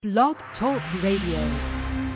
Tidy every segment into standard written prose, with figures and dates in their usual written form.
Blog Talk Radio.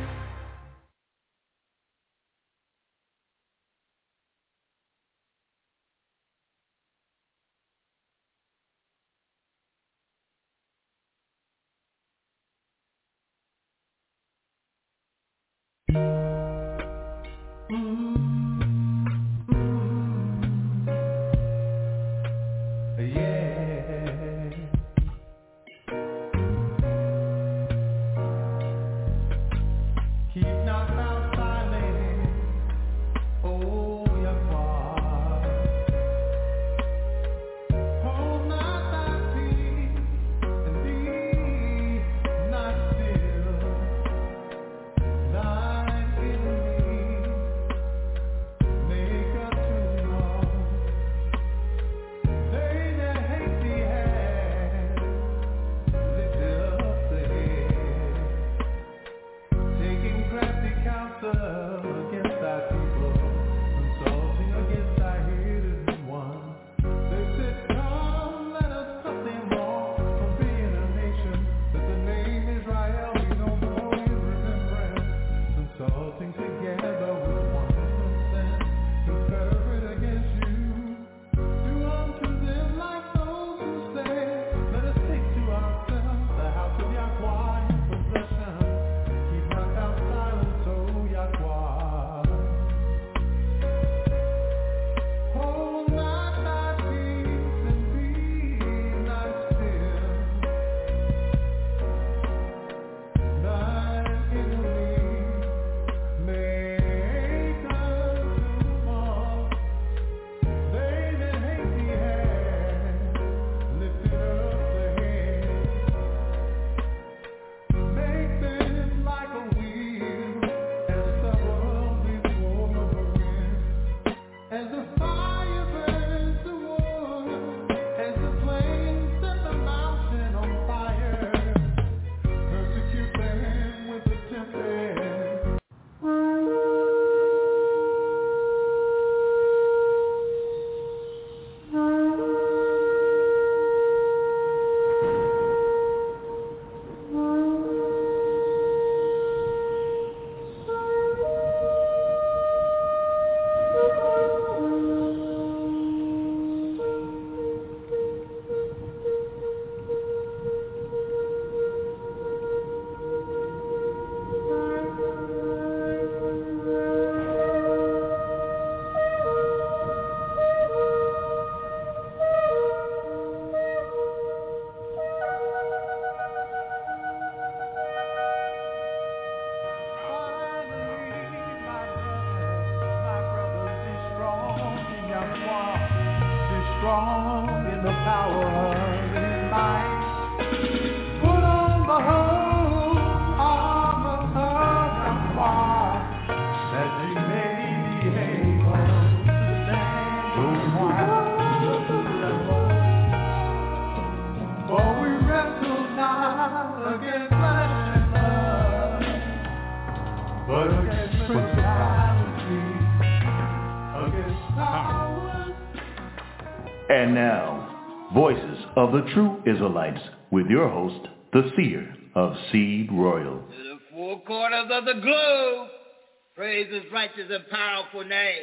And now, Voices of the True Israelites, with your host, the Seer of Seed Royal. To the four corners of the globe, praise His righteous and powerful name.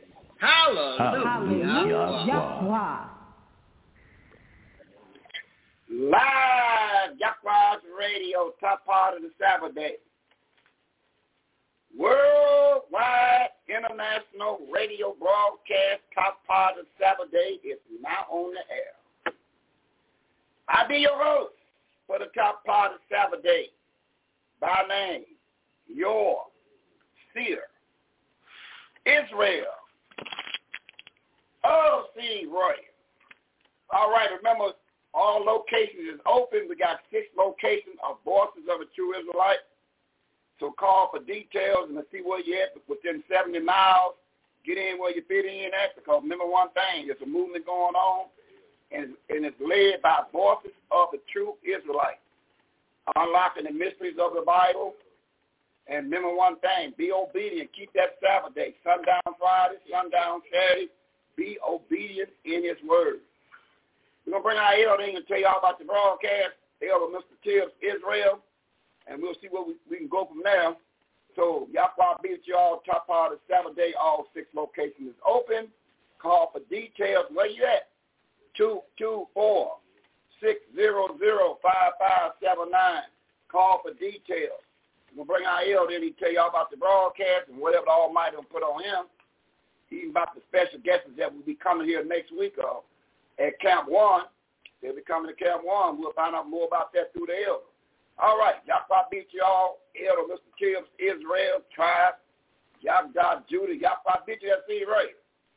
Hallelujah. Hallelujah. Live Yahweh's Radio, top part of the Sabbath day. Worldwide international radio broadcast, top part of Sabbath day is now on the air. I be your host for the top part of Sabbath day. By name, your Seer, Israel, of Seed Royal. All right, remember, all locations is open. We got 6 locations of Voices of a True Israelite. So call for details and to see where you're at within 70 miles. Get in where you fit in at, because remember one thing, there's a movement going on, and it's led by Voices of the True Israelite, unlocking the mysteries of the Bible. And remember one thing, be obedient. Keep that Sabbath day, sundown Friday, sundown Saturday. Be obedient in His word. We're going to bring our elder in and tell y'all about the broadcast. Elder Mr. Tibbs Israel. and we'll see where we can go from there. So Yahweh be with you all top part of Saturday. All 6 locations is open. Call for details. Where you at? 224-600-5579. Call for details. We're going to bring our elder in. He'll tell y'all about the broadcast and whatever the Almighty will put on him. Even about the special guests that will be coming here next week at Camp 1. They'll be coming to Camp 1. We'll find out more about that through the elder. All right. Yahweh beat you all. Elder Mr. Tibbs, Israel, Tribe, Yahweh, Judah. Yahweh beat you. That's right.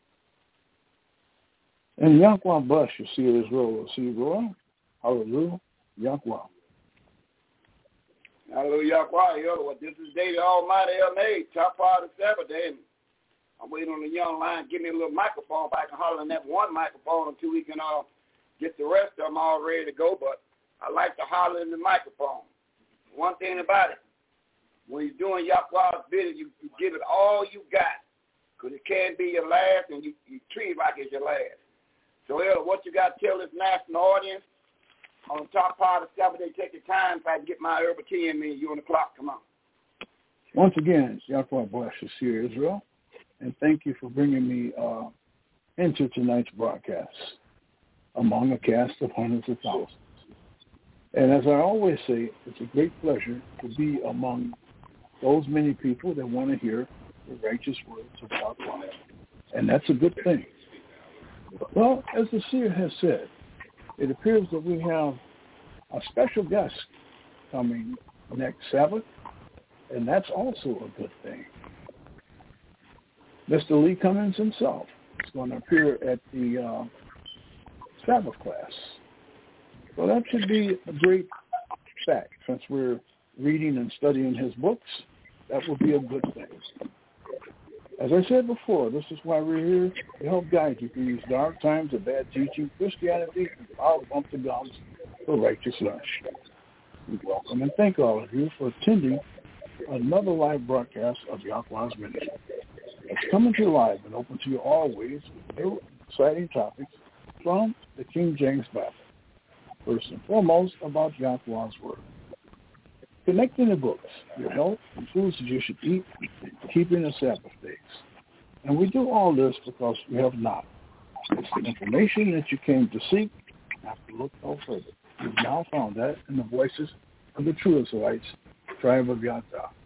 And Yahweh bless you, see Israel, see Roy. Hallelujah, Yahweh. Hallelujah, Yahweh. Well, this is David Almighty LNA, top part of Saturday. And I'm waiting on the young line. Give me a little microphone if I can holler in that one microphone until we can get the rest of them all ready to go. But I like to holler in the microphone. One thing about it, when you're doing Yahweh's business, you give it all you got, because it can't be your last, and you treat it like it's your last. So, Elder, what you got to tell this national audience on the top part of Saturday? Take your time if I can get my herbal tea in me. You on the clock. Come on. Once again, Yahweh bless you, see Israel, and thank you for bringing me into tonight's broadcast among a cast of hundreds of thousands. And as I always say, it's a great pleasure to be among those many people that want to hear the righteous words of Yahweh. And that's a good thing. Well, as the seer has said, it appears that we have a special guest coming next Sabbath, and that's also a good thing. Mr. Lee Cummins himself is going to appear at the Sabbath class. So that should be a great fact. Since we're reading and studying his books, that will be a good thing. As I said before, this is why we're here to help guide you through these dark times of bad teaching, Christianity, and our bump the gums for righteous lunch. We welcome and thank all of you for attending another live broadcast of Yahweh's Ministry. It's coming to you live and open to you always with new exciting topics from the King James Bible. First and foremost, about Yahweh's Word. Connecting the books, your health, and foods that you should eat, keeping the Sabbath days. And we do all this because we have not. It's the information that you came to seek. Have to look no further. You've now found that in the voices of the true Israelites, tribe of Yahweh.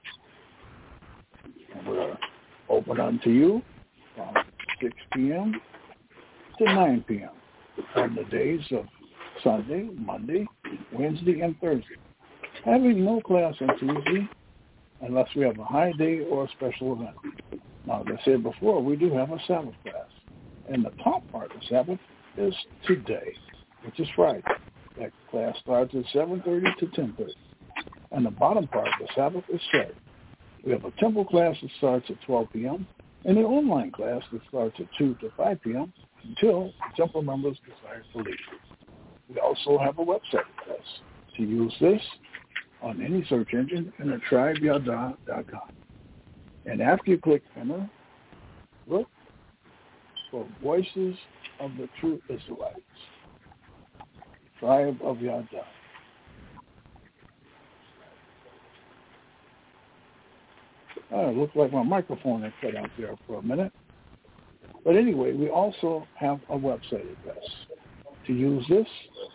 And we're open unto you from 6 p.m. to 9 p.m. on the days of Sunday, Monday, Wednesday, and Thursday. Having no class on Tuesday unless we have a high day or a special event. Now, as I said before, we do have a Sabbath class. And the top part of Sabbath is today, which is Friday. That class starts at 7:30 to 10:30. And the bottom part of the Sabbath is Saturday. We have a temple class that starts at 12 p.m. and an online class that starts at 2 to 5 p.m. until temple members desire to leave. We also have a website class. To use this on any search engine and at tribeyada.com. And after you click enter, look for Voices of the True Israelites, Tribe of Yada. It looks like my microphone had cut out there for a minute. But anyway, we also have a website address. To use this,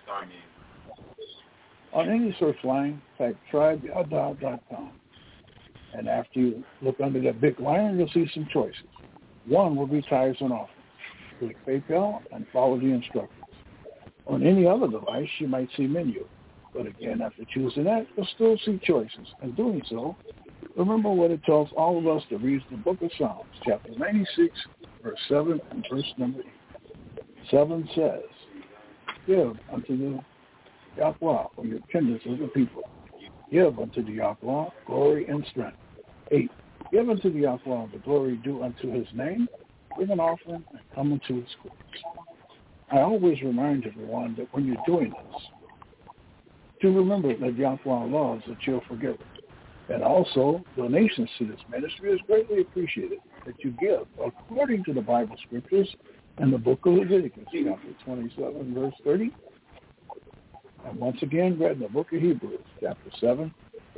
on any search line, type tribeyada.com. And after you look under that big line, you'll see some choices. One will be tithes and offerings. Click PayPal and follow the instructions. On any other device, you might see menu. But again, after choosing that, you'll still see choices. And doing so, remember what it tells all of us to read the book of Psalms, chapter 96, verse 7 and verse number 8. 7 says, give unto the Yahweh for your kindness of the people. Give unto the Yahweh glory and strength. 8. Give unto the Yahweh the glory due unto his name. Bring an offering and come into his courts. I always remind everyone that when you're doing this, to remember that Yahweh loves a cheerful giver. And also, donations to this ministry is greatly appreciated that you give according to the Bible scriptures in the book of Leviticus, chapter 27, verse 30. And once again, read in the book of Hebrews, chapter 7,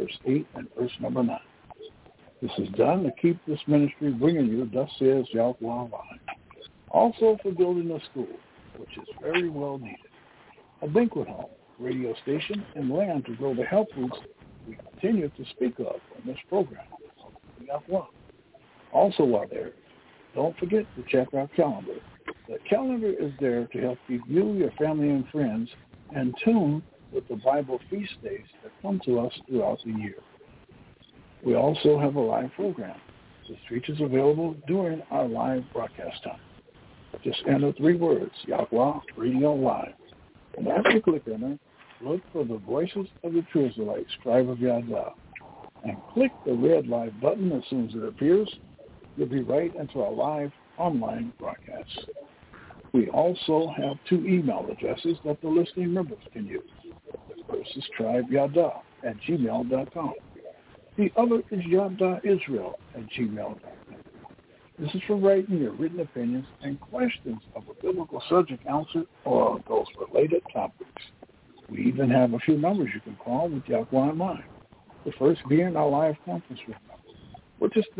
verse 8 and verse number 9. This is done to keep this ministry bringing you, thus says Yahweh Live. Also for building a school, which is very well needed, a banquet hall, radio station, and land to grow the health foods we continue to speak of on this program. Yahweh. Also while there, don't forget to check our calendar. The calendar is there to help keep you, your family, and friends in tune with the Bible feast days that come to us throughout the year. We also have a live program. This feature is available during our live broadcast time. Just enter 3 words, Yahweh Radio Live. And after you click enter, look for the Voices of the True Israelites, Tribe of Yahweh, and click the red live button as soon as it appears. You'll be right into our live online broadcast. We also have 2 email addresses that the listening members can use. The first is tribeyada@gmail.com. The other is yada.israel@gmail.com. This is for writing your written opinions and questions of a biblical subject answered or those related topics. We even have a few numbers you can call with Yahweh in mind. The first being our live conference room number, which is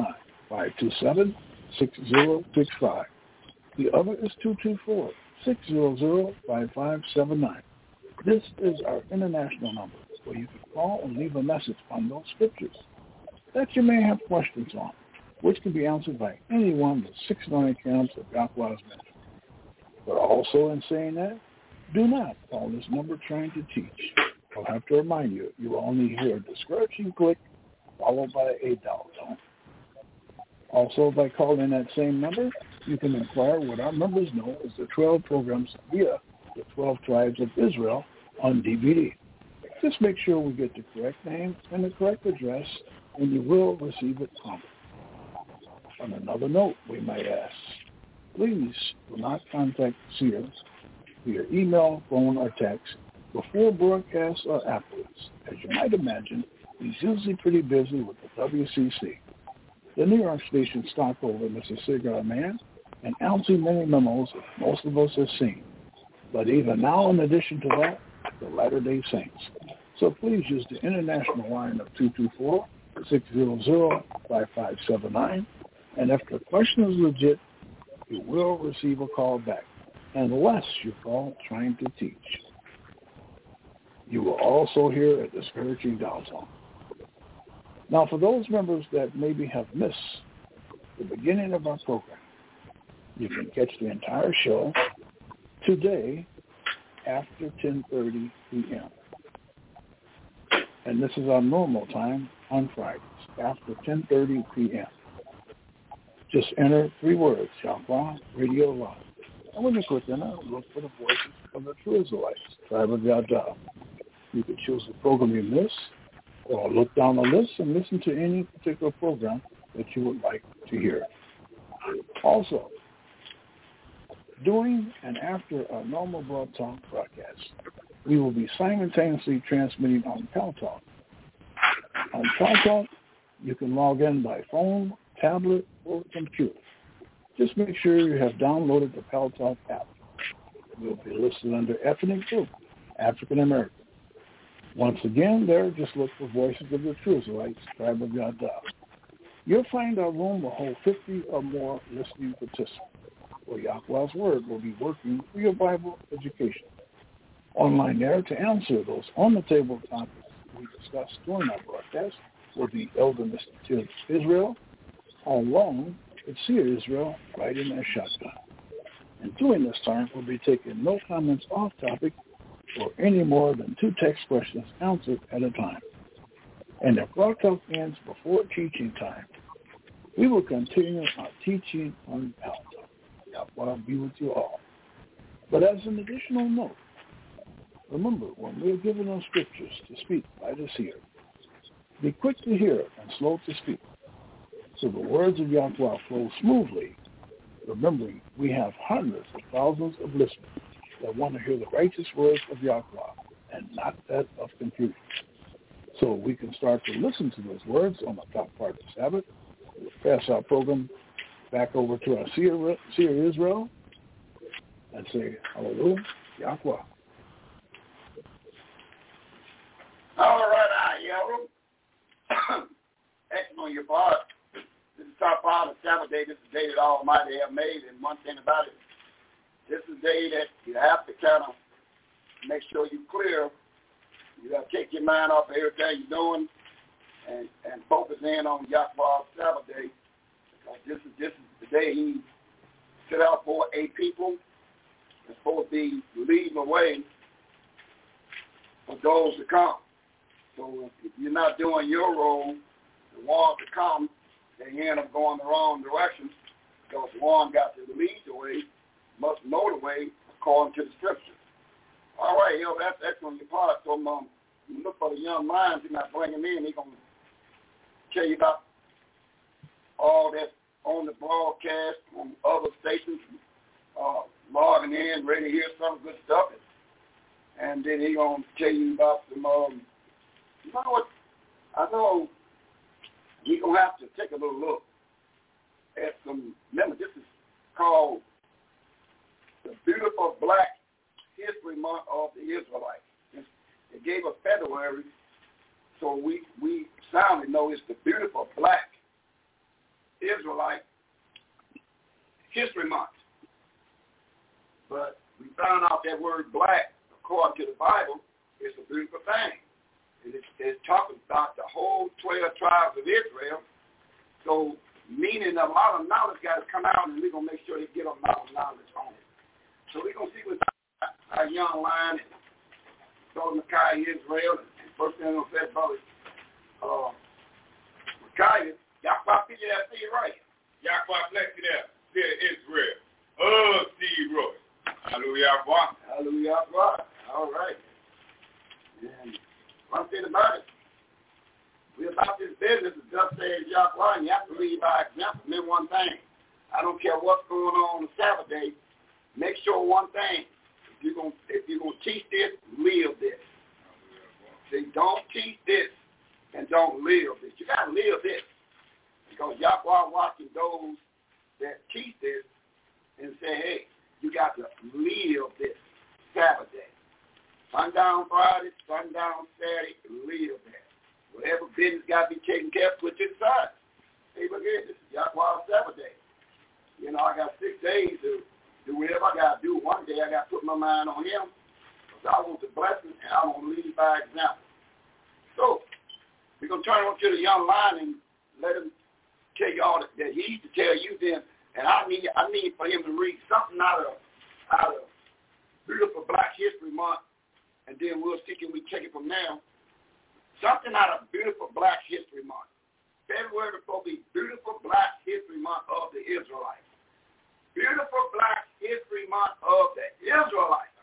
319-527-6065. The other is 224-600-5579. This is our international number, where you can call and leave a message on those scriptures that you may have questions on, which can be answered by anyone with 690 camps of Yahweh's ministry. But also in saying that, do not call this number trying to teach. I'll have to remind you, you will only hear a discouraging click followed by a dial tone. Also, by calling that same number, you can inquire what our members know as the 12 programs via the 12 Tribes of Israel on DVD. Just make sure we get the correct name and the correct address, and you will receive it promptly. On another note, we might ask, please do not contact Seer via email, phone, or text before broadcast or afterwards. As you might imagine, he's usually pretty busy with the WCC, the New York station stockholder, Mr. Cigar Man, and answering many memos that most of us have seen. But even now, in addition to that, the Latter-day Saints. So please use the international line of 224-600-5579, and if the question is legit, you will receive a call back, unless you call trying to teach. You will also hear a discouraging dial tone. Now, for those members that maybe have missed the beginning of our program, you can catch the entire show today after 10:30 p.m. And this is our normal time on Fridays, after 10:30 p.m. Just enter 3 words, Yahweh Radio Live. And when you click enter, look for the Voices of the True Israelites, Tribe of Yahweh. You can choose the program you miss, or look down the list and listen to any particular program that you would like to hear. Also, during and after our normal Blog Talk broadcast, we will be simultaneously transmitting on Pal Talk. On Pal Talk, you can log in by phone, tablet, or computer. Just make sure you have downloaded the Pal Talk app. We'll be listed under ethnic group, African American. Once again, there, just look for Voices of the True Israelites, Tribe of Yahweh. You'll find our room will hold 50 or more listening participants, where Yahweh's Word will be working for your Bible education. Online there to answer those on-the-table topics we discussed during our broadcast will be Elder Mr. Tim Israel, along with Seer Israel riding a shotgun. And during this time, we'll be taking no comments off topic or any more than 2 text questions answered at a time. And if broadcast ends before teaching time, we will continue our teaching on Pal Talk. Yahweh be with you all. But as an additional note, remember, when we're given those scriptures to speak by the seer, be quick to hear and slow to speak, so the words of Yahweh flow smoothly, remembering we have hundreds of thousands of listeners that want to hear the righteous words of Yahweh and not that of confusion. So we can start to listen to those words on the top part of the Sabbath. We'll pass our program back over to our Seer Israel and say, hallelujah, Yahweh. All right, Yahweh. on your part. This is the top part of Sabbath day. This is the day that Almighty have made, and one thing about it, this is the day that you have to kind of make sure you're clear. You got to take your mind off of everything you're doing and focus in on Yahweh's Sabbath day. This is the day he set out for a people that's supposed to be leading the way for those to come. So if you're not doing your role, the ones to come, they end up going the wrong direction because one got to lead the way, must know the way according to the scripture. All right, that's on your part. So you look for the young minds you're not bringing in. He's going to tell you about all that's on the broadcast on other stations, logging in, ready to hear some good stuff. And then he's going to tell you about some, you know what, I know we're going to have to take a little look at some, remember this is called the Beautiful Black History Month of the Israelites. It gave us February, so we soundly know it's the Beautiful Black Israelite History Month. But we found out that word black, according to the Bible, is a beautiful thing. It's talking about the whole 12 tribes of Israel. So meaning a lot of knowledge got to come out, and we're going to make sure they get a lot of knowledge on it. So we're going to see what our young lion and Brother Micaiah Israel, and first thing I'm going to say, Brother Micaiah, Yahweh figure that thing right. Yahweh bless you there, dear Israel. Oh, Steve Roy. Hallelujah, boy. Hallelujah, boy. All right. And one thing about it, we're about this business, as just says Yahweh, and you have to lead by example. Remember one thing. I don't care what's going on the Sabbath day. Make sure one thing. If you're gonna teach this, live this. See, don't teach this and don't live this. You got to live this. Because Yahweh watching those that teach this and say, hey, you got to live this Sabbath day. Sundown Friday, sundown Saturday, live that. Whatever business got to be taken care of, put to the side. Hey, look here, this is Yahweh's Sabbath day. You know, I got 6 days to do whatever I got to do. One day I got to put my mind on him because I want the blessing and I want to lead by example. So we're going to turn on to the young lion and let him tell you all that he needs to tell you then. And I need for him to read something out of Beautiful Black History Month, and then we'll see can we take it from there. Something out of Beautiful Black History Month. February will be Beautiful Black History Month of the Israelites. Beautiful Black History Month of the Israelites.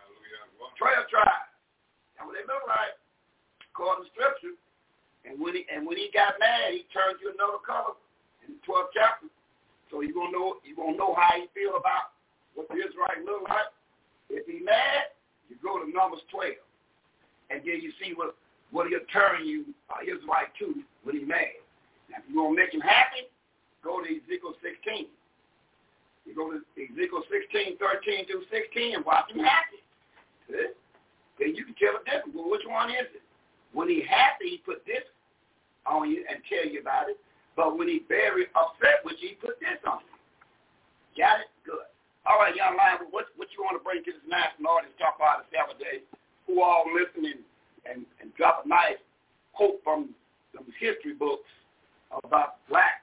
12 tribes. And what they look like, according to Scripture, and when he got mad, he turned to another color in the 12th chapter. So you're gonna know how he feel about what the Israelites look like. If he mad, you go to Numbers 12, and then you see what he'll turn you Israelite to when he's mad. Now, if you want to make him happy, go to Ezekiel 16. You go to Ezekiel 16, 13 through 16, and watch him happy. See? Then you can tell the difference. Well, which one is it? When he's happy, he put this on you and tell you about it. But when he's very upset with you, he put this on you. Got it? Good. All right, young lion, what you want to bring to this national audience, talk about the Sabbath day, who all listening and drop a nice quote from some history books about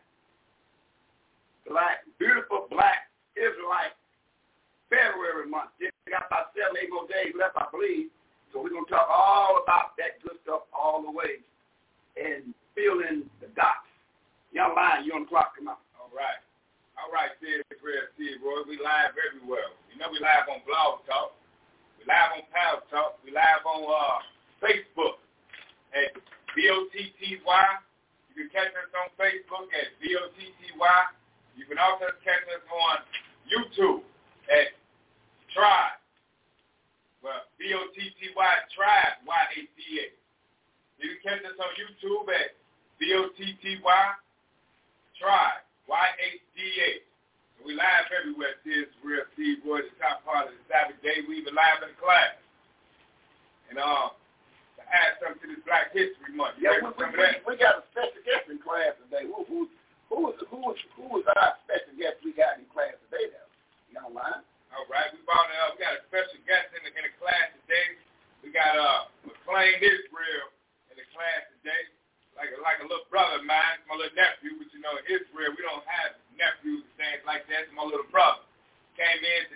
beautiful black Israelite February month. They got about 7-8 more days left, I believe. So we're going to talk all about that good stuff all the way and fill in the dots. Young lion, you on the clock, come on. All right, Steve Roy. We live everywhere. You know we live on Blog Talk. We live on Power Talk. We live on Facebook at VOTTY. You can catch us on Facebook at VOTTY. You can also catch us on YouTube at Tribe. Well, VOTTY Tribe, YHDA. You can catch us on YouTube at VOTTY Tribe, YHDA. So we live everywhere. This is Real Steve Roy, the top part of the Sabbath day. We even live in the class. And to add something to this Black History Month. Yeah, we got a special guest in class today. Who a little brother of mine, my little nephew, but you know, in Israel, we don't have nephews and things like that. It's my little brother. Came in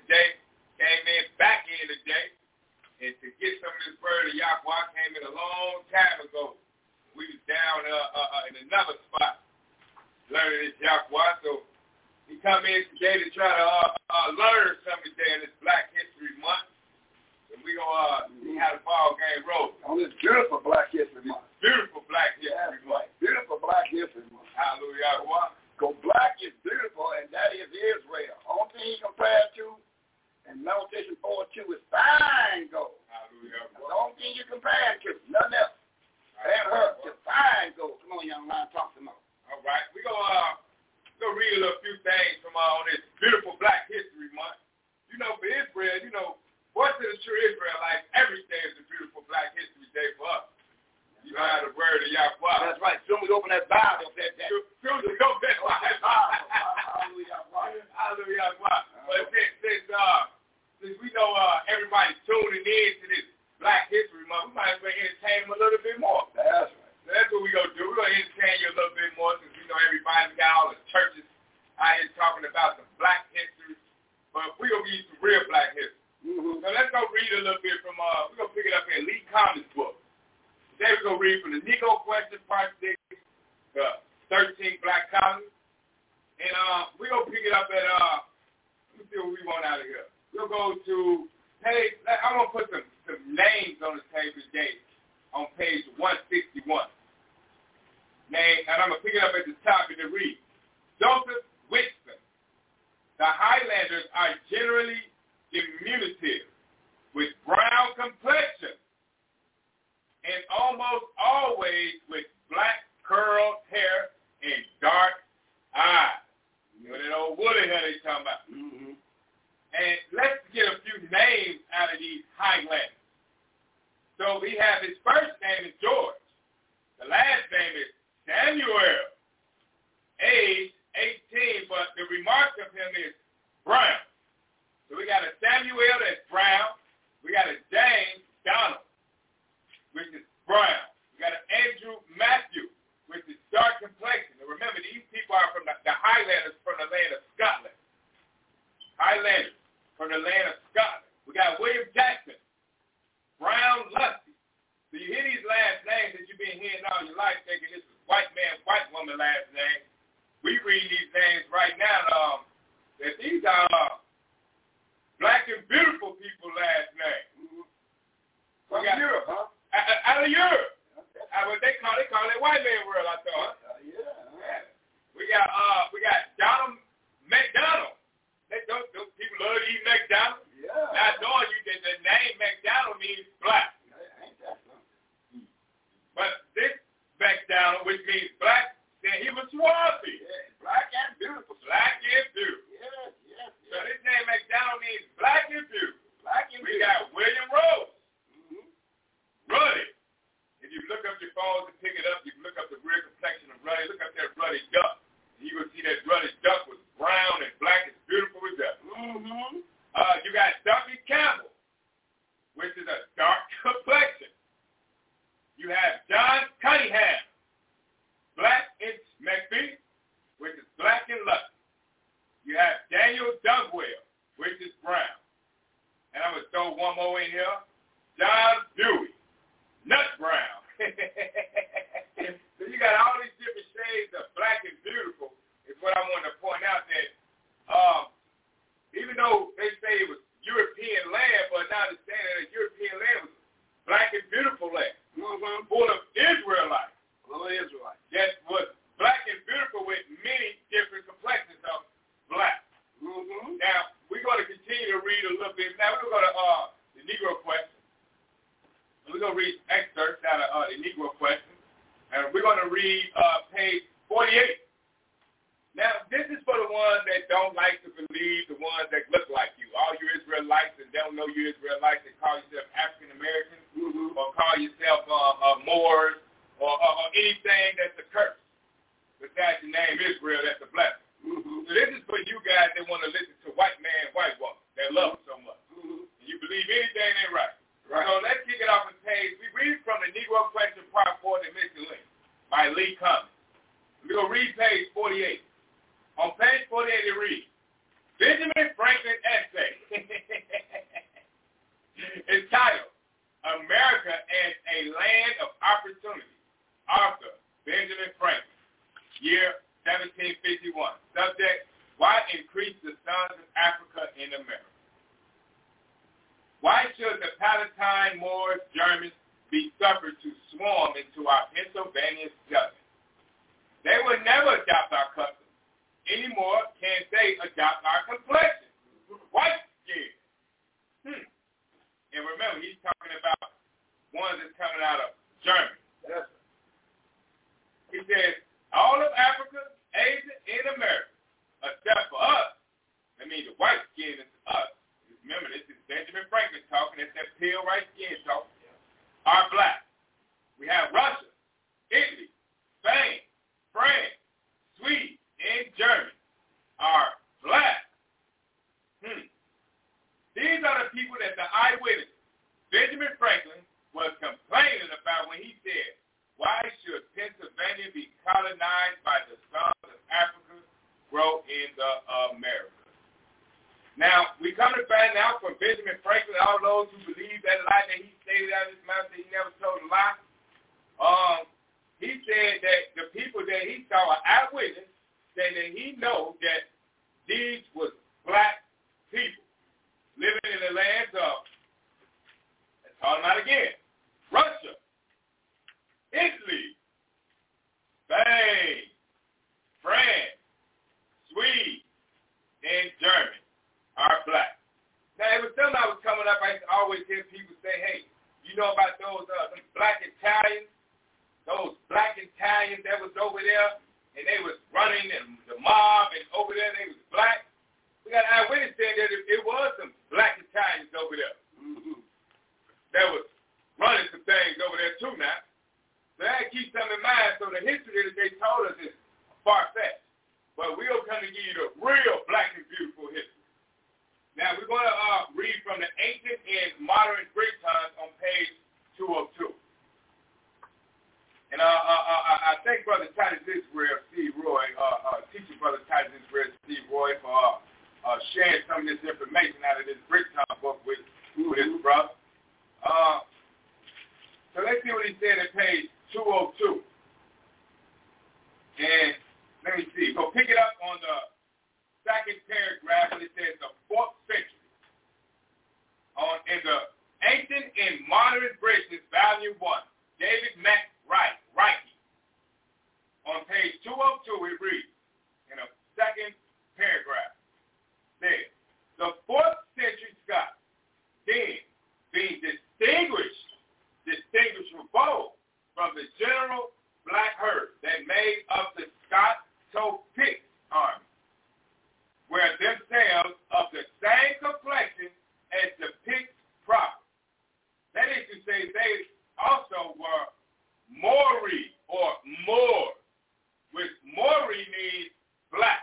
back in today, and to get some of this word of Yahweh, came in a long time ago. We was down in another spot learning this Yahweh, so he come in today to try to learn something today in this Black History Month. And we gonna see how the ball game rolls. On this beautiful Black History Month. Beautiful Black History Month. Beautiful Black History Month. Hallelujah. Because black is beautiful, and that is Israel. Only thing he compared to, and Meditation 4:2 is fine gold. Hallelujah. That's the only thing you compare it to. Nothing else. And her, just fine gold. Come on, young man, talk to me. All right. We're gonna read a little few things from on this beautiful Black History Month. You know, for Israel, you know, what's to the true Israelites, every day is a beautiful Black History Day for us. You know how the word of Yahweh. That's right. Soon we open that Bible. Soon we open that Bible. Hallelujah. Hallelujah. But since we know everybody's tuning in to this Black History Month, we might as well entertain them a little bit more. That's right. So that's what we're going to do. We're going to entertain you a little bit more since we know everybody's got all the churches out here talking about the Black history. But we're going to give you some real Black history. Mm-hmm. So let's go read a little bit from, we're going to pick it up in Lee Commons' book. Today we're going to read from the Negro Question, Part 6, the 13th Black Colony. And we're going to pick it up at, let me see what we want out of here. We'll go to page, I'm going to put some names on the table today on page 161. And I'm going to pick it up at the top and read. Joseph Whitson. The Highlanders are generally diminutive with brown complexion and almost always with black curled hair and dark eyes. You know that old woolly hair they talking about. Mm-hmm. And let's get a few names out of these Highlanders. So we have his first name is George. The last name is Samuel. Age 18, but the remark of him is brown. So we got a Samuel that's brown. We got a James Donald, which is brown. We got an Andrew Matthew, which is dark complexion. And remember, these people are from the Highlanders from the land of Scotland. Highlanders from the land of Scotland. We got William Jackson, brown lusty. So you hear these last names that you've been hearing all your life thinking this is white man, white woman last name. We read these names right now that these are black and beautiful people last name. From Europe, huh? Out of Europe. What they call it white man world, I thought. Yeah. We got Donald McDonald. Those people love to eat McDonald's. Yeah. Not knowing you that the name McDonald means black. Ain't that something? But this McDonald, which means black, then he was swarthy. Yeah, black and beautiful. Black and beautiful. Yes. So this name McDonald means black and beautiful. Black and We beautiful. got William Rose. Mm-hmm. Ruddy. If you look up your phones and pick it up, you can look up the real complexion of Ruddy. Look up that Ruddy duck. And you will see that Ruddy duck was brown and black as beautiful as that. Mm-hmm. You got Duncan Campbell, which is a dark complexion. You have John Cunningham, black and McPhee, which is black and lusty. You have Daniel Dugwell, which is brown. And I'm going to throw one more in here. John Dewey, nut brown. So you got all these different shades of black and beautiful is what I wanted to point out that even though they say it was European land, but now understanding that European land was black and beautiful land, full of Israelites. That was black and beautiful with many different complexions of black. Mm-hmm. Now, we're going to continue to read a little bit. Now, we're going to the Negro Question. We're going to read excerpts out of the Negro Question. And we're going to read page 48. Now, this is for the ones that don't like to believe, the ones that look like you. All you Israelites that don't know you Israelites that call yourself African Americans, or call yourself Moors, or anything that's a curse. Besides the name Israel, that's a blessing. So this is for you guys that want to listen to white man, white woman, that love them so much. And you believe anything ain't right. So let's kick it off the page. We read from the Negro Question, Part 4, the Missing Link, by by Lee Cummings. We're going to read page 48. On page 48 it reads, Benjamin Franklin essay is titled, America as a Land of Opportunity, author Benjamin Franklin, year 1751. Subject, why increase the sons of Africa in America? Why should the Palatine, Moors, Germans be suffered to swarm into our Pennsylvania judgment? They will never adopt our customs. Anymore can they adopt our complexion. White skin. And remember, he's talking about one that's coming out of Germany. Yes. He says, all of Africa, Asia, and America, except for us, I mean the white skin is us. Remember, this is Benjamin Franklin talking. It's that pale white skin talking. Are black. We have Russia, Italy, Spain, France, Sweden, and Germany are black. These are the people that the eyewitness Benjamin Franklin was complaining about when he said, why should Pennsylvania be colonized by the sons of Africa grow in the Americas? Now, we come to find out from Benjamin Franklin, all those who believe that lie that he stated out of his mouth that he never told a lie. He said that the people that he saw, an eyewitness, said that he knows that these was black people living in the lands of, let's call them out again, Russia, Italy, Spain, France, Sweden, and Germany are black. Now, it was something I was coming up, I used to always hear people say, hey, you know about those black Italians? Those black Italians that was over there, and they was running, and the mob, and over there they was black. We got eyewitness saying that it was some black Italians over there that was running some things over there too now. So that keeps something in mind. So the history that they told us is far-fetched. But we'll come to give you the real black and beautiful history. Now, we're going to read from the Ancient and Modern Greek times on page 202. And I thank Brother Titus Israel, Steve Roy, teacher Brother Titus Israel, Steve Roy, for sharing some of this information out of this Greek time book with his brother. So let's see what he said at page 202. And let me see. Go pick it up on the second paragraph, and it says the 4th century. In the Ancient and Modern Greeks, Volume 1, David McReiche. On page 202, it reads, in a second paragraph, says, the 4th century Scots, then being distinguishable from the general black herd that made up the Scoto-Pict army, were themselves of the same complexion as the Picts proper. That is to say, they also were Mori or Moors, which Mori means black.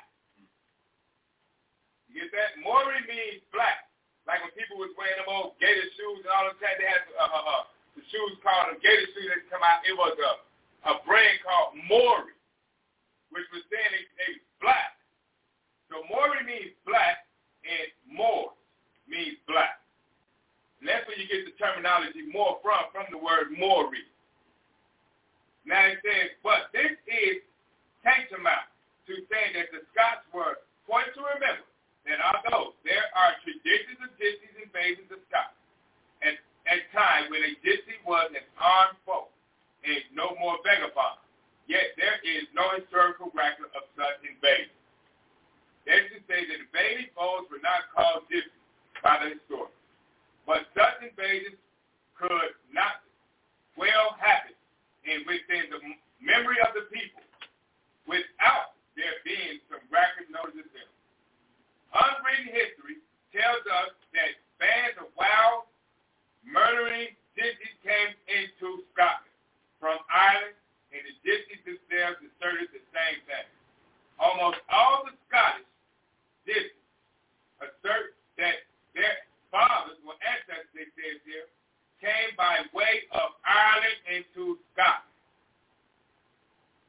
You get that? Mori means black. Like when people was wearing them old gator shoes and all the time, they had the shoes called the gator shoes that come out. It was a brand called Mori, which was saying they was black. So Mori means black, and Moors means black. And that's where you get the terminology more from the word Mori. Now it says, but this is tantamount to saying that the Scots were point to remember that although there are traditions of gypsies and invasions of Scots, at time when a gypsy was an armed foe and no more vagabond, yet there is no historical record of such invasions. That is to say that invading foes were not called gypsies by the historians, but such invasions could not well happen and within the memory of the people without there being some record notice of them. Unwritten history tells us that bands of wild, murdering gypsies came into Scotland from Ireland, and the gypsies themselves asserted the same thing. Almost all the Scottish gypsies assert that their fathers or ancestors, they say here, came by way of Ireland into Scotland.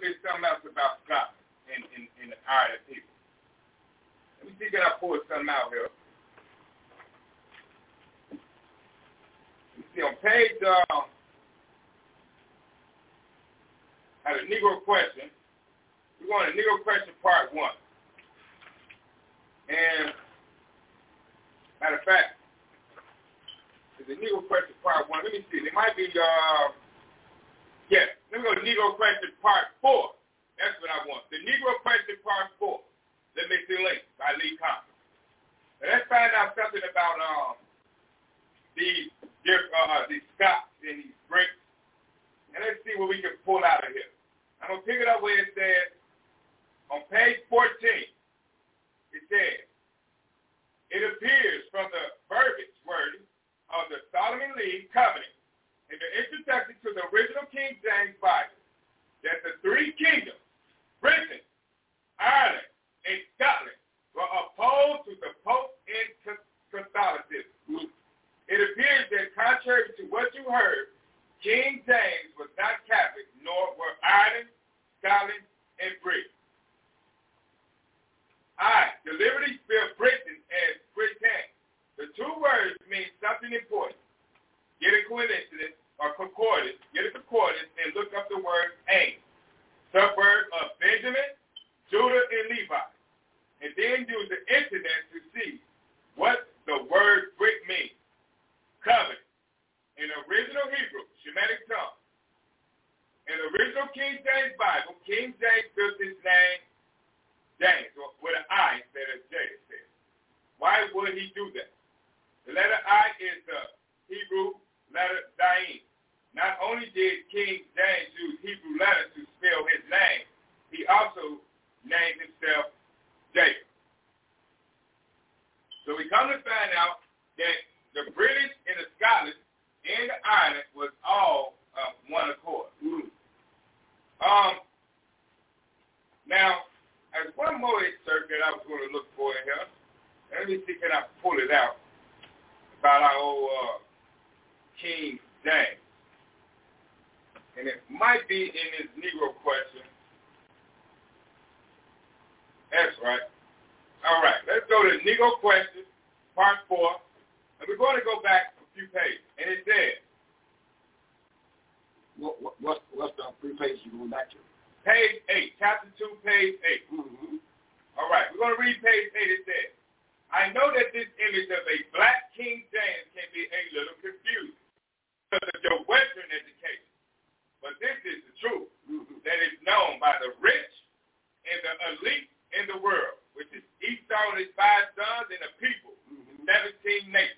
bit something else about Scotland and the Irish people. Let me see, can I pull something out here? Let me see, on page, had a Negro question. We're going to Negro question part 1. And, matter of fact, there's a Negro question part 1. Let me see. There might be, yes, let me go to Negro question part 4. That's what I want. The Negro question part 4. Let me see link by Lee Compton. Now let's find out something about these Scots and these Brits. And let's see what we can pull out of here. I'm going to pick it up where it says, on page 14, it says, it appears from the verbiage wording of the Solomon League Covenant in the introduction to the original King James Bible that the three kingdoms, Britain, Ireland, and Scotland, were opposed to the Pope and Catholicism. It appears that contrary to what you heard, King James was not Catholic, nor were Ireland, Scotland, and Britain. I deliberately spelled Britain as Britain. The two words mean something important. Get a coincidence or concordance, get a concordance, and look up the word aim, suburb of Benjamin, Judah, and Levi, and then use the internet to see what the word Brit means. Covenant. In the original Hebrew, Shemitic tongue. In the original King James Bible, King James built his name James, with an I instead of J, it says. Why would he do that? The letter I is the Hebrew letter Daim. Not only did King James use Hebrew letters to spell his name, he also named himself Jacob. So we come to find out that the British and the Scottish and the Ireland was all one accord. Now, there's one more excerpt that I was going to look for in here. Let me see, can I pull it out about our old King James. And it might be in his Negro question. That's right. All right, let's go to Negro question, part 4. And we're going to go back a few pages. And it says, what's the three pages you're going back to? Page 8, chapter 2, page 8. Mm-hmm. All right, we're going to read page 8. It says, I know that this image of a black King James can be a little confusing because of your Western education. But this is the truth that is known by the rich and the elite in the world, which is Esau and his 5 sons and the people, 17 nations.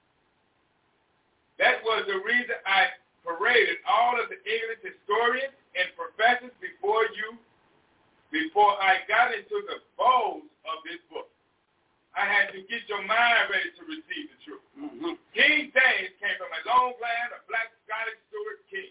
That was the reason I paraded all of the English historians and professors before I got into the bowls of this book. I had to get your mind ready to receive the truth. King James came from a long line of black Scottish Stuart kings.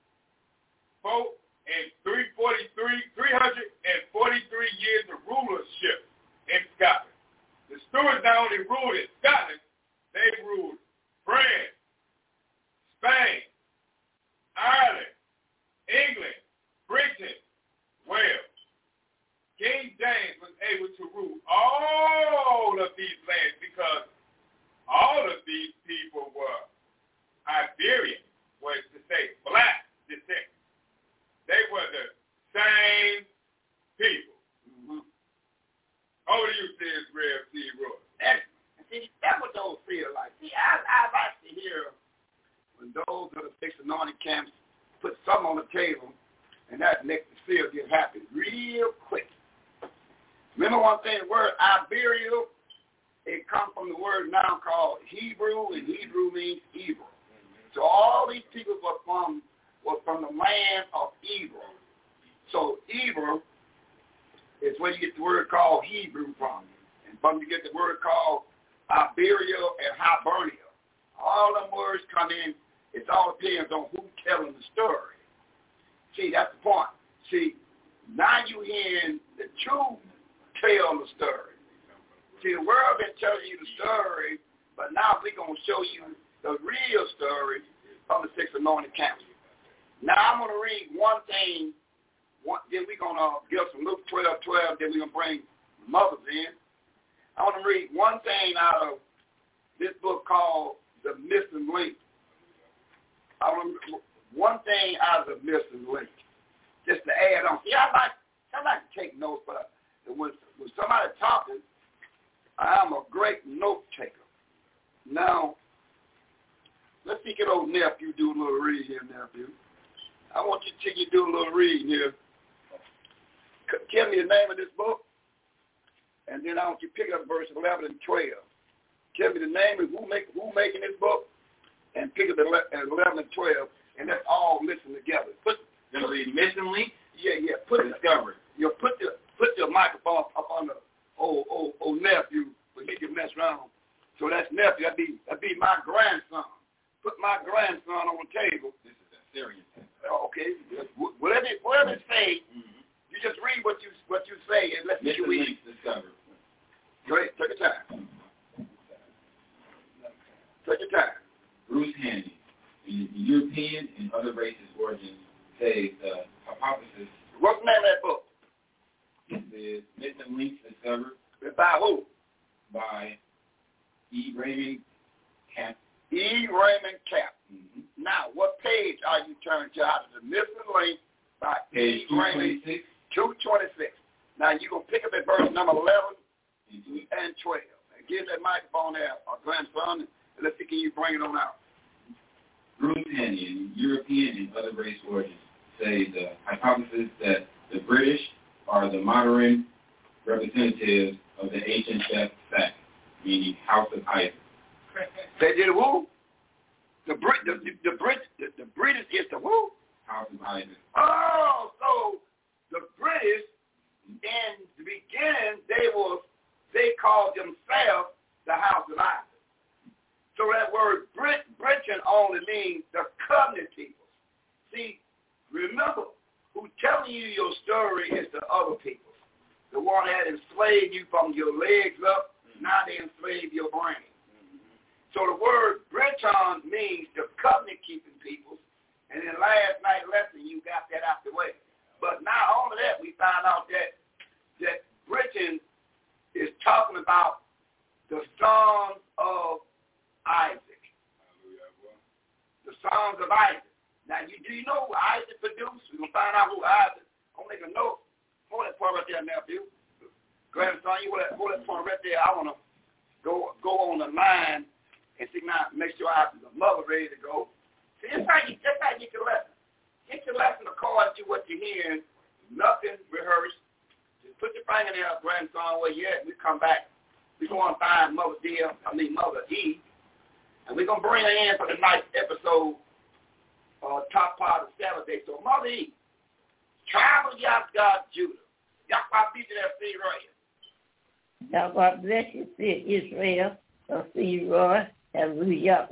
343 years of rulership in Scotland. The Stuarts not only ruled in Scotland, they ruled France, Spain, Ireland, England, Britain, Wales. King James was able to rule all of these lands because all of these people were Iberian, was to say black descent. They were the same people. Over to you, says Rev. C. Roy. See, that's what those feel like. See, I like to hear when those of the 6 anointed camps put something on the table, and that makes the field get happy real quick. Remember one thing, the word Iberia, it comes from the word now called Hebrew, and Hebrew means evil. So all these people were from the land of evil. So evil is where you get the word called Hebrew from. And from you get the word called Iberia and Hibernia. All them words come in. It all depends on who's telling the story. See, that's the point. See, now you hearing the truth tell the story. See, the world been telling you the story, but now we're going to show you the real story from the 6 anointed camps. Now I'm going to read one then we're going to give some Luke 12:12, then we're going to bring mothers in. I want to read one thing out of this book called The Missing Link. One thing out of The Missing Link, just to add on. See, I like to take notes, but when somebody's talking, I'm a great note taker. Now, let's see, get old nephew do a little read here, nephew. I want you to do a little reading here. Tell me the name of this book, and then I want you to pick up verse 11 and 12. Tell me the name of who making this book, and pick up 11 and 12, and let's all listen together. Gonna be Missing Link? Yeah. Discovery. You put your microphone up on the old nephew, so he can mess around. So that's nephew. That'd be my grandson. Put my grandson on the table. This is a Syrian. Okay. Whatever it say, you just read what you say and let's see what we discover. Go ahead, take your time. Take your time. Bruce Handy, the European and other races origins, say the hypothesis. What's the name of that book? The Missing Links Discovered. By who? By E. Raymond Cap. E. Raymond Cap. Mm-hmm. Now, what page are you turning to out of The Missing Link by page 226? 226. Now, you're going to pick up at verse number 11 and 12. And give that microphone there, our grandson, and let's see, can you bring it on out? Bruce Handy, European and other race origins, say the hypothesis that the British are the modern representatives of the ancient sect, meaning House of Isaac. They did who? The British is the who? House of Isaac. Oh, so the British, in the beginning, they called themselves the House of Isaac. So that word Britain only means the covenant people. See, remember, who's telling you your story is the other people. The one that enslaved you from your legs up, now they enslave your brain. So the word Britain means the covenant-keeping people. And in last night's lesson, you got that out the way. But not only that, we found out that Britain is talking about the sons of Isaac. The sons of Isaac. Now, do you know who Isaac produced? We're going to find out who Isaac. I'm going to make a note. Hold that point right there, nephew. Grandson, you hold that point right there. I want to go on the line and see now, make sure I have the mother ready to go. See, that's how you get your lesson. Get your lesson according to what you're hearing. Nothing rehearsed. Just put your finger there, grandson, where you at. We come back. We're going to find Mother E. And we're going to bring her in for the night's episode, top part of Saturday. So, Mother E, travel Yahweh Judah. Yahweh be to that seed right here. Yahweh bless you, see Israel. See Roy. Hallelujah.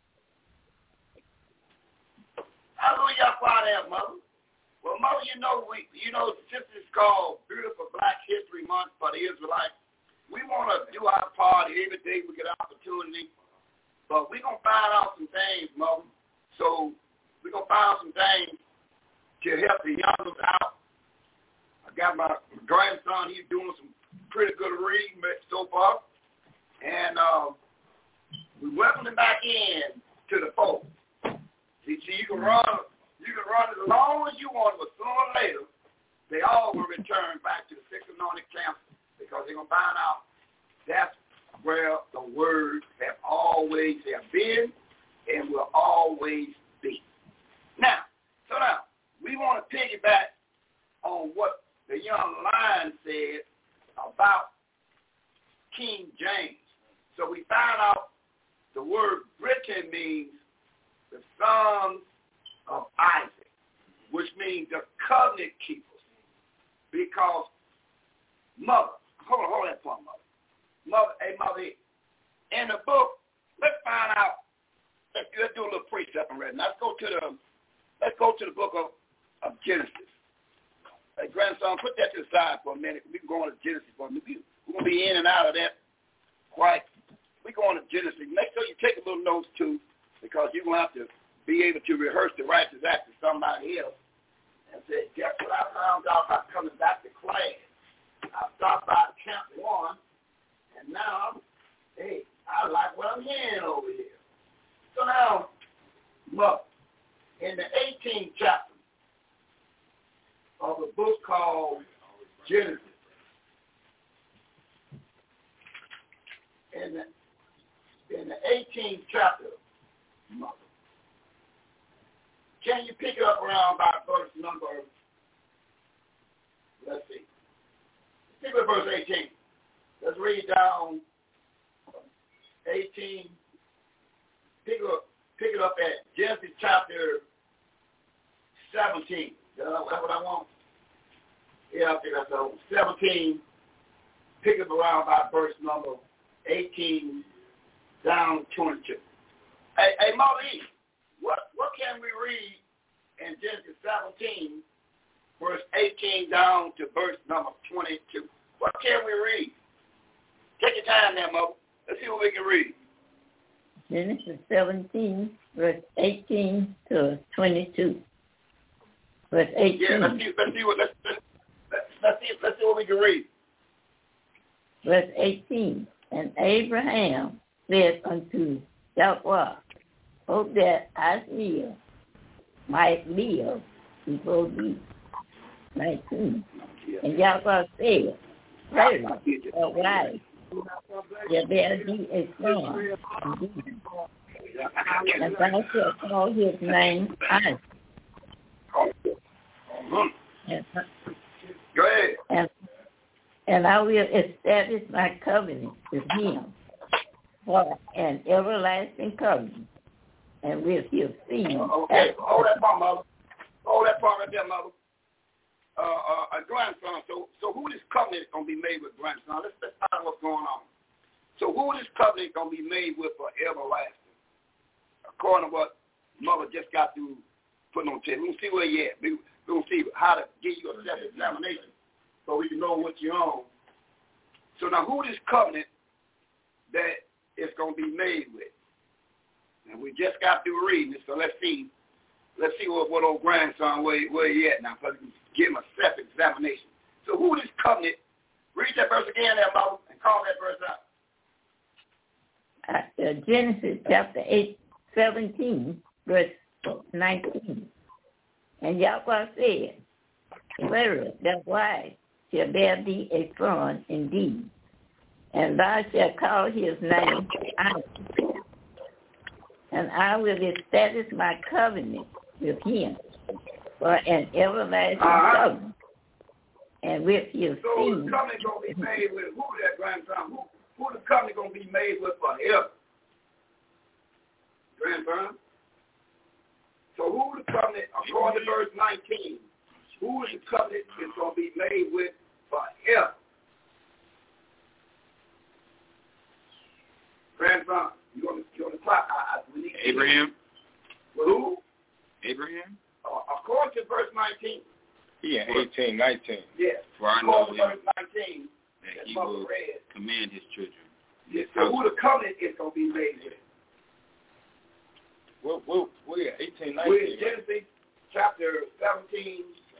Hallelujah, there, Mother. Well, Mother, you know, since it's called Beautiful Black History Month for the Israelites, we want to do our part every day we get an opportunity. But we're going to find out some things, Mother. So we're going to find some things to help the youngers out. I got my grandson. He's doing some pretty good reading so far. And we welcome him back in to the fold. See, you can run as long as you want, but sooner or later, they all will return back to the Six Anointed Camp because they're going to find out that's where the words have been and will always be. Now, we want to piggyback on what the young lion said about King James. So we found out the word Britain means the sons of Isaac, which means the covenant keepers. Because Mother, hold that point, Mother. Mother, in the book, let's find out. Let's do a little precept and read. Let's go to the book of Genesis. Hey, grandson, put that to the side for a minute. We can go on to Genesis for a minute. We're going to be in and out of that quite. We're going to Genesis. Make sure you take a little notes, too, because you're going to have to be able to rehearse the righteous act to somebody else and say, guess what I found out of a book called Genesis. In the 18th chapter, can you pick it up around by verse number, let's see, pick up verse 18. Let's read down 18. Pick it up at Genesis chapter 17. That's what I want. Yeah, I think that's 17. Pick up around by verse number 18 down 22. Hey, Mother E, what can we read in Genesis 17, verse 18 down to verse number 22? What can we read? Take your time there, Mother. Let's see what we can read. Genesis 17, verse 18 to 22. Verse 18. Yeah, let's see what we can read. Verse 18. And Abraham said unto Yahweh, hope that I might live before thee. 19. And Yahweh said, pray, wife, that there be a son, and thou shalt call his name Isaac. Go ahead. And I will establish my covenant with him for an everlasting covenant, and with his seed. Okay, hold that part, Mother. Hold that part right there, Mother. A grandson. So who this covenant is going to be made with, grandson? Let's find what's going on. So who this covenant is going to be made with for everlasting? According to what Mother just got through putting on tape. We're going to see where you're at. We're going to see how to give you a self-examination so we can know what you're on. So now who this covenant that is going to be made with? And we just got through reading it, so let's see what old grandson, where he at now, so we can give him a self-examination. So who this covenant, read that verse again there, Mother, and call that verse out. Genesis chapter 17, verse 19. And Yahweh said, Sarah, thy wife, shall bear thee a son indeed, and thou shalt call his name Isaac. And I will establish my covenant with him for an everlasting covenant, and with his seed. So the covenant going to be made with who, that grandson? Who the covenant going to be made with forever? Grandson? So who the covenant, according to verse 19, who is the covenant is going to be made with forever? Grandson, you on the clock? Abraham. With who? Abraham. According to verse 19. Yeah, 18, 19. Yes. For I know him verse 19 that he will command his children. Yes. So who the covenant is going to be made with? We're 18, 19. We're in Genesis chapter 17,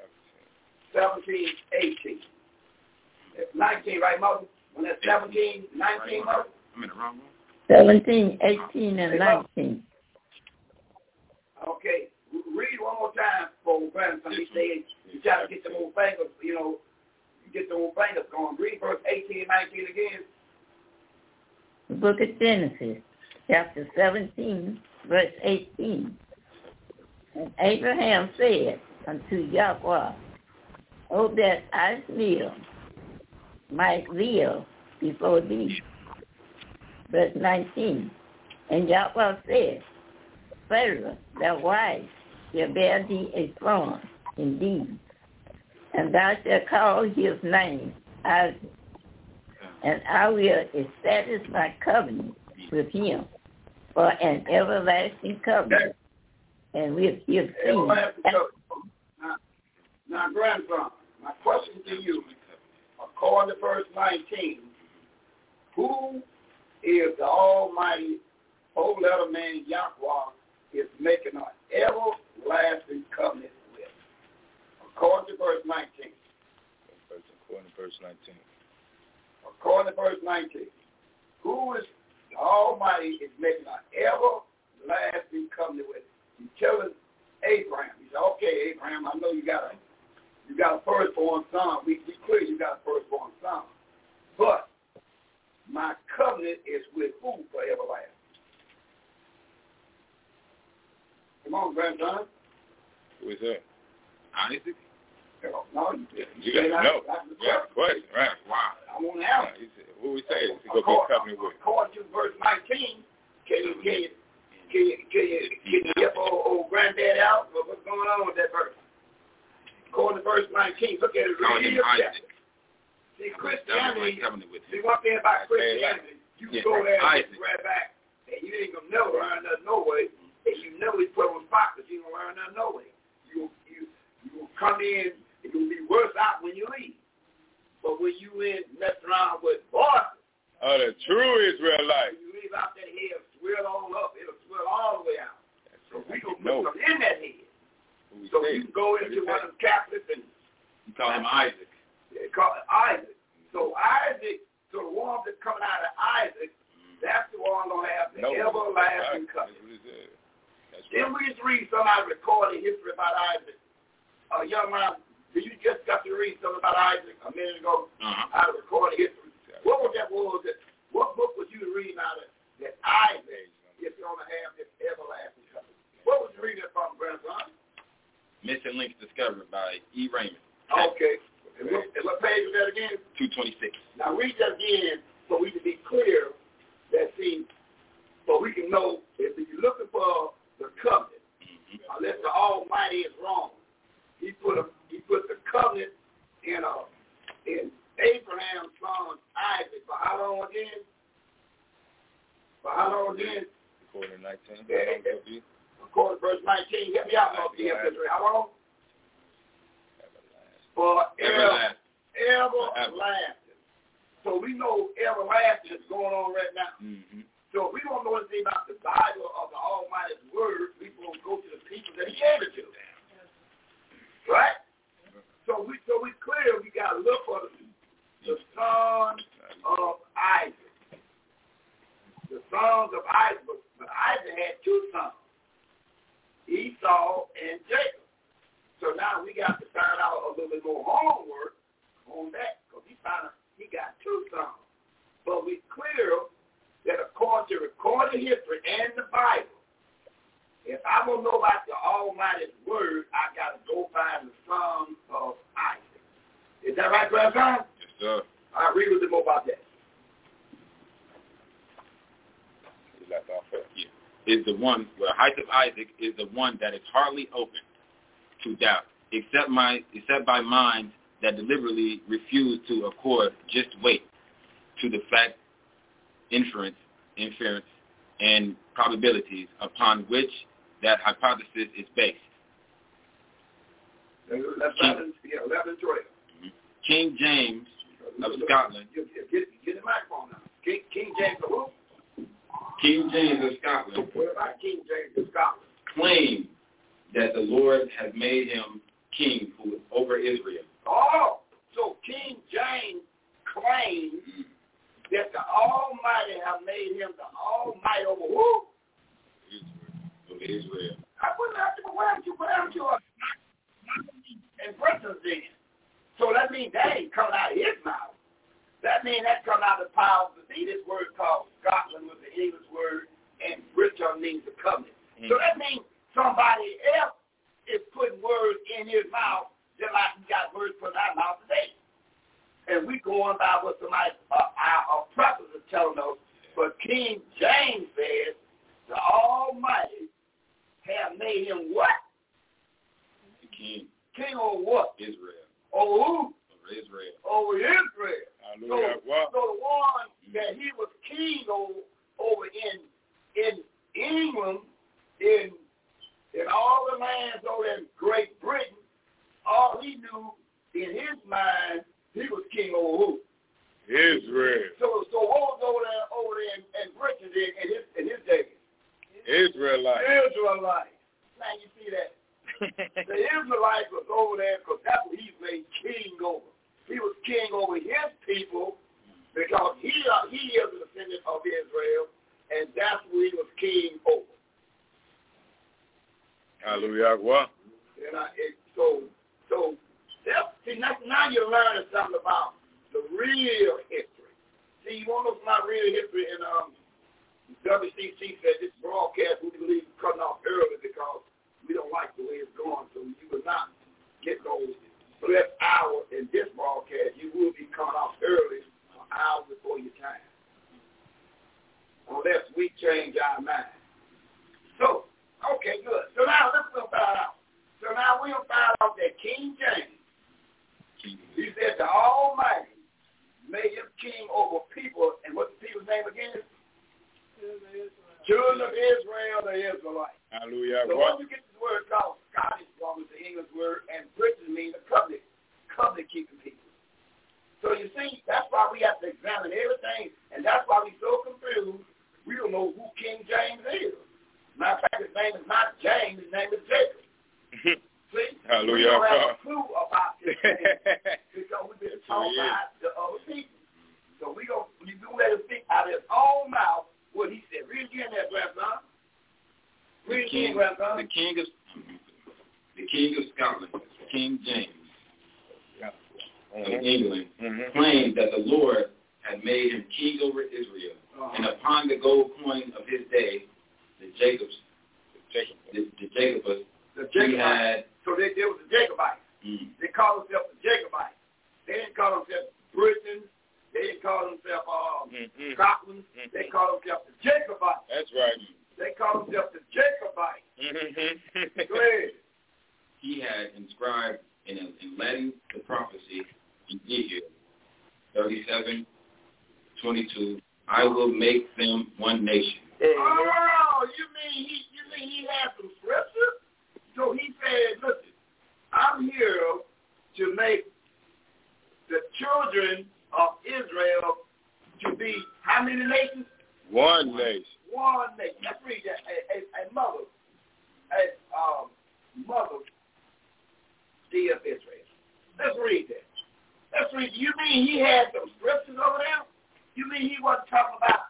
18. That's 19, right, Mother? When that's 17, 19, Mother? I'm in the wrong one. 17, 18, and 19. Okay. Read one more time for grandson. He said you try to get them old fingers, get them old fingers going. Read verse 18 and 19 again. The book of Genesis, chapter 17, verse 18. And Abraham said unto Yahweh, oh, that I might live before thee. Verse 19. And Yahweh said, Sarah, thy wife, shall bear thee a son indeed, and thou shalt call his name Isaac. And I will establish my covenant with him for an everlasting covenant, and with his seed. Now, grandson, my question to you, according to verse 19, who is the Almighty, whole letter man Yahweh is making an everlasting covenant with? According to verse 19. According to verse 19. According to verse 19. Who is the Almighty is making an everlasting covenant with? He's telling Abraham. He said, okay, Abraham, I know you got a firstborn son. We clear you got a firstborn son. But my covenant is with who for everlasting? Come on, grandson. Who is that? Isaac? No, you got to know. Yeah, question, right? Wow. I want to answer. What we say is going to be covenant with. According to verse 19, can you help old granddad out? What's going on with that verse? According to verse 19, look at it. See, Christianity, see one thing about Christianity, you can go there and right back, and you ain't going to never learn nothing no way, and you never be put on spot because you ain't going to learn nothing no way. You will come in, and you'll be worse out when you leave. But when you in mess around with bosses, the true Israelite. when you leave out that head, swirl all up, it'll swirl all the way out. So we going to put some in that head. So you can go into one of the Catholics and you call him Isaac. They call it Isaac. So the one that's coming out of Isaac, that's the one going to have the everlasting covenant. Then we just read somebody recorded history about Isaac. Young man, you just got to read something about Isaac a minute ago out of recorded history. What was that? What book was you reading out of that Isaac is going to have this everlasting covenant? What was you reading it from, grandson? Missing Links Discovered by E. Raymond. Okay. And what page was that again? 226. Now read that again so we can be clear that, so we can know if you're looking for the covenant, unless the Almighty is wrong. He put the covenant in Abraham's son Isaac for how long again? According to 19. According to verse 19. Help me out, how long? For everlasting. So we know everlasting is going on right now. So if we don't know anything about the Bible or the Almighty's word, we will go to the people that he gave it to. Right? So we clear we got to look for the sons of Isaac. The sons of Isaac. But Isaac had two sons, Esau and Jacob. So now we got to find out a little bit more homework on that because he got two sons. But we clear that according to recorded history and the Bible, if I want to know about the Almighty's word, I got to go find the sons of Isaac. Is that right, grandson? Yes, sir. All right, read a little bit more about that. You left off there. Yeah. Is the one, the height of Isaac is the one that is hardly open to doubt, except by minds that deliberately refuse to accord just weight to the fact, inference, and probabilities upon which that hypothesis is based. King James of Scotland. Get the microphone now. King James of who? King James of Scotland. What about King James of Scotland? Claimed that the Lord has made him king over Israel. Oh, so King James claims that the Almighty have made him the Almighty over who? Israel. What happened to us? And Britain's in. So that means that ain't coming out of his mouth. That means that coming out of the power of the sea. This word called Scotland was the English word, and Britain means the covenant. So that means somebody else is putting words in his mouth just like we got words put in our mouth today. And we going by what somebody, our prophets are telling us. But King James says the Almighty have made him what? The king. King over what? Israel. Over who? Over Israel. Over Israel. Hallelujah. So the one that he was king over in England, in all the lands over in Great Britain, all he knew in his mind, he was king over who? Israel. So what was over there in Britain in his days? Israelites. Now you see that. The Israelites was over there because that's what he made king over. He was king over his people because he is a descendant of Israel, and that's who he was king over. Hallelujah. So See, now you're learning something about the real history. See, you want to know my real history, and WCC said this broadcast we believe is cutting off early because we don't like the way it's going, so you will not get those last hour in this broadcast. You will be coming off early an hour before your time, unless we change our mind. So, okay, good. So now let's go find out. So now we'll find out that King James, he said the Almighty made him king over people, and what's the people's name again? Children of Israel, the Israelites. Hallelujah. So once you get this word called Scottish, is the English word, and British means the covenant-keeping people. So you see, that's why we have to examine everything, and that's why we're so confused. We don't know who King James is. Matter of fact, his name is not James, his name is Jacob. See? Hallelujah. We don't have a clue about this thing because we've been taught by the other people. So we do let him speak out of his own mouth what he said. Read again that, grandson. Read again, grandson. The king of Scotland, King James of England, claimed that the Lord had made him king over Israel. And upon the gold coin of his day, the Jacobus, he had. So there was the Jacobites. They called themselves the Jacobites. They didn't call themselves Britons. They didn't call themselves Scotland. They called themselves the Jacobites. That's right. They called themselves the Jacobites. Go ahead. He had inscribed in Latin the prophecy, Ezekiel 37:22. I will make them one nation. Oh, you mean he had some scripture? So he said, listen, I'm here to make the children of Israel to be how many nations? One nation. One nation. Let's read that. A mother of Israel. Let's read that. Let's read. You mean he had some scriptures over there? You mean he wasn't talking about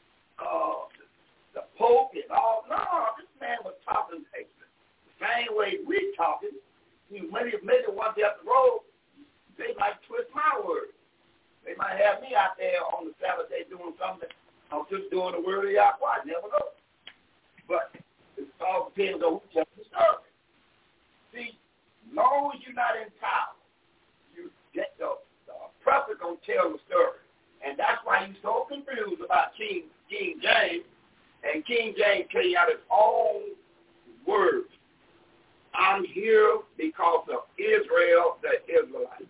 the Pope and all? No, this man was talking the same way we're talking. Maybe one day up the road, they might twist my words. They might have me out there on the Sabbath day doing something. I'm just doing the word of Yahweh. I never know. But it all depends on who tells the story. See, as long as you're not in power, you get the prophet going to tell the story. And that's why you're so confused about King James. And King James came out his own words. I'm here because of Israel, the Israelites.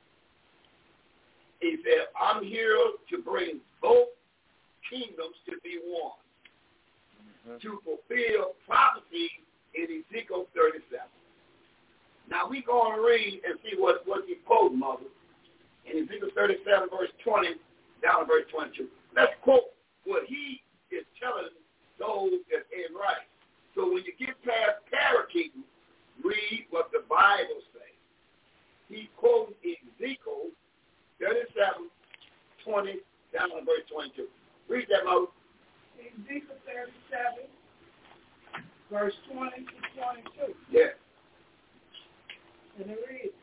He said, I'm here to bring both kingdoms to be one, to fulfill prophecy in Ezekiel 37. Now we're going to read and see what he quoted, Mother, in Ezekiel 37, verse 20, down to verse 22. Let's quote what he is telling those that ain't right. So when you get past parakeeting, read what the Bible says. He quoted Ezekiel 37, 20, down to verse 22. Read that, Moses. Ezekiel 37, verse 20 to 22. Yes. And it reads,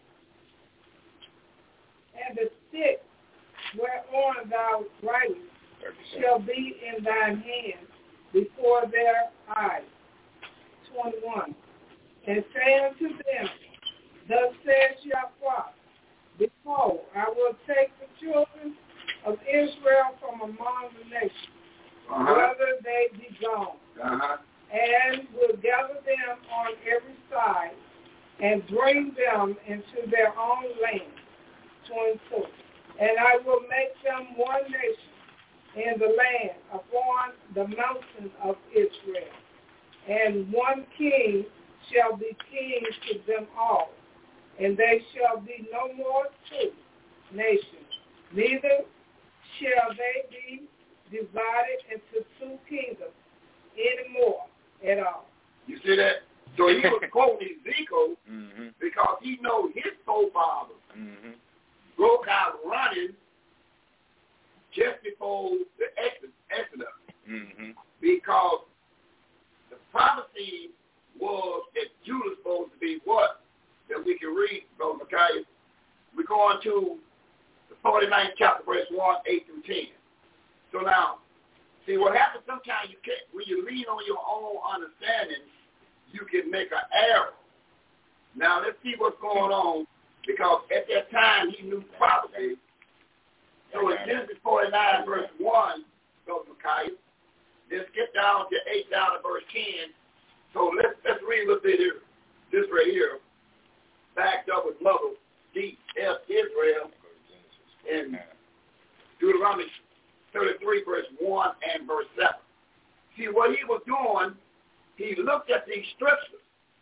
and the stick whereon thou writest shall be in thine hand before their eyes. 21. And say unto them, thus says Yahweh, behold, I will take the children of Israel from among the nations, whether they be gone, and will gather them on every side, and bring them into their own land. 22. And I will make them one nation in the land upon the mountains of Israel, and one king shall be king to them all, and they shall be no more two nations, neither shall they be divided into two kingdoms anymore at all. You see that? So he was quoting Ezekiel because he knows his forefathers broke out running just before the Exodus because the prophecy was that Judah's supposed to be what? That we can read, Brother Micaiah. going to the 49th chapter, verse 1, 8 through 10. So now, see what happens sometimes you can't, when you lean on your own understanding, you can make an error. Now let's see what's going on, because at that time he knew prophecy. So in Genesis 49, verse 1, Brother Micaiah, then skip down to 8 down to verse 10. So let's read a little bit here. This right here, backed up with Mother D. F. Israel in Deuteronomy 33, verse 1 and verse 7. See, what he was doing, he looked at these scriptures,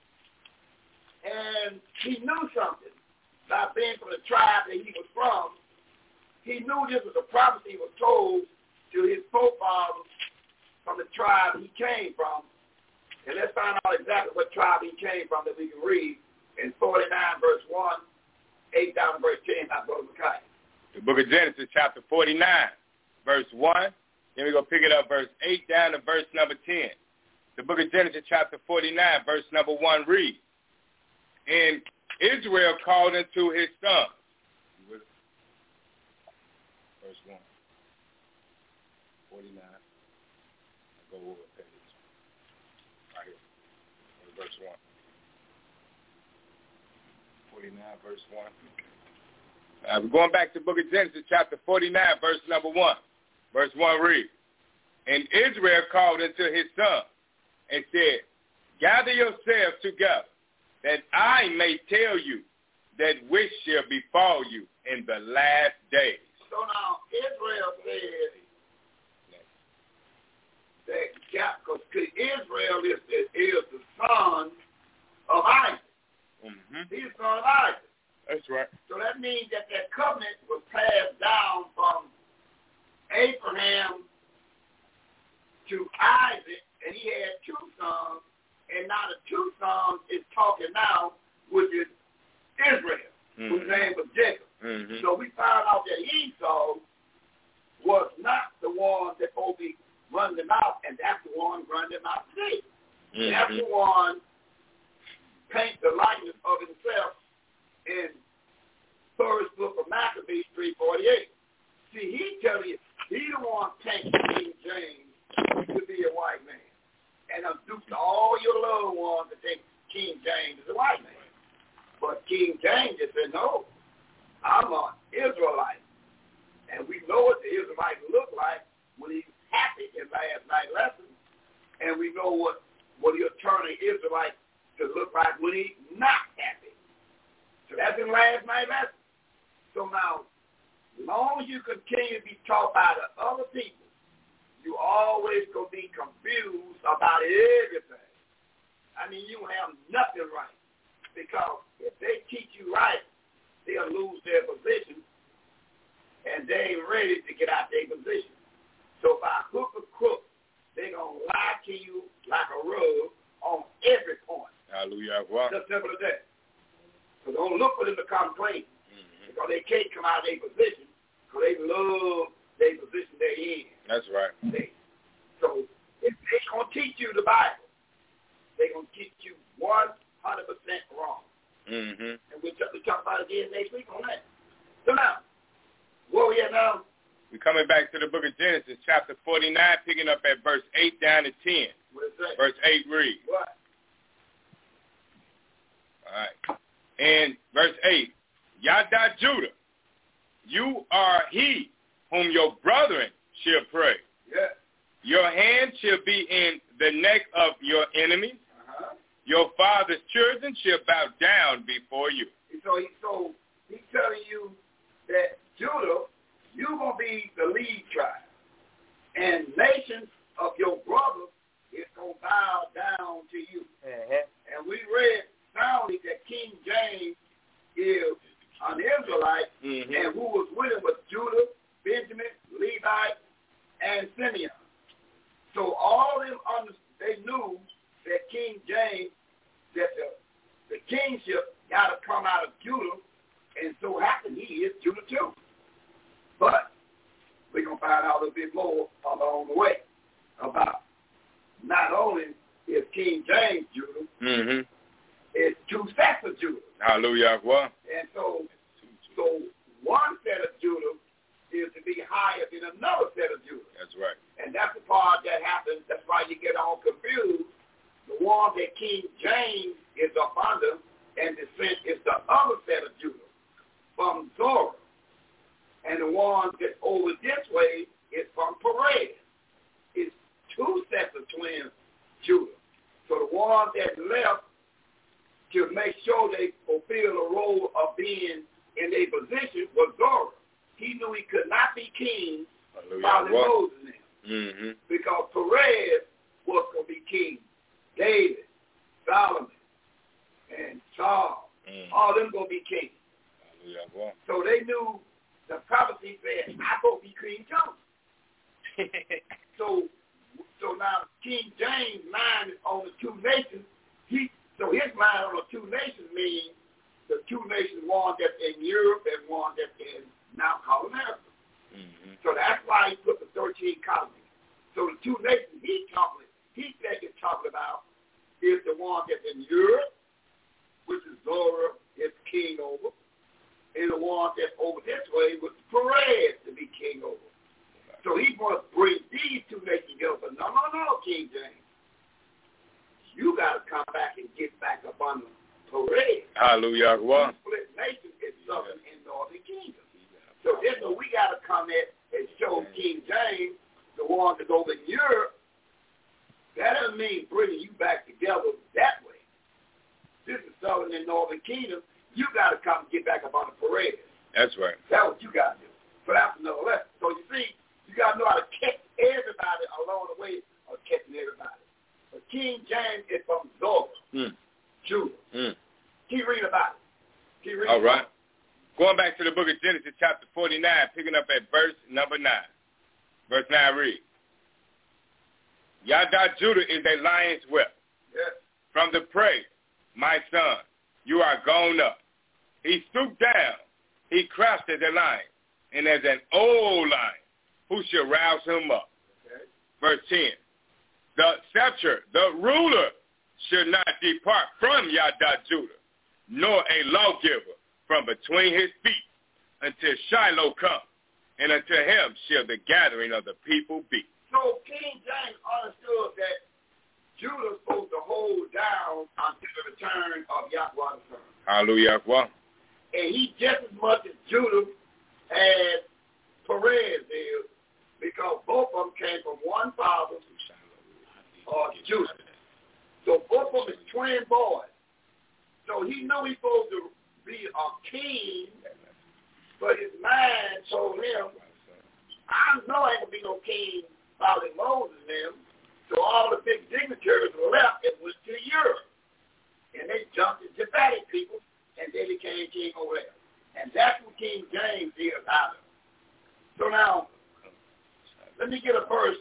and he knew something. By being from the tribe that he was from, he knew this was a prophecy was told to his forefathers from the tribe he came from. And let's find out exactly what tribe he came from that we can read in 49, verse 1, 8 down to verse 10, not Brother Micaiah. The book of Genesis, chapter 49, verse 1. Then we're going to pick it up, verse 8 down to verse number 10. The book of Genesis, chapter 49, verse number 1 reads, and Israel called unto his son. Verse 1. 49. I'll go over a page. Right here. Verse 1. 49, verse 1. We're going back to the book of Genesis, chapter 49, verse number 1. Verse 1 reads, and Israel called unto his son and said, gather yourselves together, that I may tell you that which shall befall you in the last days. So now Israel said that because Israel is the son of Isaac. Mm-hmm. He's the son of Isaac. That's right. So that means that covenant was passed down from Abraham to Isaac, and he had two sons, and now the two sons is talking now, which is Israel, whose name was Jacob. Mm-hmm. So we found out that Esau was not the one that supposed to be running them out, and that's the one running them out today. Mm-hmm. That's the one paint the likeness of himself in first book of Maccabees 3:48. See, he tell you, he the one paint King James to be a white man. And due to all your loved ones that think King James is a white man. But King James just said, no, I'm an Israelite. And we know what the Israelite looked like when he's happy in last night's lesson. And we know what he'll turn an Israelite to look like when he's not happy. So that's in last night's lesson. So now, as long as you continue to be taught by the other people, you always going to be confused about everything. I mean, you have nothing right. Because if they teach you right, they'll lose their position, and they ain't ready to get out their position. So by hook or crook, they're going to lie to you like a rug on every point. Hallelujah. Wow. Just simple as that. So don't look for them to come clean. Mm-hmm. Because they can't come out of their position, because they love their position they're in. That's right. So if they're going to teach you the Bible, they're going to teach you 100% wrong. Mm-hmm. And we'll talk about it again next week on that. So now, where we at now? We're coming back to the book of Genesis, chapter 49, picking up at verse 8 down to 10. What is that? Verse 8 reads. What? All right. And verse 8, Yada Judah, you are he whom your brethren shall pray. Yeah. Your hand shall be in the neck of your enemies. Uh-huh. Your father's children shall bow down before you. So he's telling you that Judah, you're going to be the lead tribe. And nations of your brothers is going to bow down to you. Uh-huh. And we read soundly that King James is an Israelite, mm-hmm. and who was with him was Judah, Benjamin, Levi, and Simeon. So all of them, they knew that King James, that the kingship got to come out of Judah, and so happened he is Judah too. But we're going to find out a little bit more along the way about not only is King James Judah, mm-hmm. it's two sets of Judah. Hallelujah. Well. And so that King James is up under and descent is the other set of Judah from Zorah. And the one that's over this way is from Perez. It's two sets of twin Judah. So the one that left to make sure they fulfill the role of being in their position was Zorah. He knew he could not be king while Moses in him. Because Perez was going to be king. David, Solomon, and Saul, all them going to be king. So they knew the prophecy said, I'm going to be King Jones. So now King James' mind is on the two nations. So his mind on the two nations means the two nations, one that's in Europe and one that's in now called America. So that's why he put the 13 colonies. So the two nations he's talking about is the one that's in Europe, which is Zorah, is king over, and the one that's over this way was Perez to be king over. So he must bring these two nations together. But no, King James. You got to come back and get back up on Perez. Hallelujah. One split nation is southern and northern kingdom. So this is what we got to come at and show King James, the one that's over in Europe. That doesn't mean bringing you back together that way. This is southern and northern kingdom. You got to come and get back up on the Perez. That's right. That's what you got to do. But that's another lesson. So you see, you got to know how to catch everybody along the way of catching everybody. But King James is from Zorah, Judah. Keep reading about it. All right. Going back to the book of Genesis, chapter 49, picking up at verse number 9. Verse 9 reads, Yada Judah is a lion's whelp. Yes. From the prey, my son, you are gone up. He stooped down. He crouched as a lion, and as an old lion, who shall rouse him up? Okay. Verse 10. The scepter, the ruler, should not depart from Yada Judah, nor a lawgiver from between his feet, until Shiloh come, and unto him shall the gathering of the people be. So King James understood that Judah was supposed to hold down until the return of Yahweh the Son. Hallelujah. And he just as much as Judah as Perez is, because both of them came from one father, Judah. So both of them is twin boys. So he knew he was supposed to be a king, but his mind told him, I know I ain't going to be no king following Moses and them. So all the big dignitaries left and went to Europe. And they jumped the Japhetic people, and they became king over there. And that's what King James is out of. So now, let me get a verse.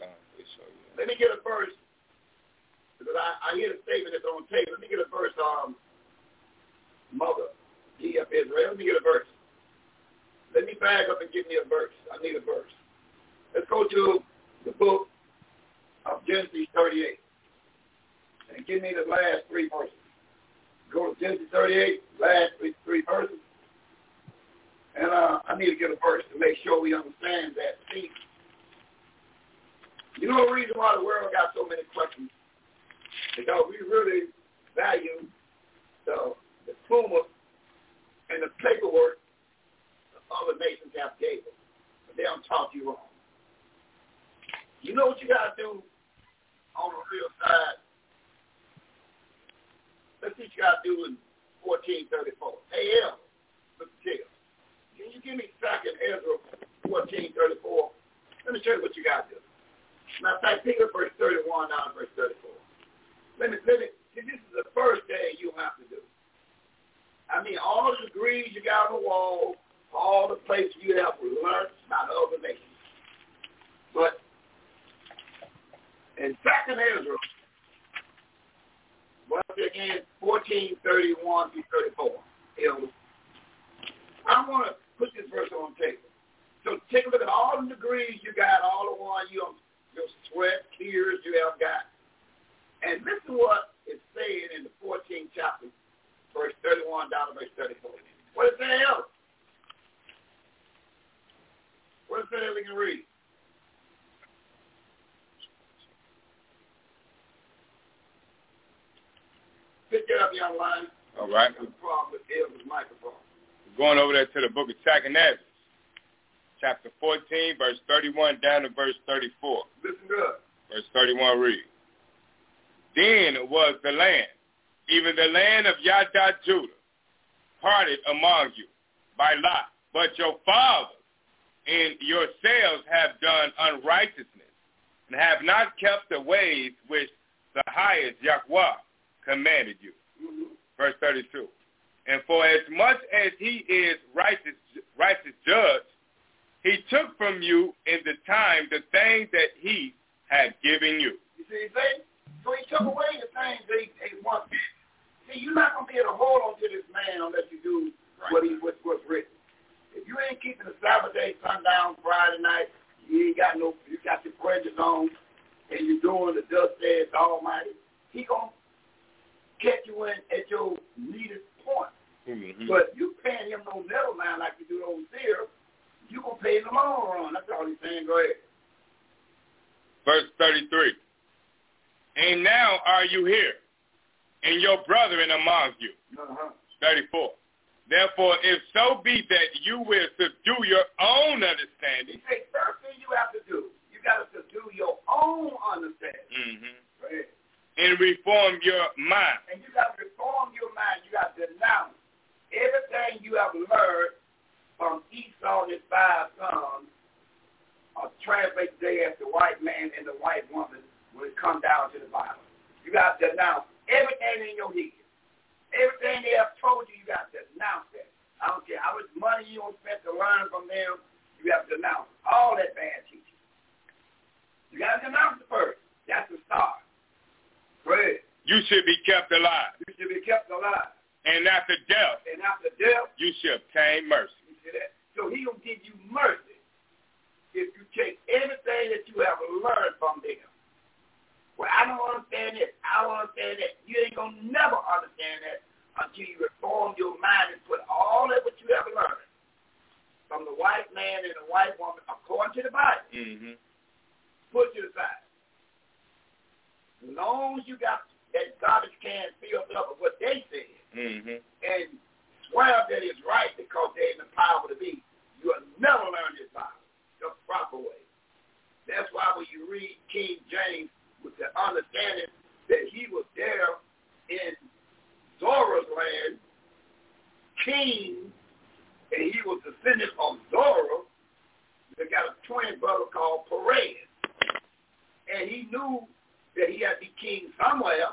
Because I hear the statement that's on tape. Let me get a verse, Mother, D.F. Israel. Let me get a verse. Let me bag up and give me a verse. I need a verse. Let's go to the book of Genesis 38. And give me the last three verses. Go to Genesis 38, last three verses. And I need to get a verse to make sure we understand that. See, you know the reason why the world got so many questions? Because we really value the tumor and the paperwork that other nations have gave us. But they don't talk you wrong. You know what you got to do on the real side? Let's see what you got to do in 1434. Hey, El, Mr. Taylor, can you give me 2nd Ezra 1434? Let me show you what you got to do. Matter of fact, pick up verse 31 down to verse 34. See, this is the first thing you have to do. I mean, all the degrees you got on the wall, all the places you have learned about other nations. But in 2nd Ezra, once again, 14:31 through 34. I want to put this verse on the table. So take a look at all the degrees you got, all the ones your sweat, tears you have got. And listen to what it's saying in the 14th chapter, verse 31 down to verse 34. What is that else? What is that we can read? up, young lion. All right. No problem with Elvis' microphone. We're going over there to the book of Sacanaz, chapter 14, verse 31 down to verse 34. Listen good. Verse 31 reads, Then was the land, even the land of Yada Judah, parted among you by lot, but your fathers and yourselves have done unrighteousness, and have not kept the ways which the highest Yahweh commanded you. Mm-hmm. Verse 32. And for as much as he is righteous judge, he took from you in the time the things that he had given you. You see, so he took away the things they want. See, you're not going to be able to hold on to this man unless you do what's written. If you ain't keeping the Sabbath day, sundown, Friday night, you got your prayers on, and you're doing the dust says the Almighty, he going to catch you in at your needed point. Mm-hmm. But you paying him no nettle line like you do over there, you going to pay in the long run. That's all he's saying. Go ahead. Verse 33. And now are you here, and your brethren among you. 34. Therefore, if so be that you will subdue your own understanding. He said, first thing you have to do, you got to subdue your own understanding. Mm-hmm. Right. And reform your mind. And you got to reform your mind. You got to denounce everything you have learned from Esau and his 5 sons, or translate today as the white man and the white woman when it comes down to the Bible. You got to denounce everything in your head. Everything they have told you, you got to denounce that. I don't care how much money you don't spend to learn from them, you have to denounce all that bad teaching. You got to denounce it first. That's the start. Pray. You should be kept alive. You should be kept alive. And after death, you should obtain mercy. You see that? So he will give you mercy if you take everything that you have learned from them. Well, I don't understand this. I don't understand that. You ain't going to never understand that until you reform your mind and put all that what you have learned from the white man and the white woman according to the Bible. Mm-hmm. Put it aside. As long as you got that garbage can filled up with what they said and swear that it's right because they're in the power to be, you will never learn this Bible the proper way. That's why when you read King James, with the understanding that he was there in Zorah's land, king, and he was descendant of Zorah. They got a twin brother called Perez. And he knew that he had to be king somewhere.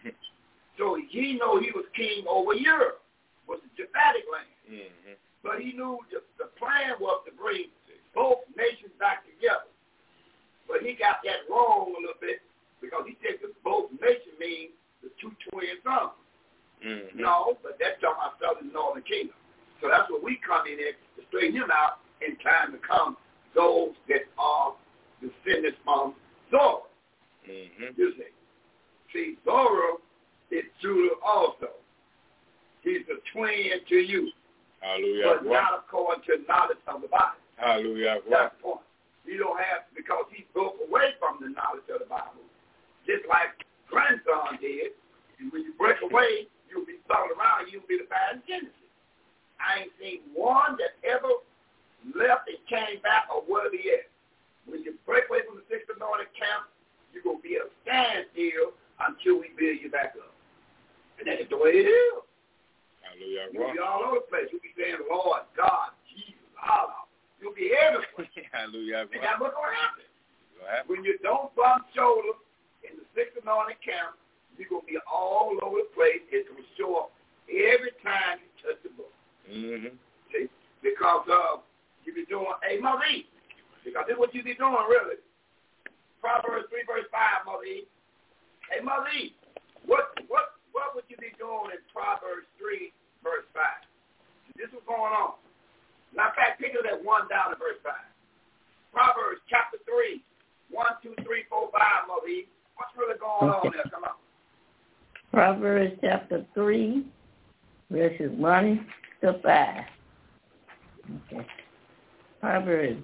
So he knew he was king over Europe, was the Japhetic land. Mm-hmm. But he knew the plan was to bring both nations back together. But he got that wrong a little bit, because he said that both nations mean the 2 twin sons. Mm-hmm. No, but that's talking about southern and northern kingdom. So that's what we come in at to straighten him out in time to come, those that are descendants from Zorah. Mm-hmm. You see, Zorah is Judah also. He's a twin to you. Hallelujah. But not according to knowledge of the Bible. Hallelujah. That's the point. You don't have, because he broke away from the knowledge of the Bible. Just like grandson did. And when you break away, you'll be thrown around, you'll be the bad in Genesis. I ain't seen one that ever left and came back or where he is. When you break away from the 6th anointed camp, you're going to be at a standstill until we build you back up. And that's the way it is. Hallelujah. You'll be all over the place. You'll be saying, Lord, God, Jesus, Allah. You'll be everywhere. Hallelujah. And that's what's going to happen. When you don't bump shoulders in the 6th anointed camp, you're going to be all over the place. It's going to show up every time you touch the book. Mm-hmm. See? Because you be doing, hey, Mother E, because this is what you be doing, really. Proverbs 3, verse 5, Mother E. Hey, Mother E, what would you be doing in Proverbs 3, verse 5? This is what's going on. Now, in fact, pick it at 1 down to verse 5. Proverbs chapter 3, 1, 2, 3, 4, 5, Mother E. What's really going on there? Come on. Proverbs chapter 3, verses 1 to 5. Okay. Proverbs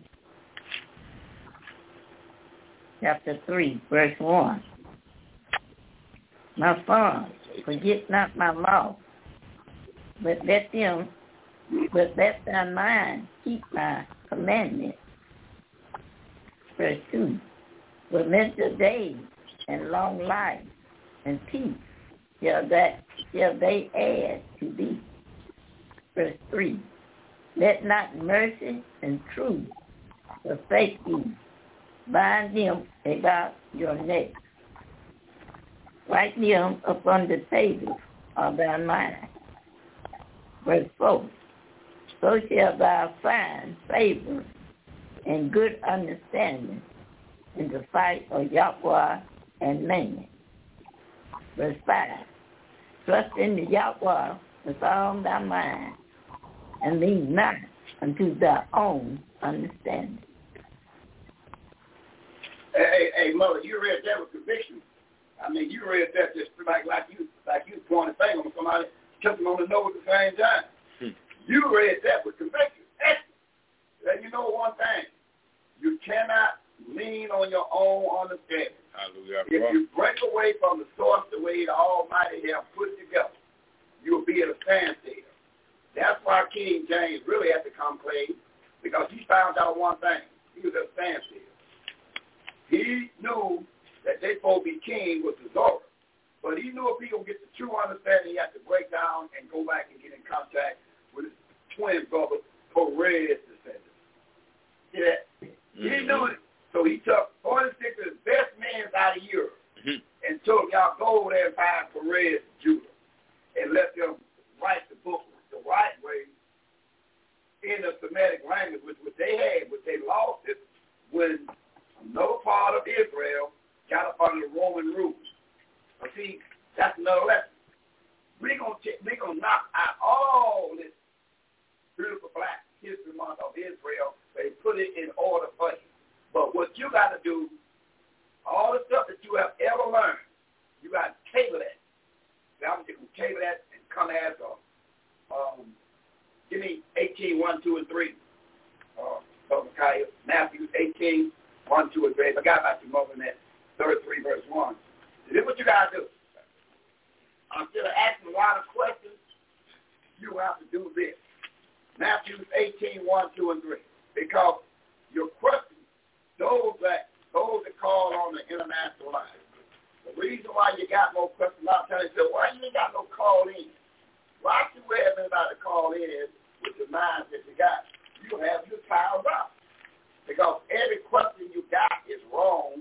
chapter 3, verse 1. My son, forget not my law, but let thy mind keep my commandments. Verse 2, lament the days and long life and peace shall they add to thee. Verse 3, let not mercy and truth forsake thee. Bind them about your neck. Write them upon the table of thy mind. Verse 4, so shalt thou find favor and good understanding in the sight of Yahweh and man. Verse 5, trust in the Yahweh with all thy mind, and lean not unto thy own understanding. Hey, Mother, you read that with conviction. I mean, you read that just like you pointing a finger on somebody, took them on the nose at the same time. You read that with conviction. Excellent. You know one thing. You cannot lean on your own understanding. Hallelujah. If you break away from the source the way the Almighty have put it together, you will be at a standstill. That's why King James really had to come clean, because he found out one thing. He was at a standstill. He knew that they supposed to be king was the Zorah. But he knew if he would get the true understanding, he had to break down and go back and get in contact with his twin brother, Perez descendants. See that? Mm-hmm. He knew it. So he took 46 of his best men out of Europe and told y'all go over there and find Perez Judah and let them write the book the right way in the Semitic language, which they had, but they lost it when another part of Israel got up under the Roman rule. But see, that's another lesson. We're gonna knock out all this beautiful Black History Month of Israel. They put it in order for you. But what you got to do, all the stuff that you have ever learned, you got to table that. I'm just going to table that and come as give me 18, 1, 2, and 3. Matthew 18, 1, 2, and 3. I forgot about you more than that. 33, verse 1. This is what you got to do. Instead of asking a lot of questions, you have to do this. Matthew 18, 1, 2, and 3. Because your questions, those that call on the international line, the reason why you got more questions, a lot of times you say, why you ain't got no call in? Why should we have anybody to call in with the mind that you got? You have your tiles up. Because every question you got is wrong.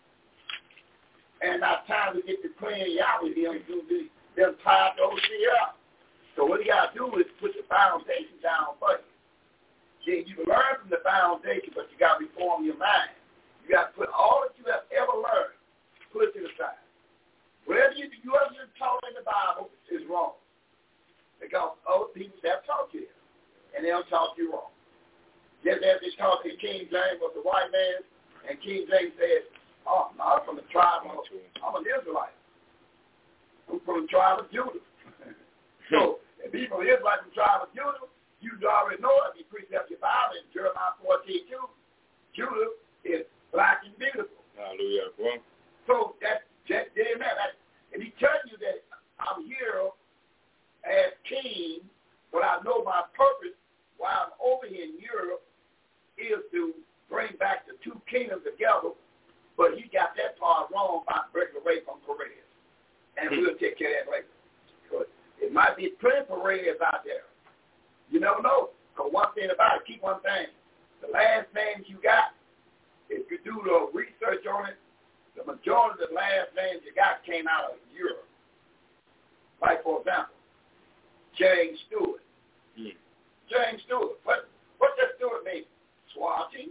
And by the time we get to clean you out with them, they'll tie those shit up. So what you got to do is put the foundation down first. Then you learn from the foundation, but you got to reform your mind. You got to put all that you have ever learned, put it to the side. Whatever you're taught in the Bible is wrong. Because other people have taught you this, and they'll taught you wrong. Just as they taught in King James was the white man, and King James said, oh, no, I'm from the tribe of, I'm an Israelite. I'm from the tribe of Judah. So, if he's from the Israelite from the tribe of Judah, you already know if you precept your Bible in Jeremiah 14:2, Judah is black and beautiful. Hallelujah. Well, so that's just there now. And he tells you that I'm here as king, but I know my purpose while I'm over here in Europe is to bring back the two kingdoms together, but he got that part wrong by breaking away from Perez. And we'll take care of that later. Because it might be plenty of Perez out there. You never know. Because one thing about it, keep one thing. The last names you got, if you do the research on it, the majority of the last names you got came out of Europe. Like, for example, James Stewart. James Stewart. What does Stewart mean? Swati,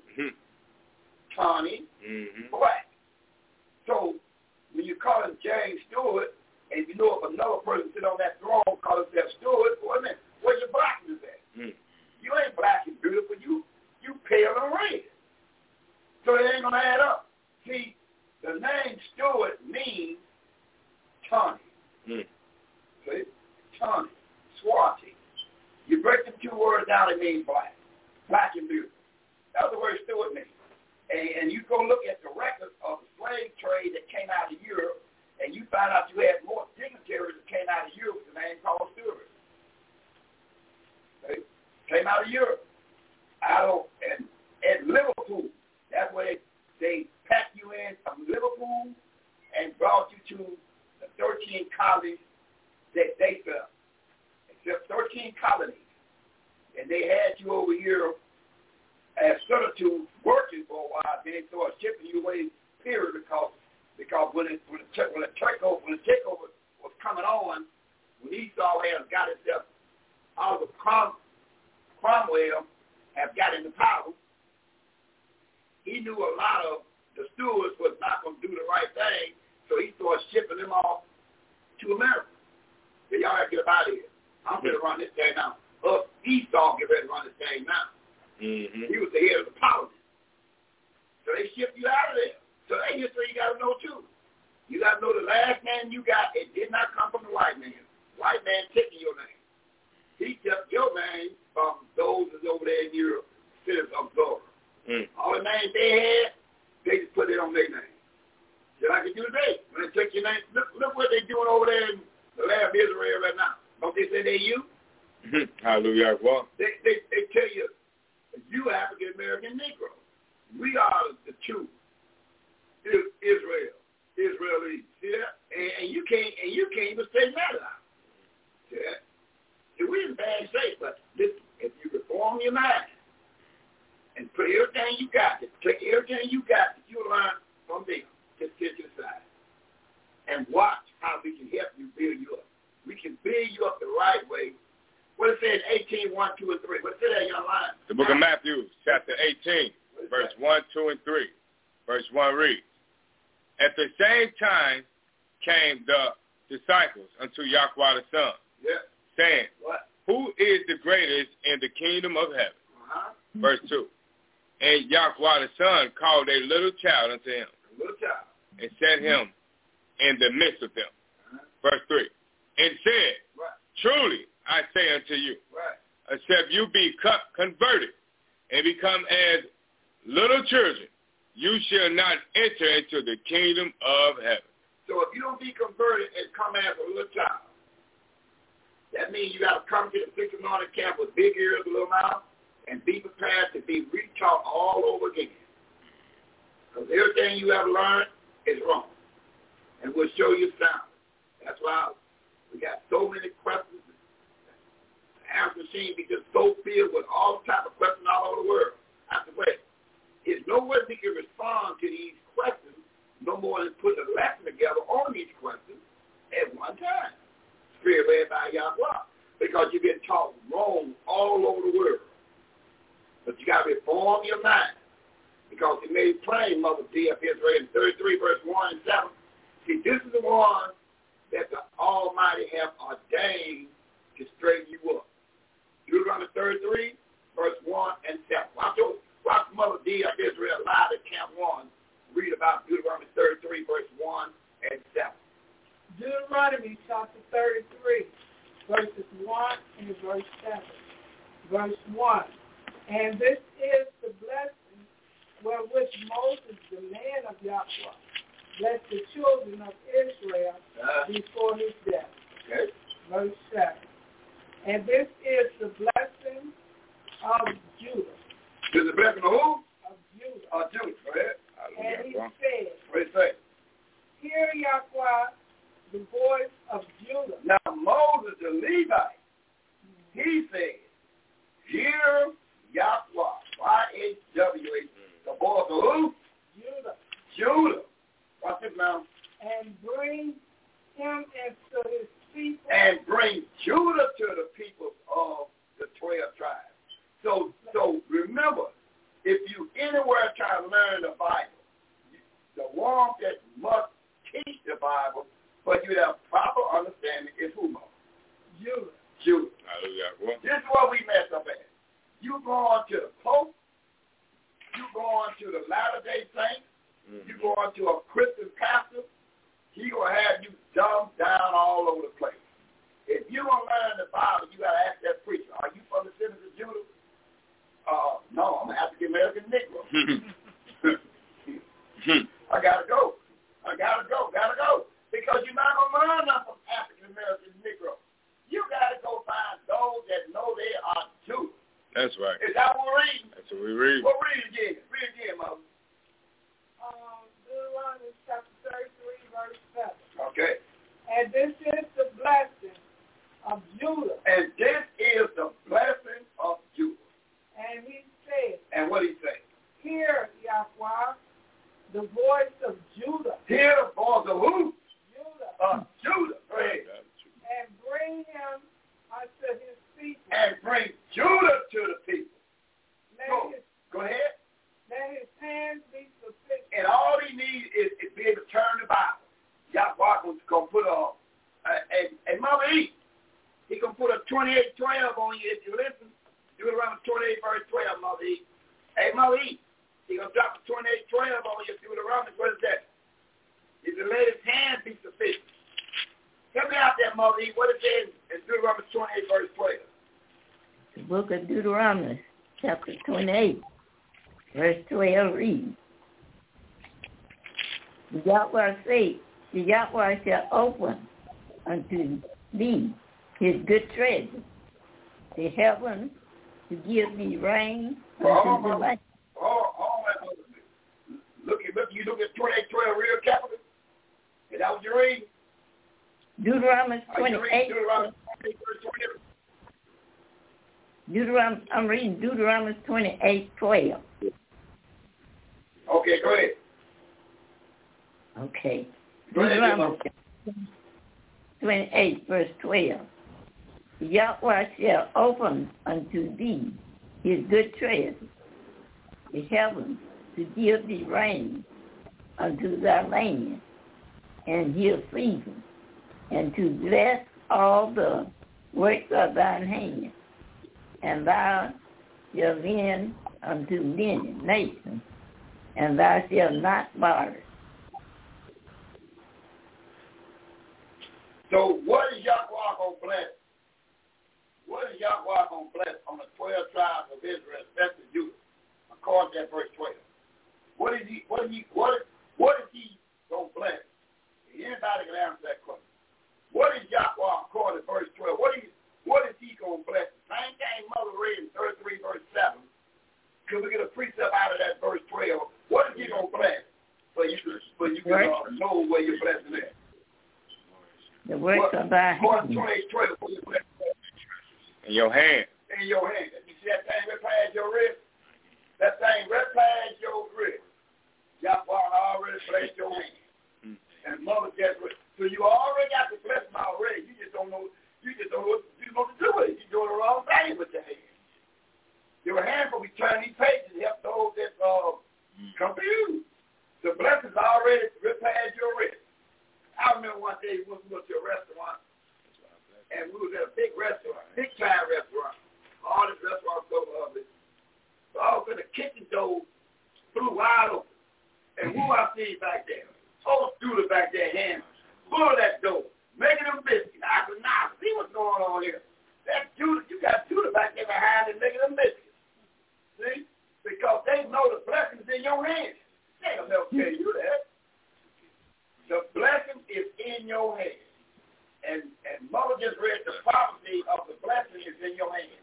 Tawny, Black. So when you call him James Stewart, and you know if another person sit on that throne call himself Stewart, wait a minute, where's your blackness at? You ain't black and beautiful. You pale and red. So it ain't gonna add up. See, the name Stewart means Tawny. See, Tawny, Swati. You break them two words down, it means black and beautiful. That's the word Stewart means. And you go look at the records of the slave trade that came out of Europe, and you find out you had more dignitaries that came out of Europe than they ain't called stewards. They came out of Europe. And at Liverpool, that's where they packed you in from Liverpool and brought you to the 13 colonies that they felt. Except 13 colonies. And they had you over here as servitude working for a while, then they started shipping you away, period, because when the takeover was coming on, when Esau had got himself out of Cromwell, have got into power, he knew a lot of the stewards was not going to do the right thing, so he started shipping them off to America. So y'all have to get out of here. I'm going to run this thing now. Esau get ready to run this thing now. Mm-hmm. He was the head of the parliament. So they shipped you out of there. So that history you got to know too. You got to know the last name you got, it did not come from the white man. White man taking your name. He took your name from those that's over there in Europe, citizens of Zora. All the names they had, they just put it on their name. Just like they do today. When they take your name, look what they're doing over there in the land of Israel right now. Don't they say they're you? Hallelujah. Well, they tell you, you African-American Negro. We are the true Israelis. See that? And you can't even say that out. See that? See, we're in bad shape, but listen, if you reform your mind and put everything you got, take everything you got that you learn from them, just get to the side. And watch how we can help you build you up. We can build you up the right way. What it says, 18, 1, 2, and 3. What it says, young line? The book of Matthew, chapter 18, verse 1, 2, and 3. Verse 1 reads, at the same time came the disciples unto Yahweh the Son, saying, what? Who is the greatest in the kingdom of heaven? Verse 2. And Yahweh the Son called a little child unto him, and set him in the midst of them. Verse 3. And said, truly I say unto you, except you be converted and become as little children, you shall not enter into the kingdom of heaven. So if you don't be converted and come as a little child, that means you got to come to the 6th anointed camp with big ears, a little mouth, and be prepared to be retaught all over again. Because everything you have learned is wrong. And we'll show you sound. That's why we got so many questions. The answer machine be just so filled with all type of questions all over the world. I said, wait, there's no way we can respond to these questions no more than put a lesson together on these questions at one time. Spirit led by Yahweh. Because you've been taught wrong all over the world. But you got to reform your mind. Because he made plain, Mother D of Israel, in 33, verse 1 and 7. See, this is the one that the Almighty have ordained to straighten you up. Deuteronomy 33, verse 1 and 7. Watch Mother D of Israel live at Camp 1. Read about Deuteronomy 33, verse 1 and 7. Deuteronomy chapter 33, verses 1 and verse 7. Verse 1. And this is the blessing wherewith Moses, the man of Yahweh, blessed the children of Israel before his death. Okay. Verse 7. And this is the blessing of Judah. This is the blessing of who? Of Judah. Of Judah. Go ahead. And he said, what did he say? Hear Yahweh, the voice of Judah. Now Moses, the Levite, he said, hear Yahweh, Y-H-W-H, the voice of who? Judah. Judah. Watch it now. And bring him into his people. And bring Judah to the people of the 12 tribes. So remember, if you anywhere try to learn the Bible, the one that must teach the Bible, but you have proper understanding is who? Judah. This is what we mess up at. You going to the Pope, you going to the Latter-day Saints, you going to a Christian pastor, he going to have you dumbed down all over the place. If you don't learn the Bible, you got to ask that preacher, are you from the citizens of Judah? No, I'm an African-American Negro. I got to go. Because Because you're not going to learn nothing from African American Negro. You got to go find those that know they are Jews. That's right. Is that what we're reading? That's what we read. Well, read it again. Read it again, Mother. Deuteronomy chapter 33, verse 7. Okay. And this is the blessing of Judah. And this is the blessing of Judah. And he said. And what he say? Hear, Yahweh, the voice of Judah. Hear the voice of who? Judah. Judah. Go ahead. And bring him unto his people. And bring Judah to the people. Go ahead. Let his hands be sufficient. And all he needs is to be able to turn the Bible. Yahweh was going to put a Mother E. He going to put a 28:12 on you if you listen. Deuteronomy 28, verse 12, Mother E. Hey, Mother E. He going to drop a 28:12 on you if Deuteronomy. What is that? He said, let his hands be sufficient. Help me out there, Mother E. What it says in Deuteronomy 28, verse 12. The book of Deuteronomy, chapter 28, verse 12 reads, the Yahweh said, the Yahweh shall open unto thee his good treasure, the heaven to give thee rain unto the land. Look, you look at 28:12 real capital. Is that what you're reading? Deuteronomy 28. I'm reading Deuteronomy 28:12. Okay, go ahead. Okay. Go ahead, Deuteronomy 28, verse 12. Yahweh shall open unto thee his good treasure, the heavens, to give thee rain unto thy land, and his season, and to bless all the works of thine hand. And thou shalt lend unto many nations, and thou shalt not borrow. So what is Yahweh going to bless? What is Yahweh going to bless on the 12 tribes of Israel, especially Judah, according to that verse 12? What is he going to bless? Anybody can answer that question. What is Yahweh according to verse 12? What is he going to bless? Same thing Mother read in 33 verse 7. Could we get a precept out of that verse 12? What is he going to bless? So you can know where you're blessing at. The works of thy hand. In your hand. In your hand. You see that thing right past your wrist? That thing right past your wrist. Yahweh already blessed your hand. And Mother just so you already got the blessing already. You just don't know what you're supposed to do with it. You're doing the wrong thing with your hand. Your hand will be turning these pages to help those that confused. The blessings already right past your wrist. I remember one day we went to a restaurant, and we was at a big restaurant, big time restaurant. All this restaurant so lovely. So all of a sudden the kitchen door flew wide open. And who I see back there? Whole Judah back there, hand full of that dough, making them biscuits. I said, nah, see what's going on here. That Judah, you got Judah back there behind and making them biscuits. See? Because they know the blessings in your hands. They don't never tell you that. The blessing is in your hand. And Mother just read the prophecy of the blessing is in your hand.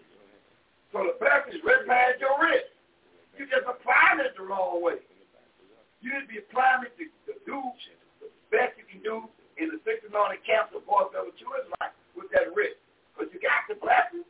So the blessing is right past your wrist. You just applying it the wrong way. You need to be applying it to do the best you can do in the 6 anointed camps of voice of a true Israelite with that wrist. But you got the blessing.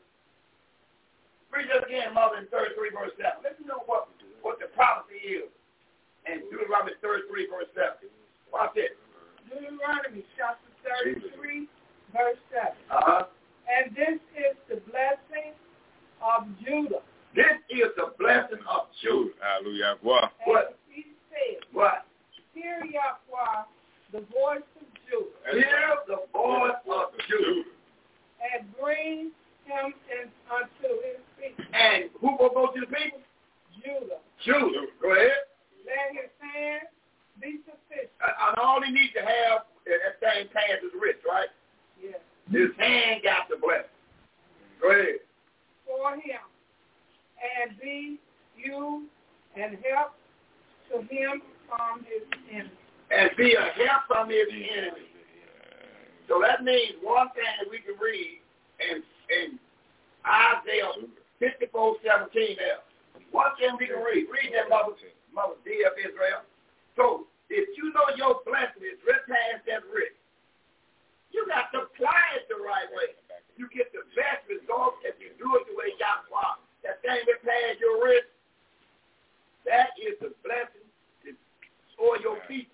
Read that again, Mother, in 33 verse 7. Let me know what the prophecy is. And Deuteronomy 33 verse 7. Watch it. Deuteronomy chapter 33, verse 7. And this is the blessing of Judah. This is the blessing of Judah. Hallelujah. What? He said, what? Hear Yahweh, the voice of Judah. Hear the voice of Judah. And bring him unto his people. And who will go to the people? Judah. Judah. Go ahead. Let his hand be sufficient. And all he needs to have that thing past his wrist, right? Yes. His hand got the blessing. Go ahead. For him, and be you and help to him from his enemies. and be a help from his enemy. So that means one thing that we can read in Isaiah 54:17 there. One thing we can read. Read that, Mother D of Israel. So if you know your blessing is rich past that rich, you got to apply it the right way. You get the best results if you do it the way Yahweh. That thing that past your rich, that is the blessing for your people.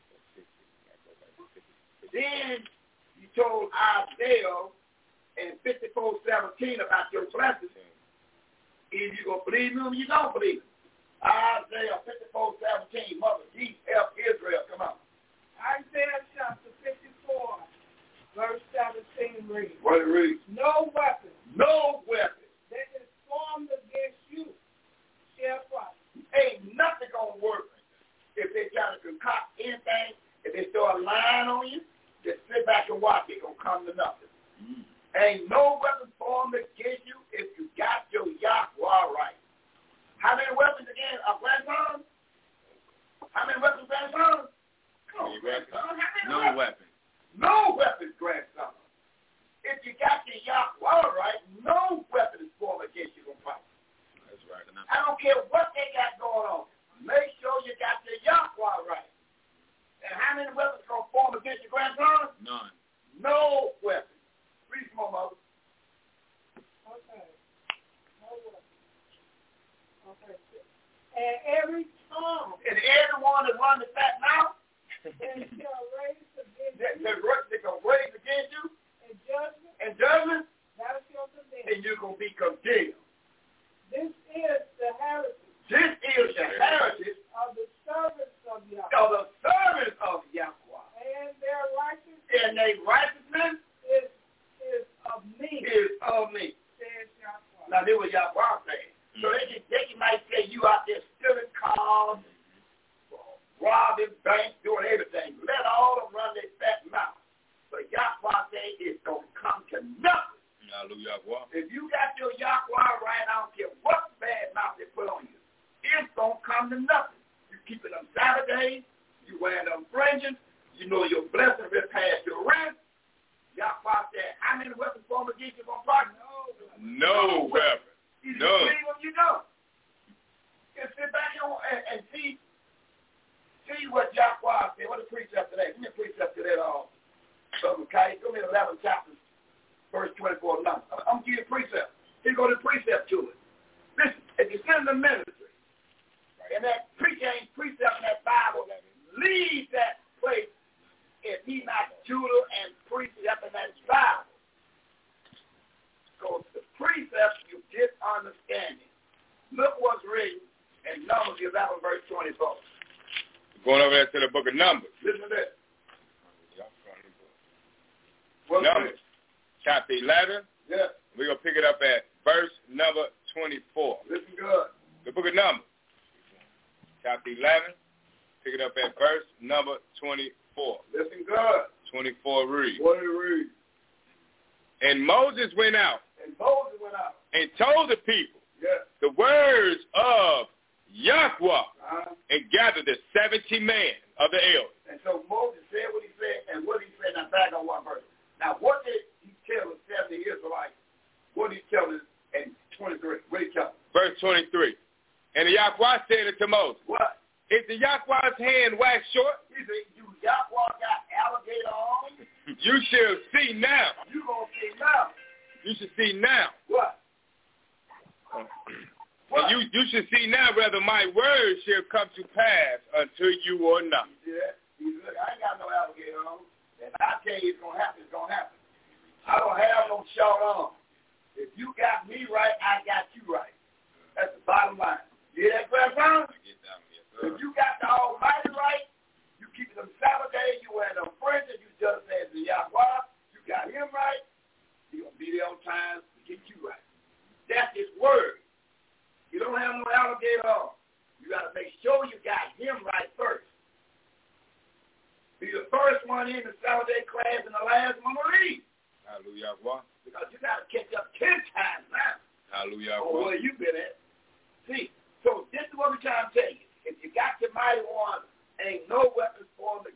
Then you told Isaiah in 54:17 about your blessings. Either you going to believe them or you don't believe them. Isaiah 54:17, Mother D of Israel, come on. Isaiah chapter 54, verse 17 reads. What it reads? No weapon. No weapon. That is formed against you shall prosper. Ain't nothing going to work if they try to concoct anything. If they start lying on you, just sit back and watch. It's going to come to nothing. Ain't no weapon formed against you if you got your Yahweh right. How many weapons again? A grandson? How many weapons, grandson? Come on, grandson. No weapon. No weapons, grandson. If you got your Yahweh right, no weapon is formed against you going to prosper. That's right. I don't care what they got going on. Make sure you got your Yahweh right. And how many weapons going to form against your grandson? None. No weapons. Read some more, Mother. Okay. No weapon. Okay. And every tongue. And everyone that run the fat mouth. And shall raise against They're you. going to raise against you. In judgment. In judgment. Thou shalt condemn. And you're going to be condemned. This is the heritage. This is the heritage of the servants of Yahweh. of the servants of Yahweh. And their righteousness. And their righteousness is of me. Is of me. Says Yahweh. Now, this was Yahweh saying. So they might say you out there stealing cars, robbing banks, doing everything. Let all of them run their fat mouth. But Yahweh say it's going to come to nothing. Hallelujah. If you got your Yahweh right, I don't care what bad mouth they put on you. It's going to come to nothing. You keeping them Sabbath days. You wearing them fringes. You know your blessing will pass your rent. Yahweh said, how many weapons formed against you going to prosper? No weapon. You No. believe what you know. Just sit back and see what Yahweh said. What the precept today? Give me a precept to that. Okay, go to 11 chapters, verse 24. Now, I'm giving you a precept. Here go the precept to it. Listen, if you send the ministry, and that preacher ain't precept in that Bible, leave that place if he not Judah and precept in that Bible. Because the precept you get understanding. Look what's written in Numbers 11, verse 24. Going over there to the book of Numbers. Listen to this. Numbers, chapter 11. Yeah. We're going to pick it up at verse number 24. Listen good. The book of Numbers, chapter 11. Pick it up at verse number 24. Listen good. 24 reads. What did it read? And Moses went out and told the people the words of Yahweh and gathered the 70 men of the elders. And so Moses said what he said, and what he said, now back on one verse. Now what did he tell the 70 Israelites? What did he tell them in 23? What did he tell them? Verse 23. And the Yahweh said unto Moses, what? Is the Yahweh's hand waxed short? He said, you Yahweh got alligator on? You shall see now. You going to see now. You should see now. What? And you should see now whether my words shall come to pass unto you or not. Yeah. Look, I ain't got no alligator on. If I tell you it's going to happen, it's going to happen. I don't have no short on. If you got me right, I got you right. That's the bottom line. You hear that, grandson? If you got the Almighty right, you keep them Sabbath days, you wear them fringes, you just as the Yahweh, you got him right, he's going to be there on time to get you right. That's his word. You don't have no alligator on. You got to make sure you got him right first. Be the first one in the Sabbath day class and the last one to leave. Hallelujah. Because you got to catch up 10 times now. Hallelujah. Oh, where you been at? See, so this is what we're trying to tell you. If you got your mighty one, ain't no weapons formed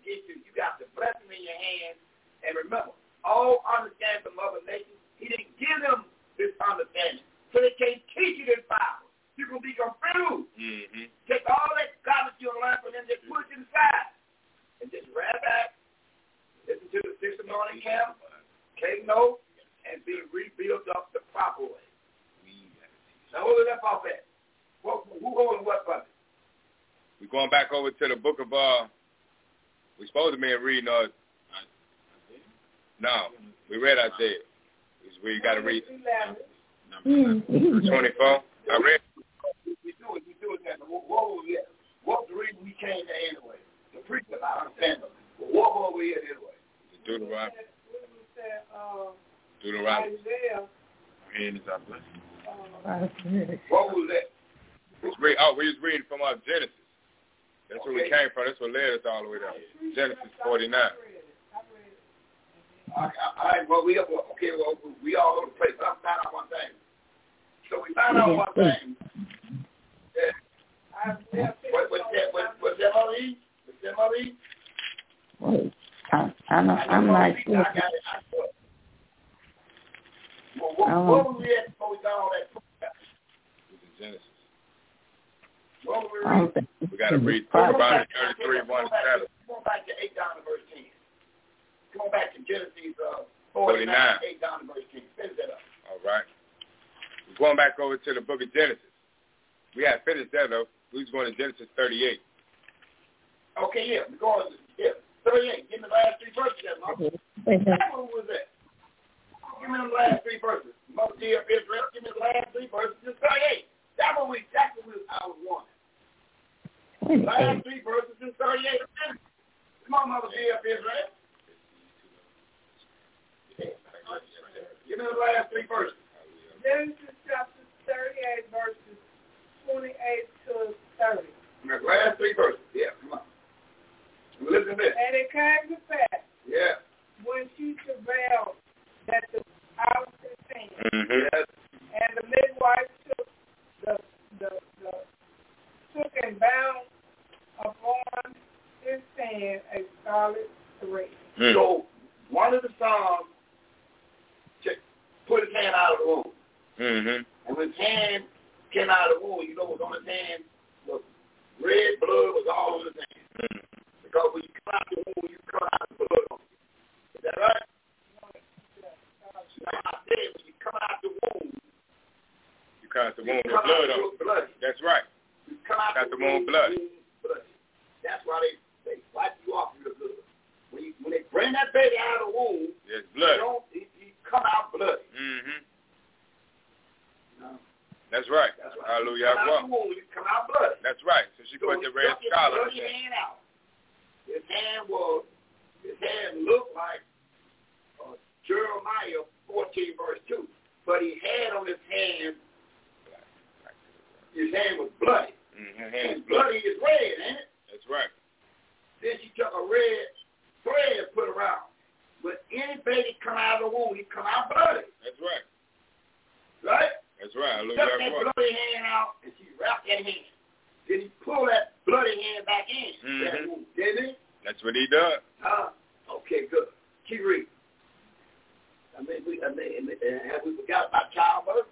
be confused. Mm-hmm. Take all that knowledge you learn from them, just put it to the side. And just wrap back, listen to the 6 anointing camp, take notes, and be rebuilt up the proper way. Now, hold it up off that. Who holding what for? We're going back over to the book of, we're supposed to be reading, no, we read Isaiah. We got to read 24. I read. We do it now. What the reason we came there anyway? The preacher, I understand them. But what were we at anyway? Deuteronomy. Isaiah. Hand is our blessing. What was that? We was reading from Genesis. That's where we came from. That's what led us all the way down. Genesis 49. All right, well, we all over the place. But I found out one thing. So we found out one thing. What's that, Marie? Wait, I'm not sure. I got it. What were we at before we got all that? Genesis. What were we reading? We got to read Deuteronomy 33, 1 to 7. Come back to 8 down to verse 10. Come back to Genesis 49, 8 down to verse 10. Finish that up. All right. We're going back over to the book of Genesis. We had finished that, though. We was going to Genesis 38. Okay, yeah. We're going to 38. Give me the last 3 verses. What was that? Give me the last 3 verses. Mother dear of Israel, give me the last 3 verses. Just 38. That's what I was wanting. Last 3 verses in 38. Come on, Mother dear of Israel. Give me the last 3 verses. Genesis chapter 38, verses 28 to 30. The last 3 verses. Yeah, come on. Listen to this. And it came to pass. Yeah. When she travailed that the house contained. Mm-hmm. Yes. And the midwife took took and bound upon his hand a scarlet thread. Mm. So one of the sons put his hand out of the womb. Mm-hmm. And when his hand came out of the womb, you know what was on his hand? Was red blood was all on his hand. Mm-hmm. Because when you come out the womb, you come out the blood on you. Is that right? Now I said when you come out the womb, You come out the womb with blood on it. blood. That's right. You come out Got the womb blood. That's why they wipe you off with the blood. When they bring that baby out of the womb, There's blood. he come out bloody. Mm-hmm. No. That's right. That's right. Hallelujah. You come out the womb, you come out bloody. That's right. So she put the red scarlet on his it. hand out. His hand looked like Jeremiah 14 verse 2. But he had on his hand was bloody. Mm-hmm. And bloody is red, ain't it? That's right. Then she took a red thread and put around. But any baby come out of the womb, he come out bloody. That's right. Right? That's right. Took that Hallelujah. bloody hand out and she wrapped that hand. Then he pulled that bloody hand back in. Mm-hmm. That womb, didn't he? That's what he does. Okay, good. Keep reading. Have we forgot about childbirth?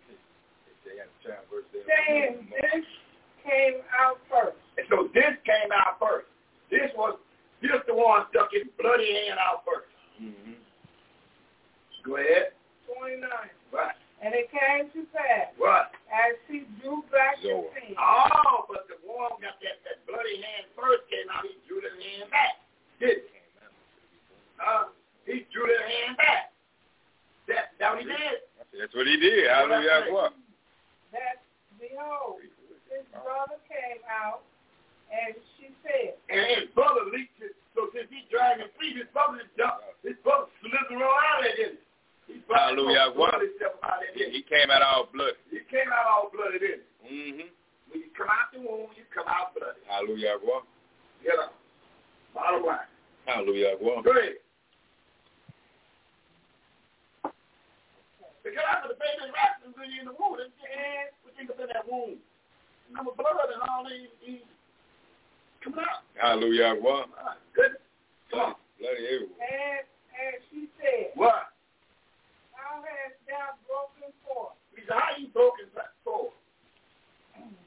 Saying this came out first. And so this came out first. This the one stuck his bloody hand out first. Mm-hmm. Go ahead. 29. Right. And it came to pass. What? As he drew back his hand. Oh, but the one got that bloody hand first came out, he drew the hand back. Did he? He drew the hand back. That what he did? That's what he did. Hallelujah. What? That, behold, his brother came out, and she said. And his brother leaped it. So since he dragged his feet, his brother slithered on out of it, didn't he? Hallelujah. What? He came out all bloody. He came out all bloody, didn't he? Mm-hmm. When you come out the womb, you come out bloody. Hallelujah. What? You know. Bottom line. Hallelujah. What? Go ahead. Because after the baby wrapped him in the womb, and we think up in that womb. Remember blood and all these coming out. Hallelujah. What? Good. Come on. Bloody everywhere. And she said. What? How hast thou broken forth? He said, how you broken forth?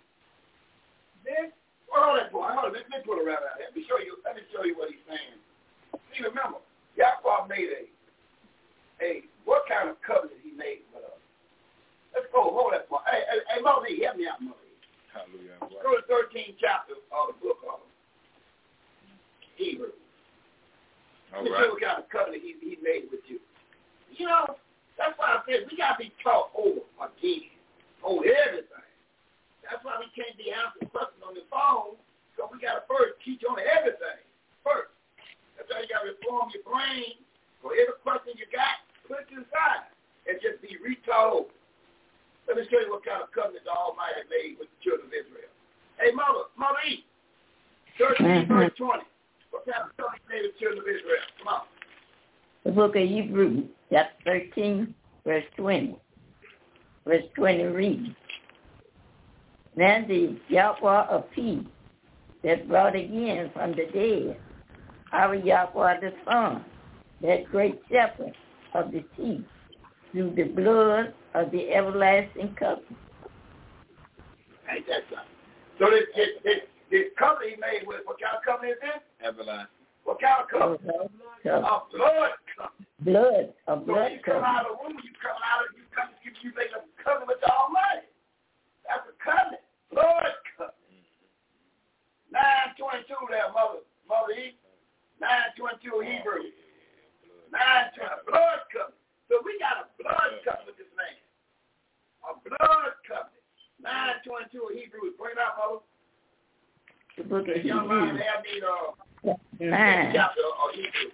right. Let me show you what he's saying. See, remember, Yahweh made what kind of covenant he made with us? Let's go. Hold that part. Hey, Mother, help me out, Mother. Hallelujah. Go to the 13th chapter of the book of Hebrews. All Let's right. see what kind of covenant he made with you. You know, that's why I said we got to be taught over again, over everything. That's why we can't be answering questions on the phone, because we got to first teach on everything first. That's why you got to reform your brain. For every question you got, put it inside and just be retaught over. Let me show you what kind of covenant the Almighty made with the children of Israel. Hey, Mother E, 13 verse 20. What kind of covenant made with the children of Israel? Come on. The book of Hebrews, chapter 13, verse 20. Verse 20 reads, Now the Yahweh of peace that brought again from the dead our Yahweh the Son, that great shepherd of the sheep, through the blood of the everlasting covenant. Ain't that something? So this covenant he made with, what kind of covenant is this? Everlasting. What kind of covenant? A blood covenant. A blood So you come out of the womb, you make a covenant with the Almighty. That's a covenant. Blood covenant. 9:22 there, Mother E. 9:22 Hebrew. 9:20. Blood covenant. So we got a blood covenant with this man. A blood covenant. 9:22 Hebrews. Bring it out, Mother. The book of young man Hebrews. have me chapter of Hebrews.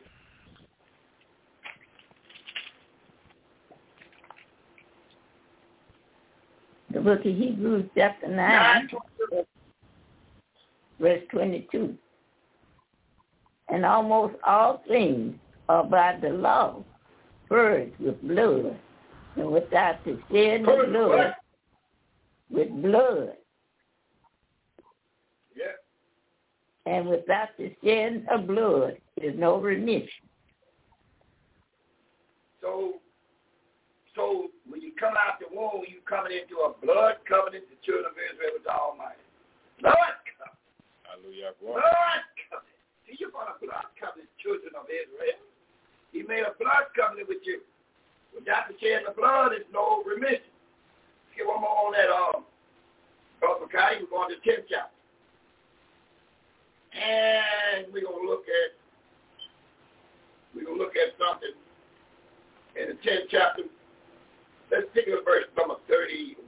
The book of Hebrews, chapter 9, verse 22. And almost all things are by the law, purged with blood, and without the shedding of blood, with blood. Yeah. And without the shedding of blood, there's no remission. So when you come out the womb, you coming into a blood covenant, the children of Israel with the Almighty. Blood covenant. Hallelujah. Blood covenant. See, you're on a blood covenant, children of Israel. He made a blood covenant with you. Without the shedding of blood, there's no remission. Let's get one more on that. Brother Kai, we're going to the 10th chapter. And we're going to look at something in the 10th chapter. Let's take a verse number 31.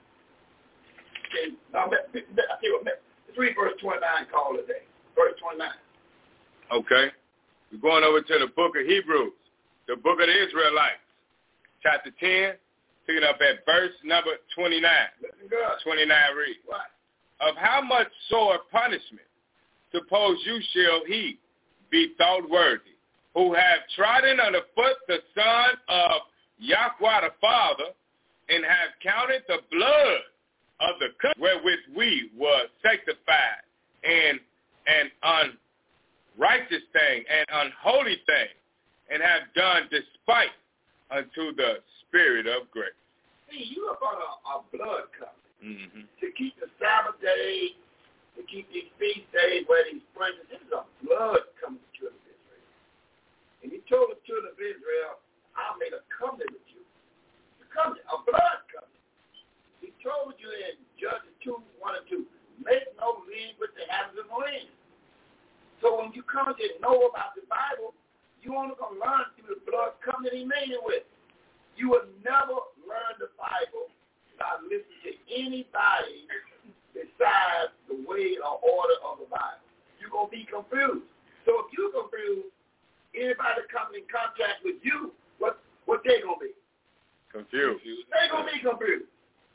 Okay, now, let's read verse 29, call today. Verse 29. Okay. We're going over to the book of Hebrews, the book of the Israelites, chapter 10, picking up at verse number 29. Listen good. 29 reads, What? Of how much sore punishment suppose you shall he be thought worthy, who have trodden underfoot the Son of Yahweh the Father, and have counted the blood of the covenant wherewith we were sanctified, and an unrighteous thing, and unholy thing, and have done despite unto the Spirit of grace. See, you are on a blood covenant. Mm-hmm. To keep the Sabbath day, to keep these feast days, weddings, springs. This is a blood covenant with the children of Israel. And he told the children of Israel, I made a covenant with you. A covenant, a blood covenant. He told you in Judges 2, 1 and 2, make no league with the habits of no end. So when you come to know about the Bible, you only going to learn through the blood covenant he made it with. You will never learn the Bible by listening to anybody besides the way or order of the Bible. You're going to be confused. So if you're confused, anybody coming in contact with you, what they going to be? Confused. They're going to be confused.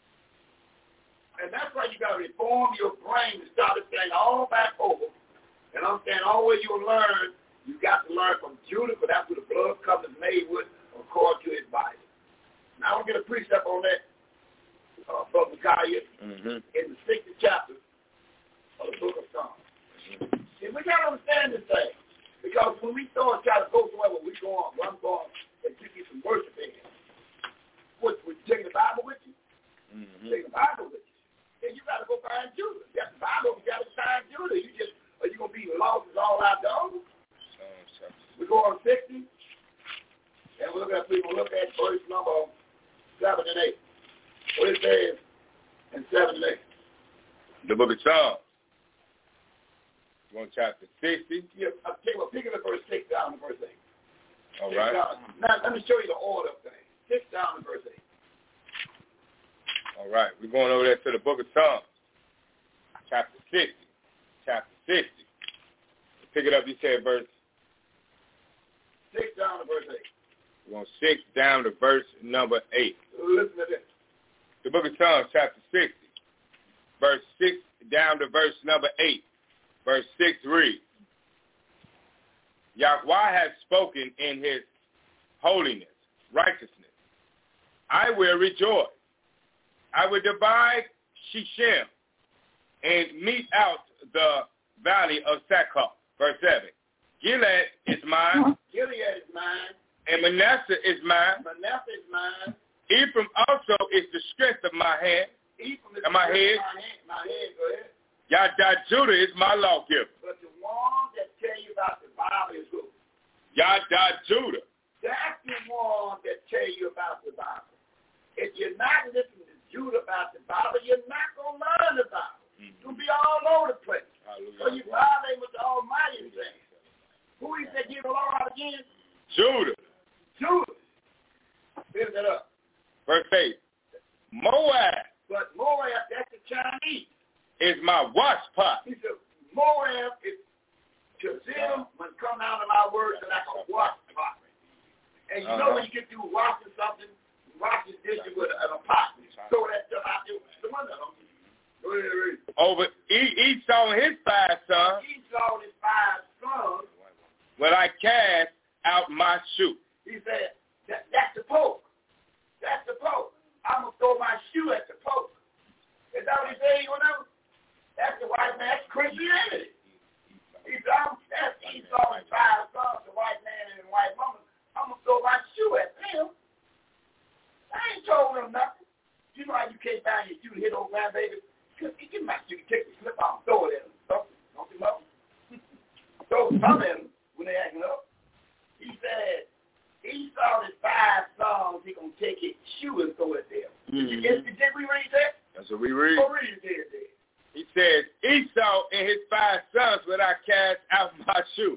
And that's why you got to reform your brain and start this thing all back over. And understand all the way you'll learn, you got to learn from Judah, but that's what the blood covenant is made with according to his Bible. Now we'll get a precept on that, Brother Micaiah, in the 6th chapter of the book of Psalms. And we got to understand this thing. Because when we start trying to go somewhere where I'm going, and you get some worship in here. Would you take the Bible with you? Take the Bible with you. Then you got to go find Judah. You got the Bible, you got to find Judah. Are you going to be The book of Psalms. You want chapter 60? Yeah, pick it up verse 6 down to verse 8. All right. Now, let me show you the order of things. 6 down to verse 8. All right. We're going over there to the book of Psalms, chapter 60. Chapter 60. Pick it up, you said verse 6 down to verse 8. We're going 6 down to verse number 8. Listen to this. The book of Psalms, chapter 60, verse 6 down to verse number 8. Verse 6 reads, Yahweh has spoken in his holiness, righteousness. I will rejoice. I will divide Shechem and mete out the valley of Sackcloth. Verse 7. Gilead is mine. Gilead is mine. And Manasseh is mine. Manasseh is mine. Ephraim also is the strength of my hand. Ephraim is and my head. My head, go ahead. Yada Judah is my lawgiver. But the one that tell you about the Bible is who? Yada Judah. That's the one that tell you about the Bible. If you're not listening to Judah about the Bible, you're not going to learn the Bible. You'll be all over the place. Hallelujah. So you violate what the Almighty is saying. Who he said give the law out again? Judah. Judah. Finish that up. Verse 8. Moab. But Moab, that's the Chinese. Is my wash pot. He said, Moab is to them when come out of my words like a wash pot. And you know when you get through washing something, wash the dishes with a pot, throw that stuff out there with the window. Go ahead, read. Over Esau and his 5 sons. Esau and his 5 sons. Will I cast out my shoe. He said, that's the Pope. That's the Pope. I'm going to throw my shoe at the Pope. Is that what he said he going to do? That's the white man. That's Christianity. He said, that's Esau and 5 sons, the white man and the white woman. I'm going to throw my shoe at them. I ain't told them nothing. You know how you can't find your shoe to hit old grandbaby? Get my shoe, take the slip off, throw it at them. Don't you love them? Throw some at them when they acting up. He said, Esau and his 5 sons, he going to take his shoe and throw it there. Mm-hmm. Did we read that? That's what we read. Go read it there. He says, Esau and his 5 sons will I cast out my shoe.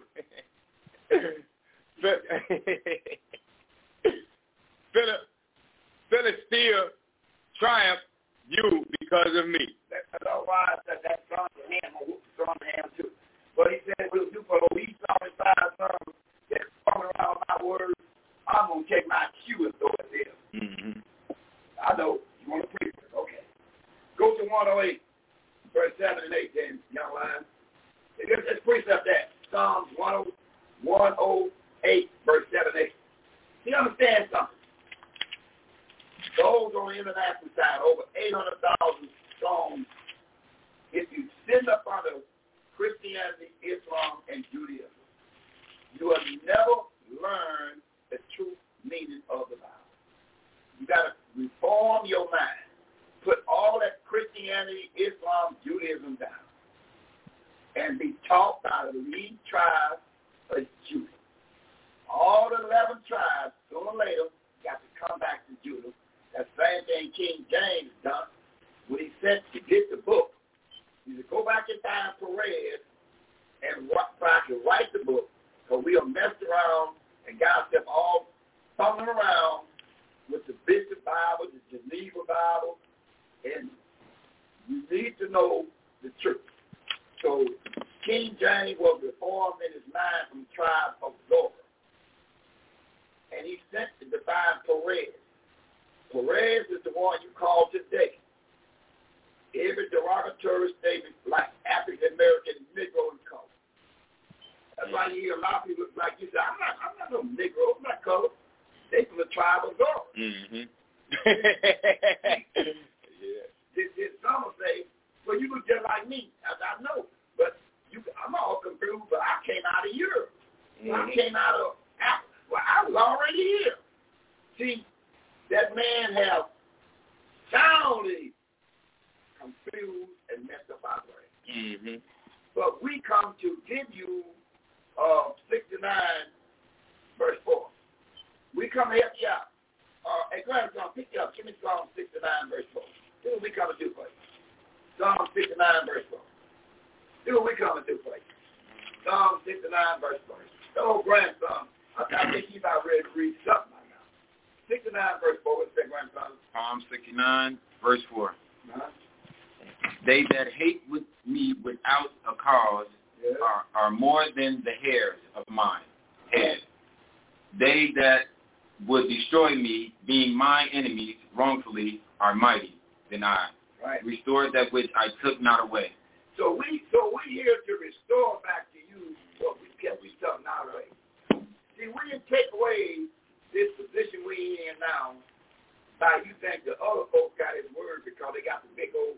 Philistine triumph you because of me. That's why that son of him, or son of him too. But he said, we'll do for Esau and his 5 sons that's coming around my words. I'm going to take my shoe and throw it there. Mm-hmm. I know. You want to preach it? Okay. Go to 108. Verse 7 and 8, then, young line. Let's precept that. Psalms 108, verse 7 and 8. You understand something? Those on the international side, over 800,000 songs. If you send up under Christianity, Islam, and Judaism, you will never learn the true meaning of the Bible. You got to reform your mind. Put all that Christianity, Islam, Judaism down and be taught by the lead tribe of Judah. All the 11 tribes, sooner or later, got to come back to Judah. That same thing King James done when he said to get the book. He said, go back and find Perez and try to write the book because we are messed around and got ourselves all fumbling around with the Bishop Bible, the Geneva Bible, and you need to know the truth. So King James was reformed in his mind from the tribe of Zorah. And he sent to divine Perez. Perez is the one you call today. Every derogatory statement like African American, Negro, and color. That's why you hear a lot of people like you say, I'm not no Negro, I'm not color. They from the tribe of Zorah. Mm-hmm. Some will say, well, you look just like me. I know. But I'm all confused, but I came out of Europe. Mm-hmm. I came out of Africa. Well, I was already here. See, that man has soundly confused and messed up our brain. Mm-hmm. But we come to give you 69, verse 4. We come to help you out. Hey, grandson, pick you up. Give me Psalm 69, verse 4. This is what we come to do for you. Psalm 69, verse 4. See what we coming to, please. Psalm 69, verse 4. Hello, grandson. I think he's about ready to read something right now. 69, verse 4. What's that, grandson? Psalm 69, verse 4. Uh-huh. They that hate with me without a cause are more than the hairs of mine head. They that would destroy me, being my enemies wrongfully, are mighty than I. Right. Restore that which I took not away. So we here to restore back to you what we kept not away. See, we didn't take away this position we in now by you think the other folks got his word because they got the big old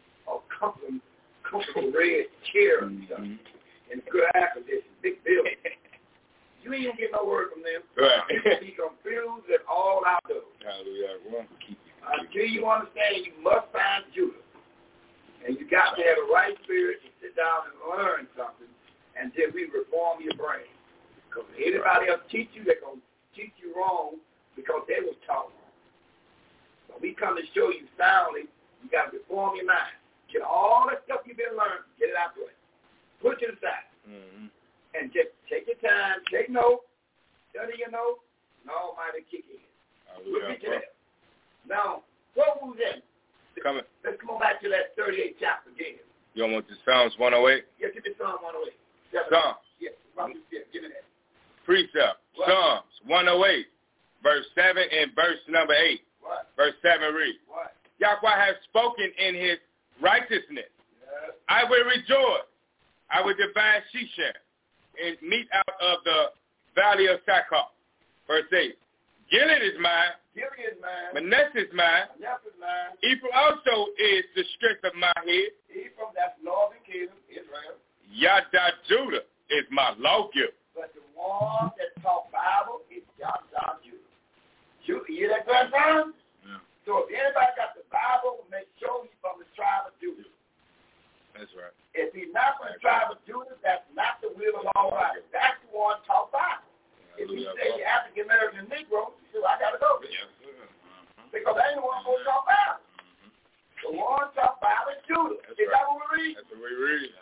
comfortable red chair and stuff and good air conditioning, big building. You ain't gonna get no word from them. Right. You're gonna be confused and all outdoors. Hallelujah. Until you understand, you must find Judah. And you got to have the right spirit to sit down and learn something until we reform your brain. Because anybody else teach you, they're going to teach you wrong because they was taught wrong. But we come to show you soundly, you got to reform your mind. Get all that stuff you've been learning, get it out the way. Put it to the side. Mm-hmm. And just take your time, take notes, study your notes, and Almighty kick in. We'll get to that. Now, what was that? Let's come back to that 38th chapter again. You want to Psalms 108? Yeah, give me Psalm 108. Psalms. Yeah, give me that. Precept. What? Psalms 108, verse 7 and verse number 8. What? Verse 7 reads. What? Yahweh has spoken in his righteousness. Yes. I will rejoice. I will divide Shechem and meet out of the valley of Sackar. Verse 8. Gilead is mine. Gilead is mine. Manasseh is mine. Manasseh is mine. Ephraim also is the strength of my head. Ephraim, that's northern kingdom, Israel. Yada Judah is my lawgiver. But the one that taught Bible is Yada Judah. You hear that, grandson? Yeah. So if anybody got the Bible, make sure he's from the tribe of Judah. That's right. If he's not from the tribe of Judah, that's not the will of Almighty. That's the one taught Bible. If you say you're African American Negro, you say, well, I got to go. Yes, because they ain't the one who talk Bible. The one talk Bible is Judah. That's is right. that what we read? That's what we read.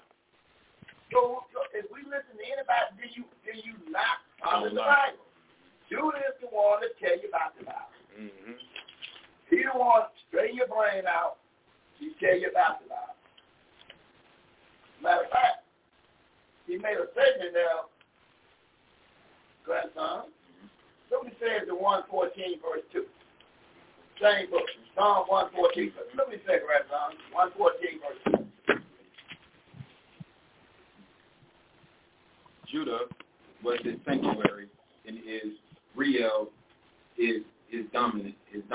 So if we listen to anybody, do you not follow the Bible? Judah is the one that tell you about the Bible. Mm-hmm. He the one to straighten your brain out. He tell you about the Bible. Matter of fact, he made a statement there, grandson. Somebody says the 114 verse 2. Same book, Psalm 114. Somebody say, grandson, 114 verse 2. Judah was his sanctuary, and his real is dominion.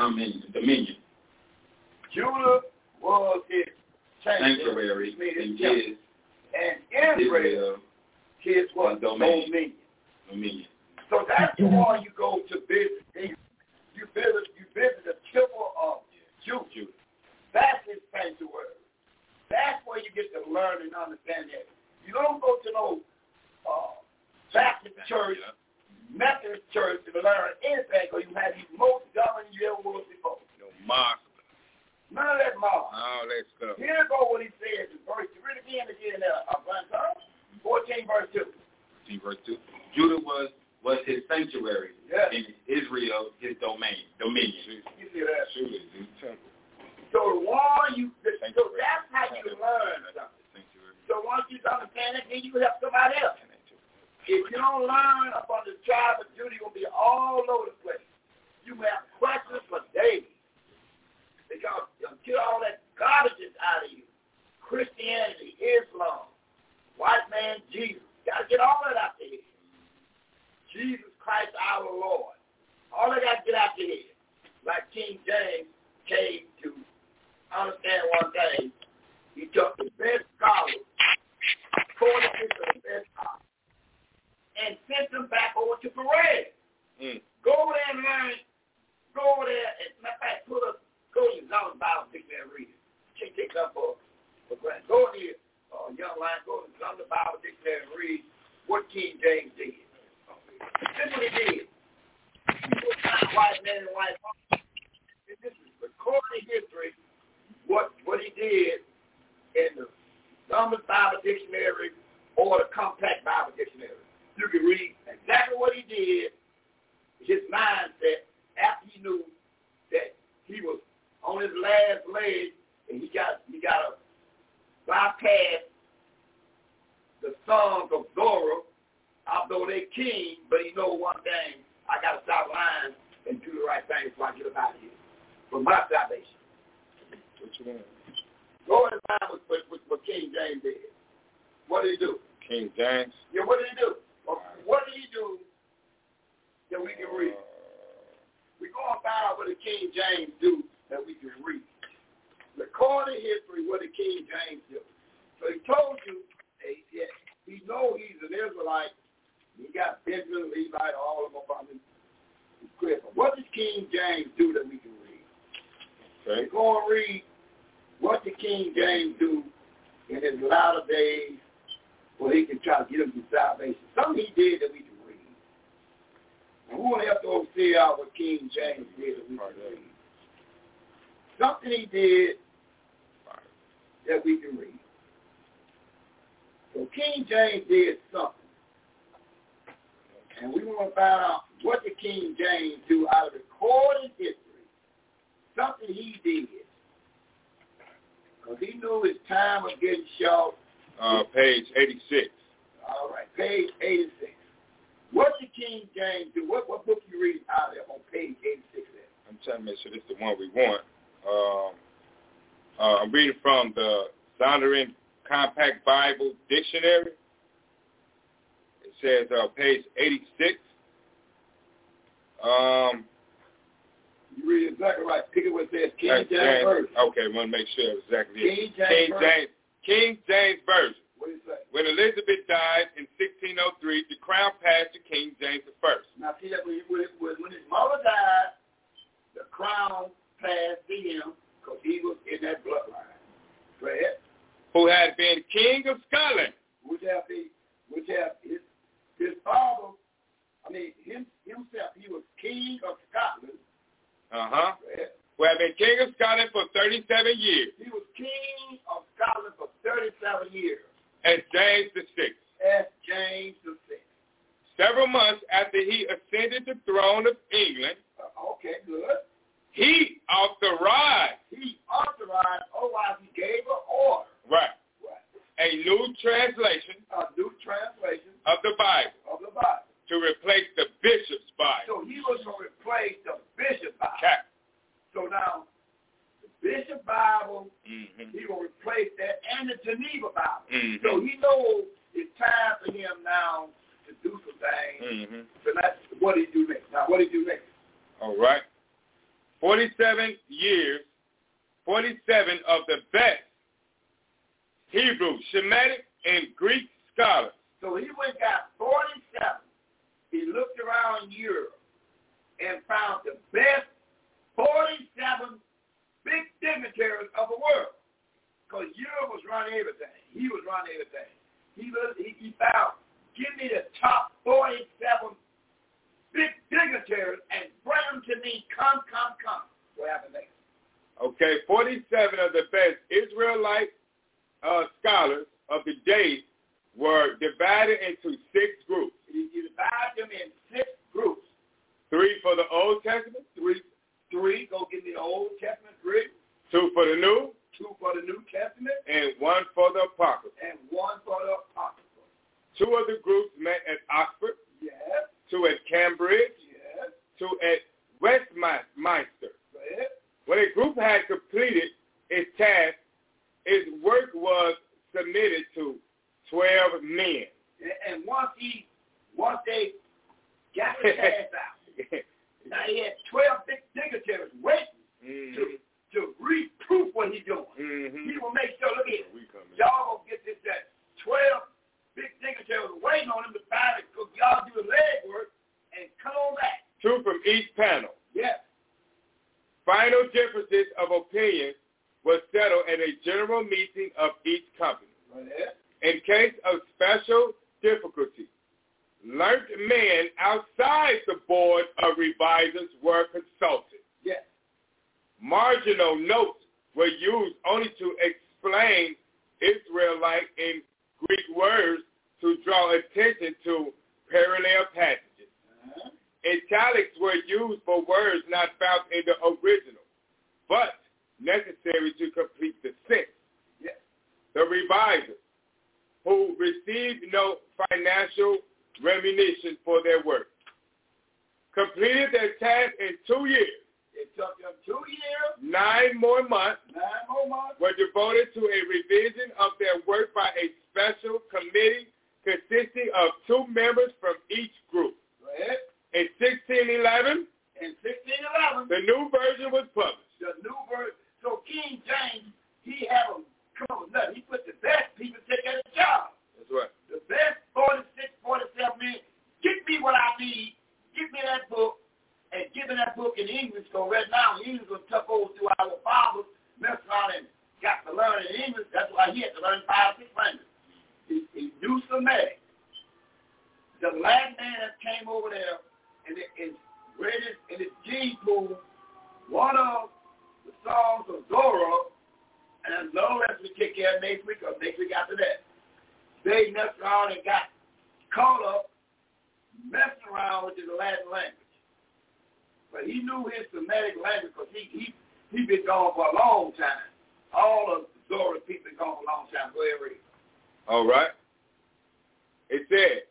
Judah was his sanctuary, and Israel his what? Dominion. So that's the one you go to visit. You visit the temple of Judah. That's his sanctuary. That's where you get to learn and understand that. You don't go to no Baptist church, Methodist church to learn anything, because you have the most government you ever was before. No mosque. None of that mosque. All that stuff. Here go what he says in verse 2. Read again there, 14 verse 2. 14 verse 2. Judah was his sanctuary, and Israel his dominion. You see that? Judah is his temple. So so that's how you learn something. So once you understand it, then you help somebody else. If you don't learn about the tribe of Judah, you're going to be all over the place. You may have questions for days. Because until all that garbage is out of you, Christianity, Islam, white man, Jesus, got to get all that out the head. Jesus Christ our Lord. All that got to get out the head. Like King James came to understand one thing. He took the best scholars, 46 of the best scholars, and sent them back over to Perez. Go over there and learn. Go over there and, matter of fact, go to your Zondervan Bible Dictionary and read it. Can't take up for granted. Go in here, young lion, go to the Zondervan Bible Dictionary and read what King James did. This is what he did. He was not white man and white woman. This is recorded history, what he did in the Summers Bible Dictionary or the Compact Bible Dictionary. You can read exactly what he did, his mindset, after he knew that he was on his last leg and he got to bypass the sons of Zorah, although they're king, but he know one thing, I got to stop lying and do the right thing before I get up out of here for my salvation. What you want? Go in the Bible what King James did. What did he do? King James? Yeah, what did he do? What did he do that we can read? We're going to find out what did King James do that we can read. Recorded history, what did King James do? So he told you that he knows he's an Israelite. He got Benjamin, Levite, all of them up on his crib. What did King James do that we can read? Okay. We're going to read what did King James do in his latter days where he can try to get him to salvation. Something he did that we can read. And we want to have to oversee out what King James did that we can read. Something he did that we can read. So King James did something. And we want to find out what did King James do out of recorded history. Something he did. Because he knew his time was getting short. Page 86. All right, page 86. What did King James do? What book you read out of there on page 86 there? I'm trying to make sure this is the one we want. I'm reading from the Zondervan Compact Bible Dictionary. It says page 86. You read exactly right. Pick it where it says King James Version. Okay, want to make sure exactly King James Version. What do you say? When Elizabeth died in 1603, the crown passed to King James I. Now see that when his mother died, the crown passed to him because he was in that bloodline. Go ahead. Who had been King of Scotland. Which have his father, himself, he was King of Scotland. Uh-huh. Who had been King of Scotland for 37 years. He was King of Scotland for 37 years. As James VI. As James VI. Several months after he ascended the throne of England. Okay, good. He authorized. He gave an order. Right. A new translation. A new translation. Of the Bible. To replace the bishop's Bible. So he was going to replace the bishop's Bible. Okay. So now, the bishop Bible, mm-hmm. he will replace that and the Geneva Bible. Mm-hmm. So he knows it's time for him now to do some things. Mm-hmm. So that's what he do next. Now, what he do next? All right. 47 years, 47 of the best Hebrew, Shemitic, and Greek scholars. So he went and got 47. He looked around Europe and found the best 47 big dignitaries of the world. Because Europe was running everything. He was running everything. He found, give me the top 47 big dignitaries and bring them to me. Come. What happened next? Okay, 47 of the best Israelite scholars of the day were divided into 6 groups. You divide them in 6 groups. 3 for the Old Testament. 3, go give me the Old Testament 3. 2 for the New. 2 for the New Testament. And 1 for the Apocrypha. And 1 for the Apocrypha. 2 of the groups met at Oxford. Yes. 2 at Cambridge. Yes. 2 at Westminster. Yes. When a group had completed its task, its work was submitted to 12 men. And once they got the task out, now he had 12 big dignitaries waiting to reproof what he's doing. Mm-hmm. He will make sure, look here, y'all gonna get this, that 12 big dignitaries waiting on him to buy it because y'all do the leg work and come on back. 2 from each panel. Yes. Final differences of opinion was settled at a general meeting of each company. Right. In case of special difficulty, learned men outside the board of revisers were consulted. Yes. Marginal notes were used only to explain alike in Greek words to draw attention to parallel passages. Italics were used for words not found in the original, but necessary to complete the sense. Yes. The revisers, who received no financial remuneration for their work, completed their task in 2 years. It took them 2 years. 9 more months. 9 more months. Were devoted to a revision of their work by a special committee consisting of 2 members from each group. Go ahead. In 1611, the new version was published. The new version. So King James, he had them come with nothing. He put the best people to take that job. That's right. The best 46, 47 men. Get me what I need. Give me that book. And give me that book in English. So right now, English was took over to our fathers, messed around and got to learn in English. That's why he had to learn 5 or 6 languages. He knew Semitic. The last man that came over there, and it's greatest in his gene pool, one of the songs of Zorro, and no rest we take care of next week or next week after that. They messed around and got caught up messing around with the Latin language. But he knew his Semitic language because he been gone for a long time. All of Zorro people been gone for a long time. Go ahead, read. All right. It said,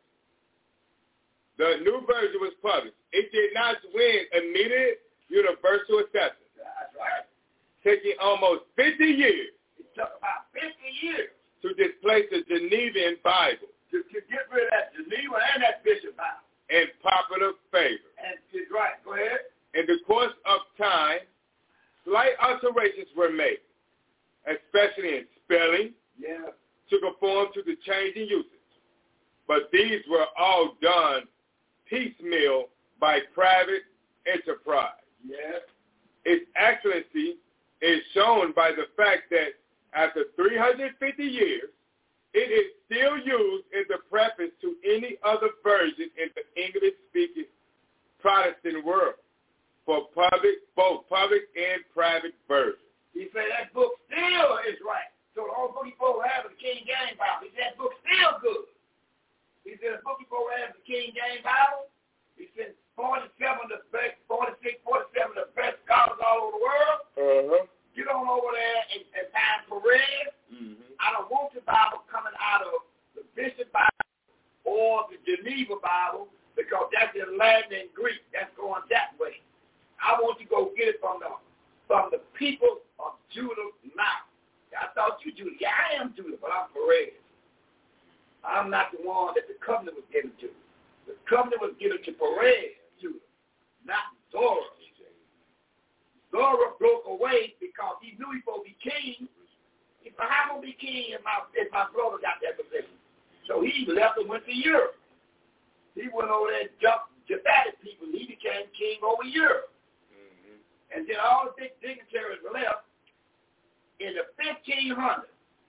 the new version was published. It did not win immediate universal acceptance. That's right. Taking almost 50 years. It took about 50 years. To displace the Genevan Bible. To get rid of that Geneva and that Bishop Bible. In popular favor. And it's right. Go ahead. In the course of time, slight alterations were made, especially in spelling, to conform to the changing usage. But these were all done piecemeal by private enterprise. Yes. Its excellency is shown by the fact that after 350 years, it is still used in the preface to any other version in the English-speaking Protestant world for both public and private versions. He said that book still is right. So the only book he supposed to have is the King James Bible. He said that book still good. He said the book he supposed to have is the King James Bible. He said 47 the best, 46, 47 the best scholars all over the world. Get on over there and find Perez. I don't want the Bible coming out of the Bishop Bible or the Geneva Bible because that's in Latin and Greek. That's going that way. I want you to go get it from the people of Judah now. I thought you Judah. Yeah, I am Judah, but I'm Perez. I'm not the one that the covenant was given to. The covenant was given to Perez, Judah, not Zorro. Zorro broke away because he knew he was supposed to be king. He said, how am I going to be king if my brother got that position? So he left and went to Europe. He went over there and jumped Japhetic people. He became king over Europe. And then all the big dignitaries left in the 1500s,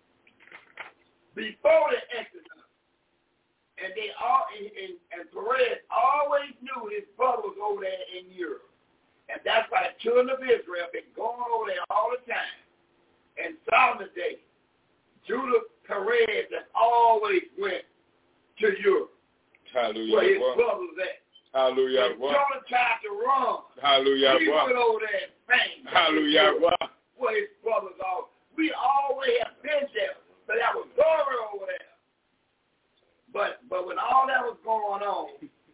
before the Exodus. And they all, and Perez always knew his brother was over there in Europe. And that's why the children of Israel have been going over there all the time. And Solomon's day, Judah Perez has always went to Europe. Hallelujah. Where his brother was at. Hallelujah. When Jonah tried to run, hallelujah. He went over there and sang. Hallelujah. Where his brothers are. We always have been there, but that was glory over there. But when all that was going on,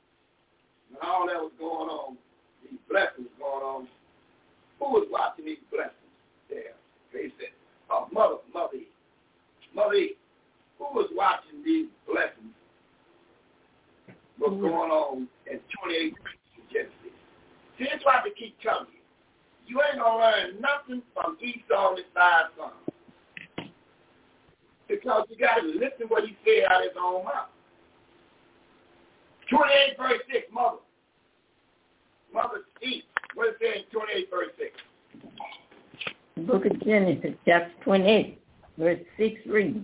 these blessings going on, who was watching these blessings there? They said, Mother E, who was watching these blessings? What's going on in 28 Genesis? See, that's why I keep telling you. You ain't going to learn nothing from Esau and his 5 sons. Because you got to listen what he said out of his own mouth. 28 verse 6, Mother E, what it says in 28 verse 6? The book of Genesis, chapter 28, verse 6 reads,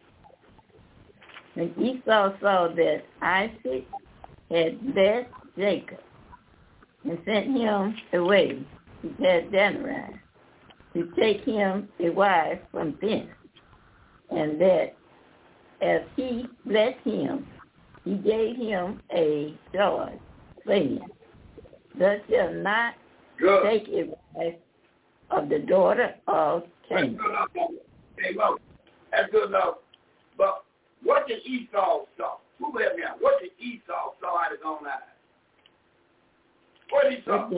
when Esau saw that Isaac had blessed Jacob and sent him away to Paddan-aram to take him a wife from thence, and that as he blessed him, he gave him a charge, saying, thou shalt not take a wife of the daughter of Canaan. That's good enough. But what did Esau saw? Who help me out? What did Esau saw out of his own eyes? What did he saw?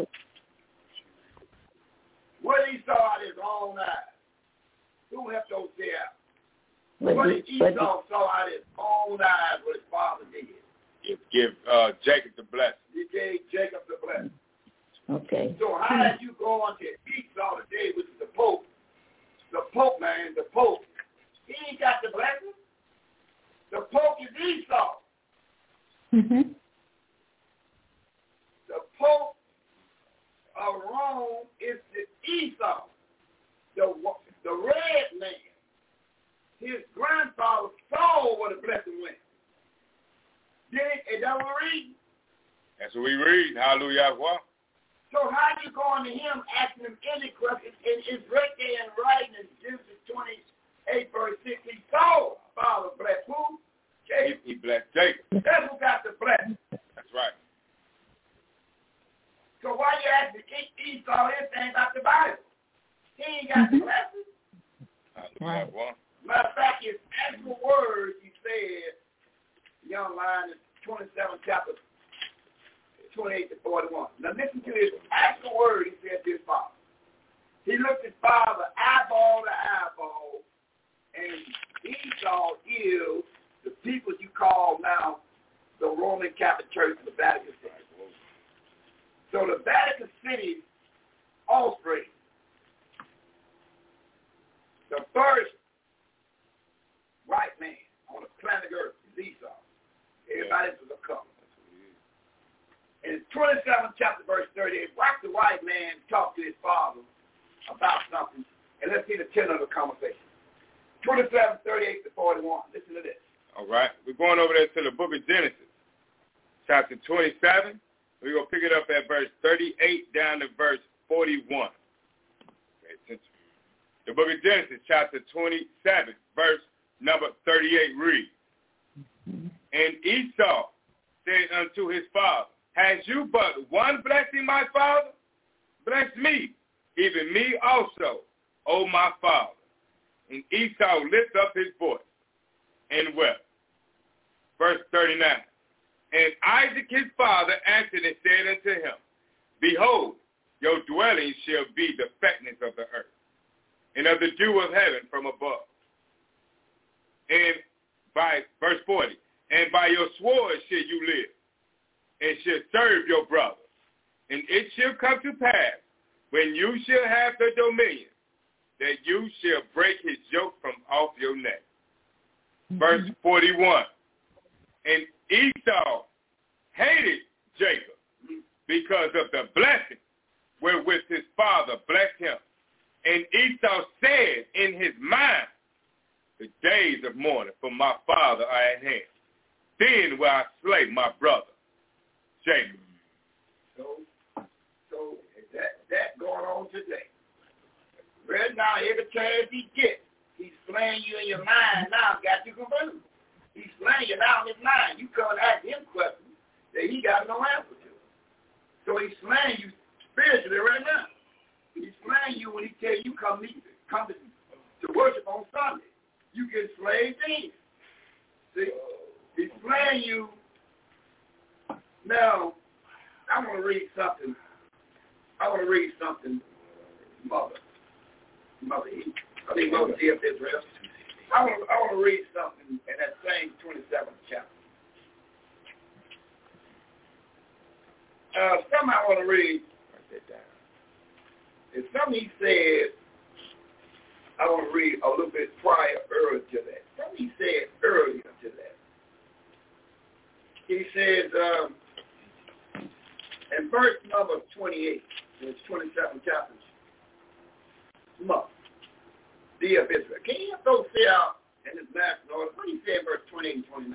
What did he saw out of his own eyes? Who helped those say out? What did Esau saw out of his own eyes what his father did? Give Jacob the blessing. He gave Jacob the blessing. Okay. So how did you go on to Esau today, which is the Pope? The Pope, man, the Pope. He ain't got the blessing. The Pope is Esau. Mm-hmm. The Pope of Rome is the Esau. The red man. His grandfather saw where the blessing went. Is that what we read? That's what we read. Hallelujah. What? So how do you go on to him asking him any question? It's right there in writing in Genesis 28, verse 6. He saw Father bless who? Jacob. He blessed Jacob. That's who got the blessing. That's right. So why you asking Esau anything about the Bible? He ain't got the blessing. Hallelujah. What? Matter of fact, his actual words he said, young line in 27 chapter 28 to 41. Now listen to his actual word he said to his father. He looked his father eyeball to eyeball, and Esau is the people you call now the Roman Catholic Church of the Vatican City. So the Vatican City offspring, the first white man on the planet Earth is Esau. Everybody else was a couple. In 27th chapter, verse 38, watch the white man talk to his father about something, and let's see the tenor of the conversation. 27, 38 to 41. Listen to this. All right. We're going over there to the book of Genesis, chapter 27. We're going to pick it up at verse 38 down to verse 41. Pay attention. The book of Genesis, chapter 27, verse number 38 reads, and Esau said unto his father, has you but one blessing, my father? Bless me, even me also, O my father. And Esau lifted up his voice and wept. Verse 39. And Isaac his father answered and said unto him, behold, your dwelling shall be the fatness of the earth, and of the dew of heaven from above. And by verse 40, and by your sword shall you live, and shall serve your brother. And it shall come to pass, when you shall have the dominion, that you shall break his yoke from off your neck. Mm-hmm. Verse 41, and Esau hated Jacob because of the blessing wherewith his father blessed him. And Esau said in his mind, the days of mourning for my father are at hand. Then will I slay my brother, Jacob. So that going on today. Right now, every chance he gets, he's slaying you in your mind now, got you confused. He's slaying you now in his mind. You come and ask him questions that he got no answer to. So he's slaying you spiritually right now. He's slaying you when he tells you come to worship on Sunday. You get slayed then. See? He's slaying you. Now, I want to read something. Mother E. I think Mother E. of Israel. I want to read something in that same 27th chapter. Something I want to read. Write that down. It's something he said. I want to read a little bit earlier to that. Something he said earlier to that. He says, in verse number 28, in 27 chapters, Mother, the of Israel. Can you go see out in this national order? What do you say in verse 28 and 29?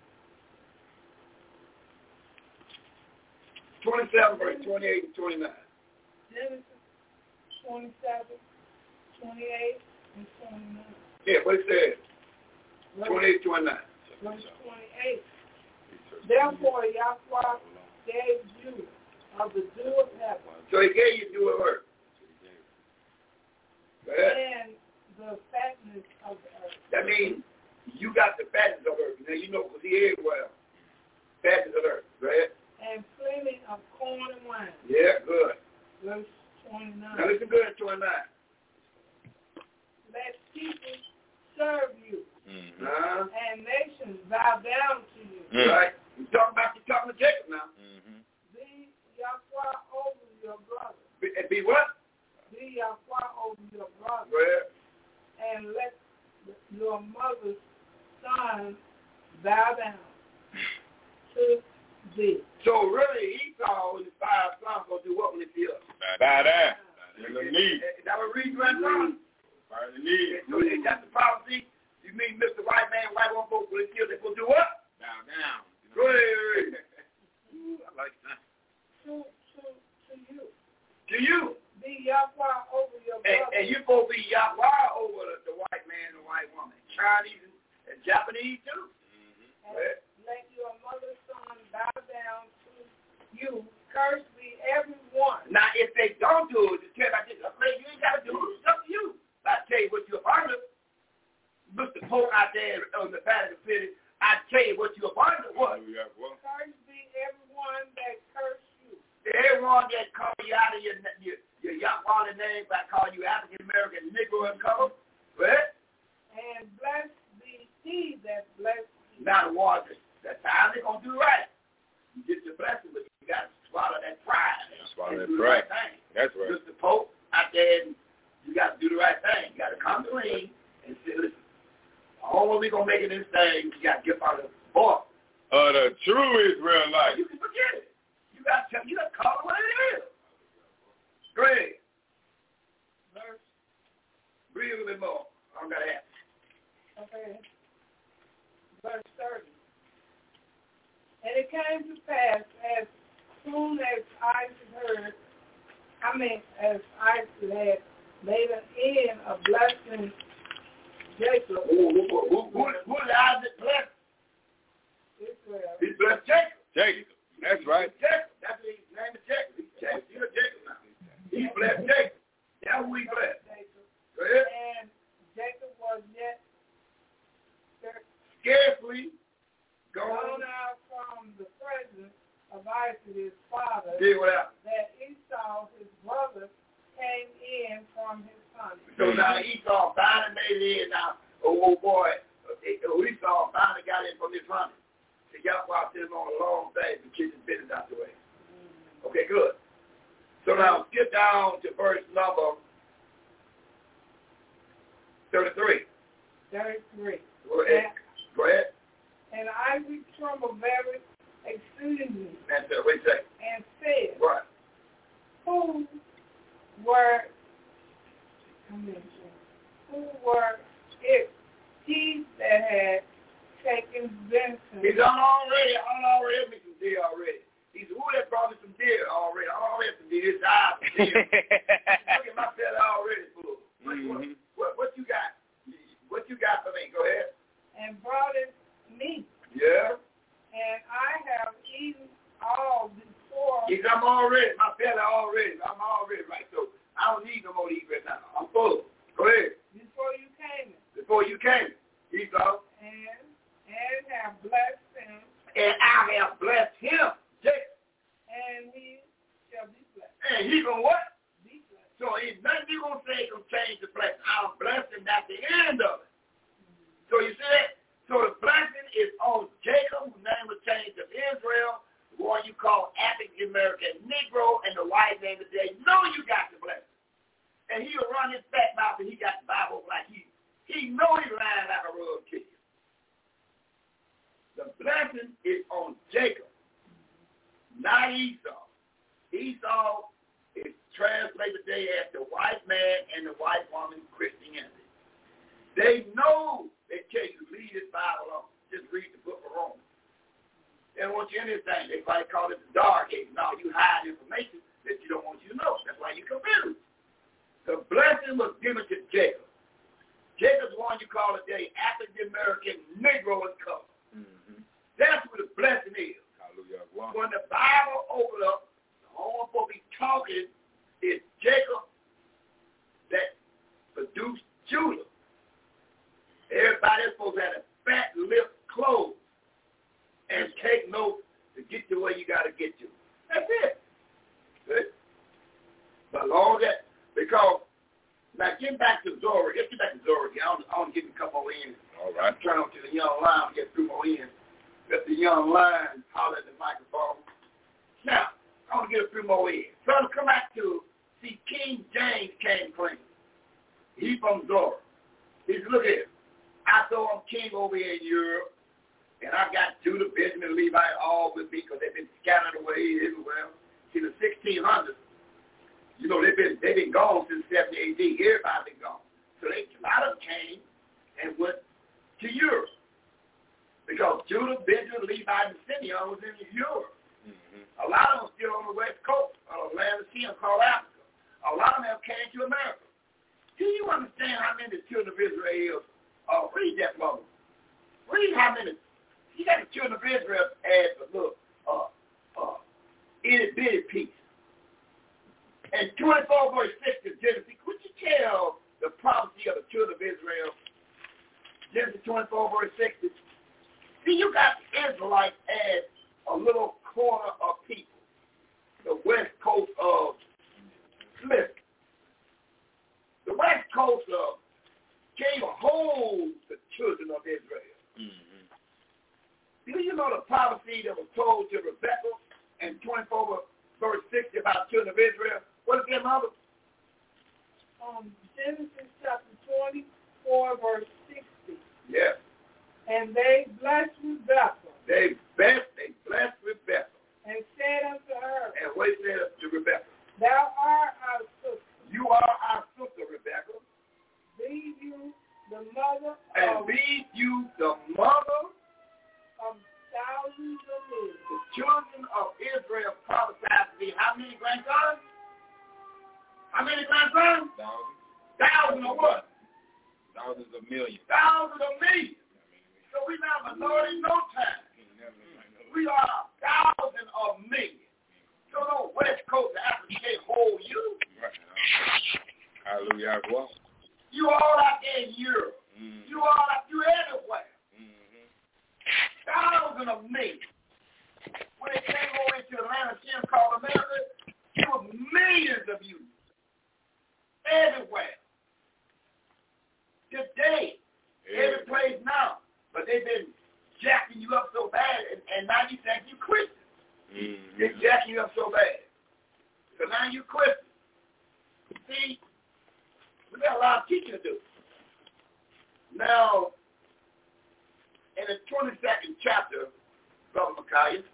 27, verse 28 and 29. Genesis 27, 28 and 29. Yeah, what it says? 28, 29. Verse 28. Therefore, Yahweh gave you of the dew of heaven. So he gave you dew of earth. And the fatness of the earth. That means you got the fatness of earth. Now you know because he ate well. Fatness of earth. Go ahead. And plenty of corn and wine. Yeah, good. Verse 29. Now listen good at 29. Let people serve you. Mm-hmm. And nations bow down to you. Mm-hmm. Right. You're talking to Jacob now. Mm-hmm. Be Yahweh over your brother. Be what? Be Yahweh over your brother. Go ahead. And let your mother's son bow down to thee. So really, Esau and his 5 sons going to do what when they see us? Bow down. In the knee. That would read right now. Bow the knee. So that's the prophecy. You mean Mr. White Man, white woman, folks when they see us, they going to do what? Bow down. Go ahead. I like that. To you. To you. Be Yahweh over your brother. And you're supposed to be Yahweh over the white man and the white woman. Chinese and Japanese too. Mm-hmm. Let your mother's son bow down to you. Curse be everyone. Now, if they don't do it, just tell like this, you ain't got to do it. It's up to you. I tell you what you're under. Mr. Pope out there on the back of the city, I tell you what you're under. What? Curse be everyone that curse you. Everyone that call you out of your Yahweh name by calling you African American, Negro, and color. Right? And bless be he that bless you. Now the one that's how they're going to do right. You get your blessing, but you got to swallow that pride. Swallow that do pride. The right thing. That's right. Mr. Pope out there, and you got to do the right thing. You got to come clean and say, listen, all we going to make it in this thing, you got to get out of the boy. The true Israelite. You can forget it. You got to call it what it is. Great. Read a little bit more. I'm going to ask. Okay. Verse 30. And it came to pass as soon as Isaac as Isaac had made an end of blessing Jacob. Who Isaac blessed? Israel. He blessed Jacob. Jacob. That's right. Jacob. That's his name is Jacob. He's Jacob now. He blessed Jacob. That's who he blessed. Go ahead. And Jacob was yet scarcely gone out from the presence of Isaac his father, that Esau his brother came in from his son. So now Esau finally made it in now. Oh boy, Esau finally got in from his hunting. So y'all watch him on a long day to keep his business out the way. Okay, good. So now skip down to verse number 33. 33. Go ahead. And Isaac trembled very exceedingly. And wait a second. And said, What? Who were it he that had taken vengeance? He's already me some deer already. He's who that brought me some deer already. I already some deer. His eyes some deer. Look at my fella already full. What you got? What you got for me? Go ahead. And brought it me. Yeah. And I have eaten all before. I'm already, my fella already. I'm already right. So I don't need no more to eat right now. I'm full. Go ahead. Before you came. Esau. And have blessed him. And I have blessed him. Jacob. And he shall be blessed. And he gonna what? Be blessed. So ain't nothing you gonna say gonna change the blessing. I'll bless him at the end of it. So you see that? So the blessing is on Jacob, whose name was changed to Israel, the one you call African American Negro, and the white name today. You know you got the blessing. And he'll run his fat mouth and he got the Bible like he know he's lying like a rug chicken. The blessing is on Jacob, not Esau. Esau is translated today as the white man and the white woman Christianity. They know they tell you to leave this Bible on. Just read the book of Romans. They don't want you anything. They probably call it the dark age. No, you hide information that you don't want you to know. That's why you're confused. The blessing was given to Jacob. Jacob's the one you call today African African American Negro in color. That's what the blessing is. Hallelujah. Wow. When the Bible opens up, the only one supposed to be talking is Jacob that produced Judah. Everybody else supposed to have a fat lip closed and take notes to get to where you got to get to. That's it. Good. But long that, because, now getting back to Zora, let's get back to Zora again. I want to give you a couple more in. All right. I'm trying to the young line to get through more in. Let the young line holler at the microphone. Now, I want to get a few more in. So to come back to, see, King James came clean. He from Zora. He said, look here. I saw him king over here in Europe, and I got Judah, Benjamin, Levi all with me because they've been scattered away everywhere. See, the 1600s, you know, they've been gone since 70 AD. Everybody been gone. So a lot of them came and went to Europe. Because Judah, Benjamin, Levi, and Simeon was in Europe. A lot of them still on the west coast of the land of Shem called Africa. A lot of them came to America. Do you understand how many the children of Israel, read that, brother. Read how many. You got the children of Israel as a little itty-bitty piece. And 24 verse 6 of Genesis, could you tell the prophecy of the children of Israel? Genesis 24 verse 6. See, you got the Israelites as a little corner of people, the west coast of Smith. The west coast of gave a hold to the children of Israel. Do you know the prophecy that was told to Rebekah in 24 verse 6 about the children of Israel? What is their mother? Genesis chapter 24 verse 60. Yes. And they blessed Rebekah. They blessed Rebekah. And said unto her. And what he said to Rebekah? Thou art our sister. You are our sister, Rebekah. Be you the mother and be you the mother of thousands of men. The children of Israel prophesied to be how many grandsons? How many grandsons? Thousands of what? Thousands of millions. Thousands of millions. So we're not minority no time. We are thousands of millions. So no West Coast Africa can't hold you. Right. Hallelujah. Well. You all out there in Europe. You all out you everywhere. Thousands of millions. When they came over into the land of Shem called America, there were millions of you. Everywhere. Today. Every place now. But they've been jacking you up so bad, and now you think you Christian. They're jacking you up so bad. So now you Christian. See, we got a lot of teaching to do. Now, in the 22nd chapter, Brother Micaiah,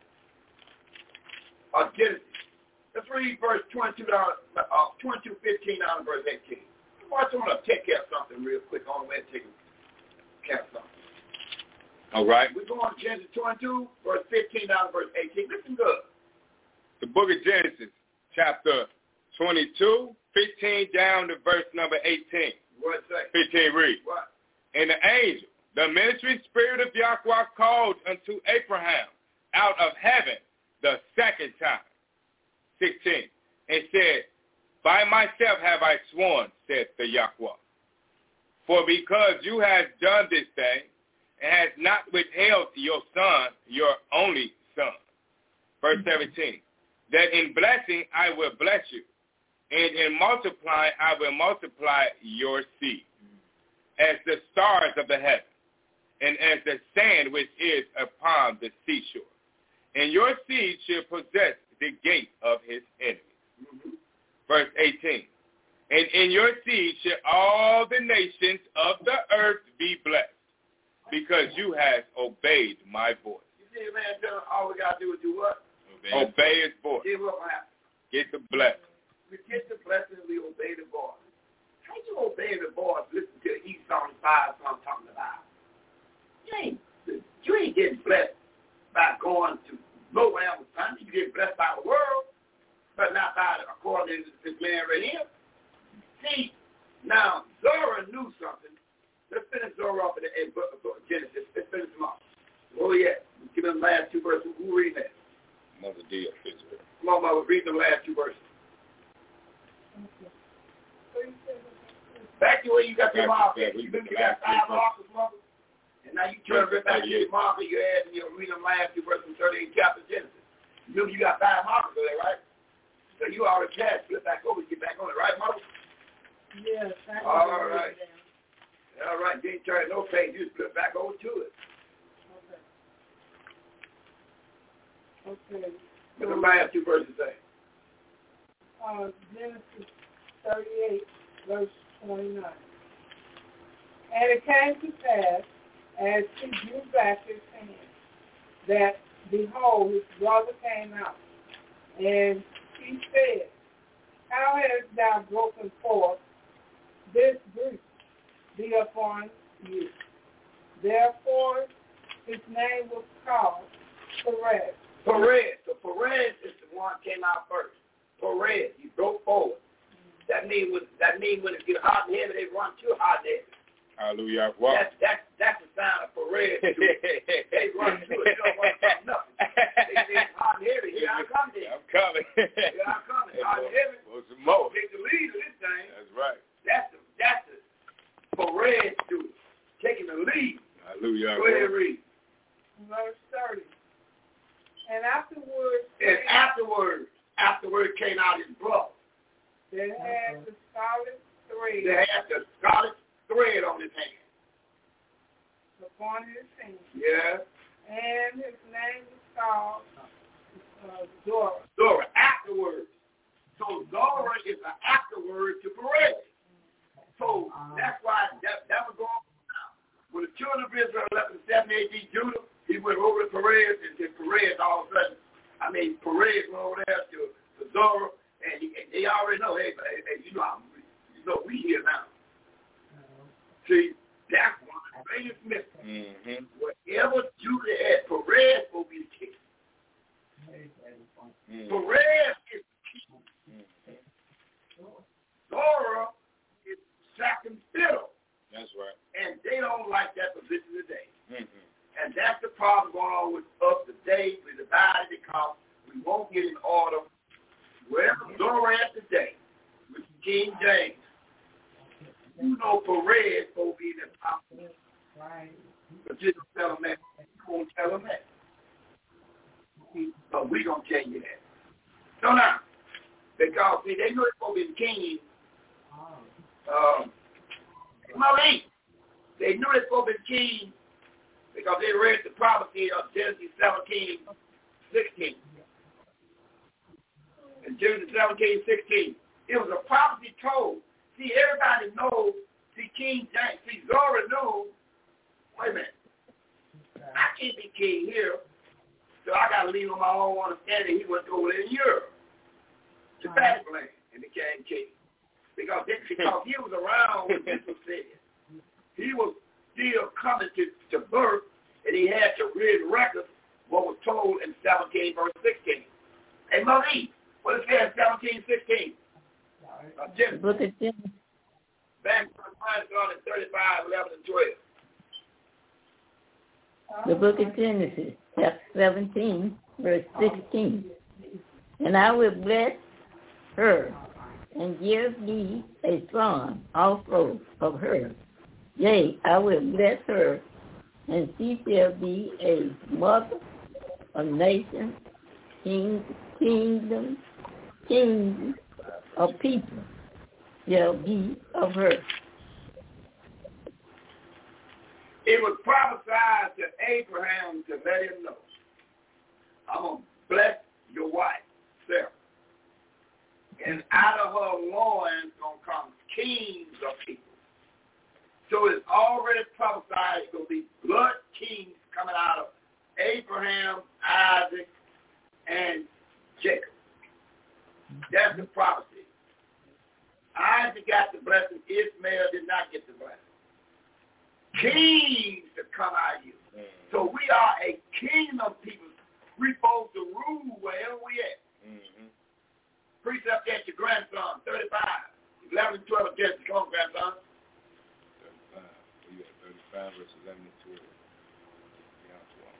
of Genesis, let's read verse 22, 15 down to verse 18. I just want to take care of something real quick on the way to take care of something. All right. We're going to Genesis 22, verse 15 down to verse 18. Listen good. The book of Genesis, chapter 22, 15 down to verse number 18. What say? 15 read. What? And the angel, the ministering spirit of Yahweh, called unto Abraham out of heaven the second time. 16. And said, by myself have I sworn, said the Yahweh. For because you have done this thing, and has not withheld your son, your only son. Verse 17, that in blessing I will bless you, and in multiplying I will multiply your seed, as the stars of the heaven, and as the sand which is upon the seashore. And your seed shall possess the gate of his enemies. Verse 18, and in your seed shall all the nations of the earth be blessed, because you have obeyed my voice. You see, man, all we got to do is do what? Obey his voice. Get what will happen? Get the blessing. We get the blessing, we obey the voice. How you obey the voice? Listen to the East Song 5 song talking about. You ain't getting blessed by going to nowhere on Sunday. You get blessed by the world, but not by according to this man right here. See, now Zora knew something Let's finish Zorah off in Genesis. Let's finish them off. Oh, yeah. Give them the last two verses. Who read that? Mother D of Israel. Come on, Mother. Read the last two verses. Back to where you got your marker. You got 5 markers, Mother. And now you turn right back to your marker. You add and you'll read them last two verses from 38 chapter Genesis. Remember, you got 5 markers there, right? So you already passed. Flip back over. Get back on it, right, Mother? Yes. All right. All right. You ain't turning no page. You just flip back over to it. Okay. What the last two verses say? Genesis 38, verse 29. And it came to pass, as he drew back his hand, that, behold, his brother came out. And he said, how hast thou broken forth this grief be upon you? Therefore his name was called Perez. Perez. So Perez is the one that came out first. Perez. He broke forward. That means when it get hot and heavy, they run too hot and heavy. Hallelujah. Wow. That's the sign of Perez. They run to it. They don't want to fuck nothing. They hot and heavy. Here I come then. I'm coming. Here I come. Hot and heavy. What's some more? Take the lead of this thing. That's right. That's the Perez dude. Taking the lead. Hallelujah. Go ahead and read. Verse 30. And afterwards came out his brother. They had the scarlet thread. They had the scarlet thread on his hand. Upon his hand. Yeah. And his name was called Zorah. Zorah, afterwards. So Zorah is an afterword to Perez. So that's why that was going on now. When the children of Israel left in 7 AD Judah, he went over to Perez, and then Perez all of a sudden, Perez went over there to Zorah, and they already know, hey, you know, we here now. See, that's one of the greatest mysteries. Mm-hmm. Whatever Judah had, Perez will be the king. Mm-hmm. Perez is the king. Mm-hmm. Zorah is second fiddle. That's right. And they don't like that position today. Mm-hmm. And that's the problem going on with us today. We're divided because we won't get in order. Wherever Zorah at today, with King James, you know Perez will be the top. Right. But you don't tell them that. You won't tell them that. But we don't tell you that. So now, because see, they know it's going to be the king. They knew it's going to be the king because they read the prophecy of Genesis 17:16. In Genesis 17:16, it was a prophecy told. See, everybody knows. See, King James. See, Zorah knew. Wait a minute. I can't be king here, so I got to leave on my own understanding. He went over there in Europe, to Babylon, and became king. Because he was around when this was said. He was still coming to birth, and he had to read records what was told in 17 verse 16. Hey, Marie, what is that in 17:16? Genesis. Book of Genesis. Back to the 35, 11, and 12. The book of Genesis, chapter 17, verse 16. And I will bless her and give thee a son also of her. Yea, I will bless her, and she shall be a mother of nations, kings of people shall be of her. It was prophesied to Abraham to let him know, I'm going to bless your wife, Sarah. And out of her loins going to come kings of people. So it's already prophesied it's going to be blood kings coming out of Abraham, Isaac, and Jacob. That's the prophecy. Isaac got the blessing. Ishmael did not get the blessing. Kings to come out of you. So we are a kingdom people. We're supposed to rule wherever we at. Mm-hmm. Precept at your grandson, 35, 11 and 12 of Genesis. Come on, grandson. 35.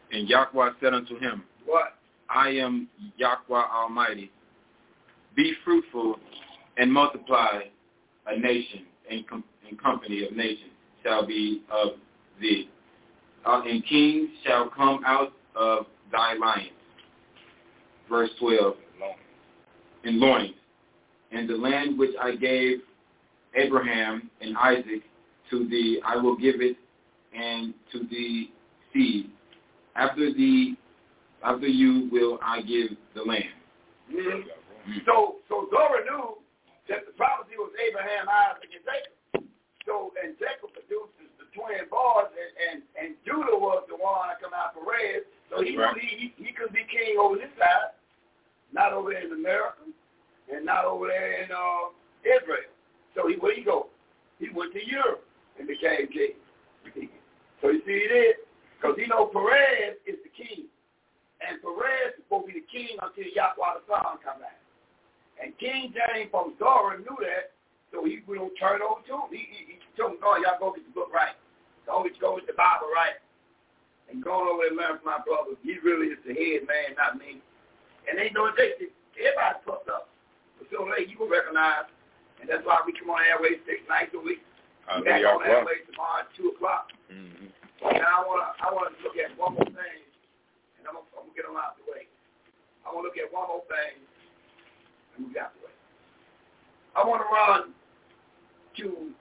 And Yahweh said unto him, What? I am Yahweh Almighty. Be fruitful and multiply. A nation and company of nations shall be of thee. And kings shall come out of thy lions. Verse 12. In loins. And the land which I gave Abraham and Isaac to thee, I will give it, and to thee seed. After you will I give the land. Mm-hmm. So Dora knew that the prophecy was Abraham, Isaac, and Jacob. So, and Jacob produces the twin boys, and Judah was the one that come out for Perez. So he knew he could be king over this side, not over there in America, and not over there in Israel. So where he go? He went to Europe and became king. So you see it, because he know Perez is the king. And Perez is supposed to be the king until Yahweh the Son come back. And King James from Dora knew that, so he will turn over to him. He told him, "Oh, y'all go get the book right. Go get the Bible right. And go over and learn from my brother. He really is the head man, not me." And they know it. Everybody's fucked up. But so late, you will recognize. And that's why we come on airways 6 nights a week. We're back on airways tomorrow at 2 o'clock. Mm-hmm. And I want to look at one more thing, and I'm going to get them out the way. I want to look at one more thing. We got the way. I want to run to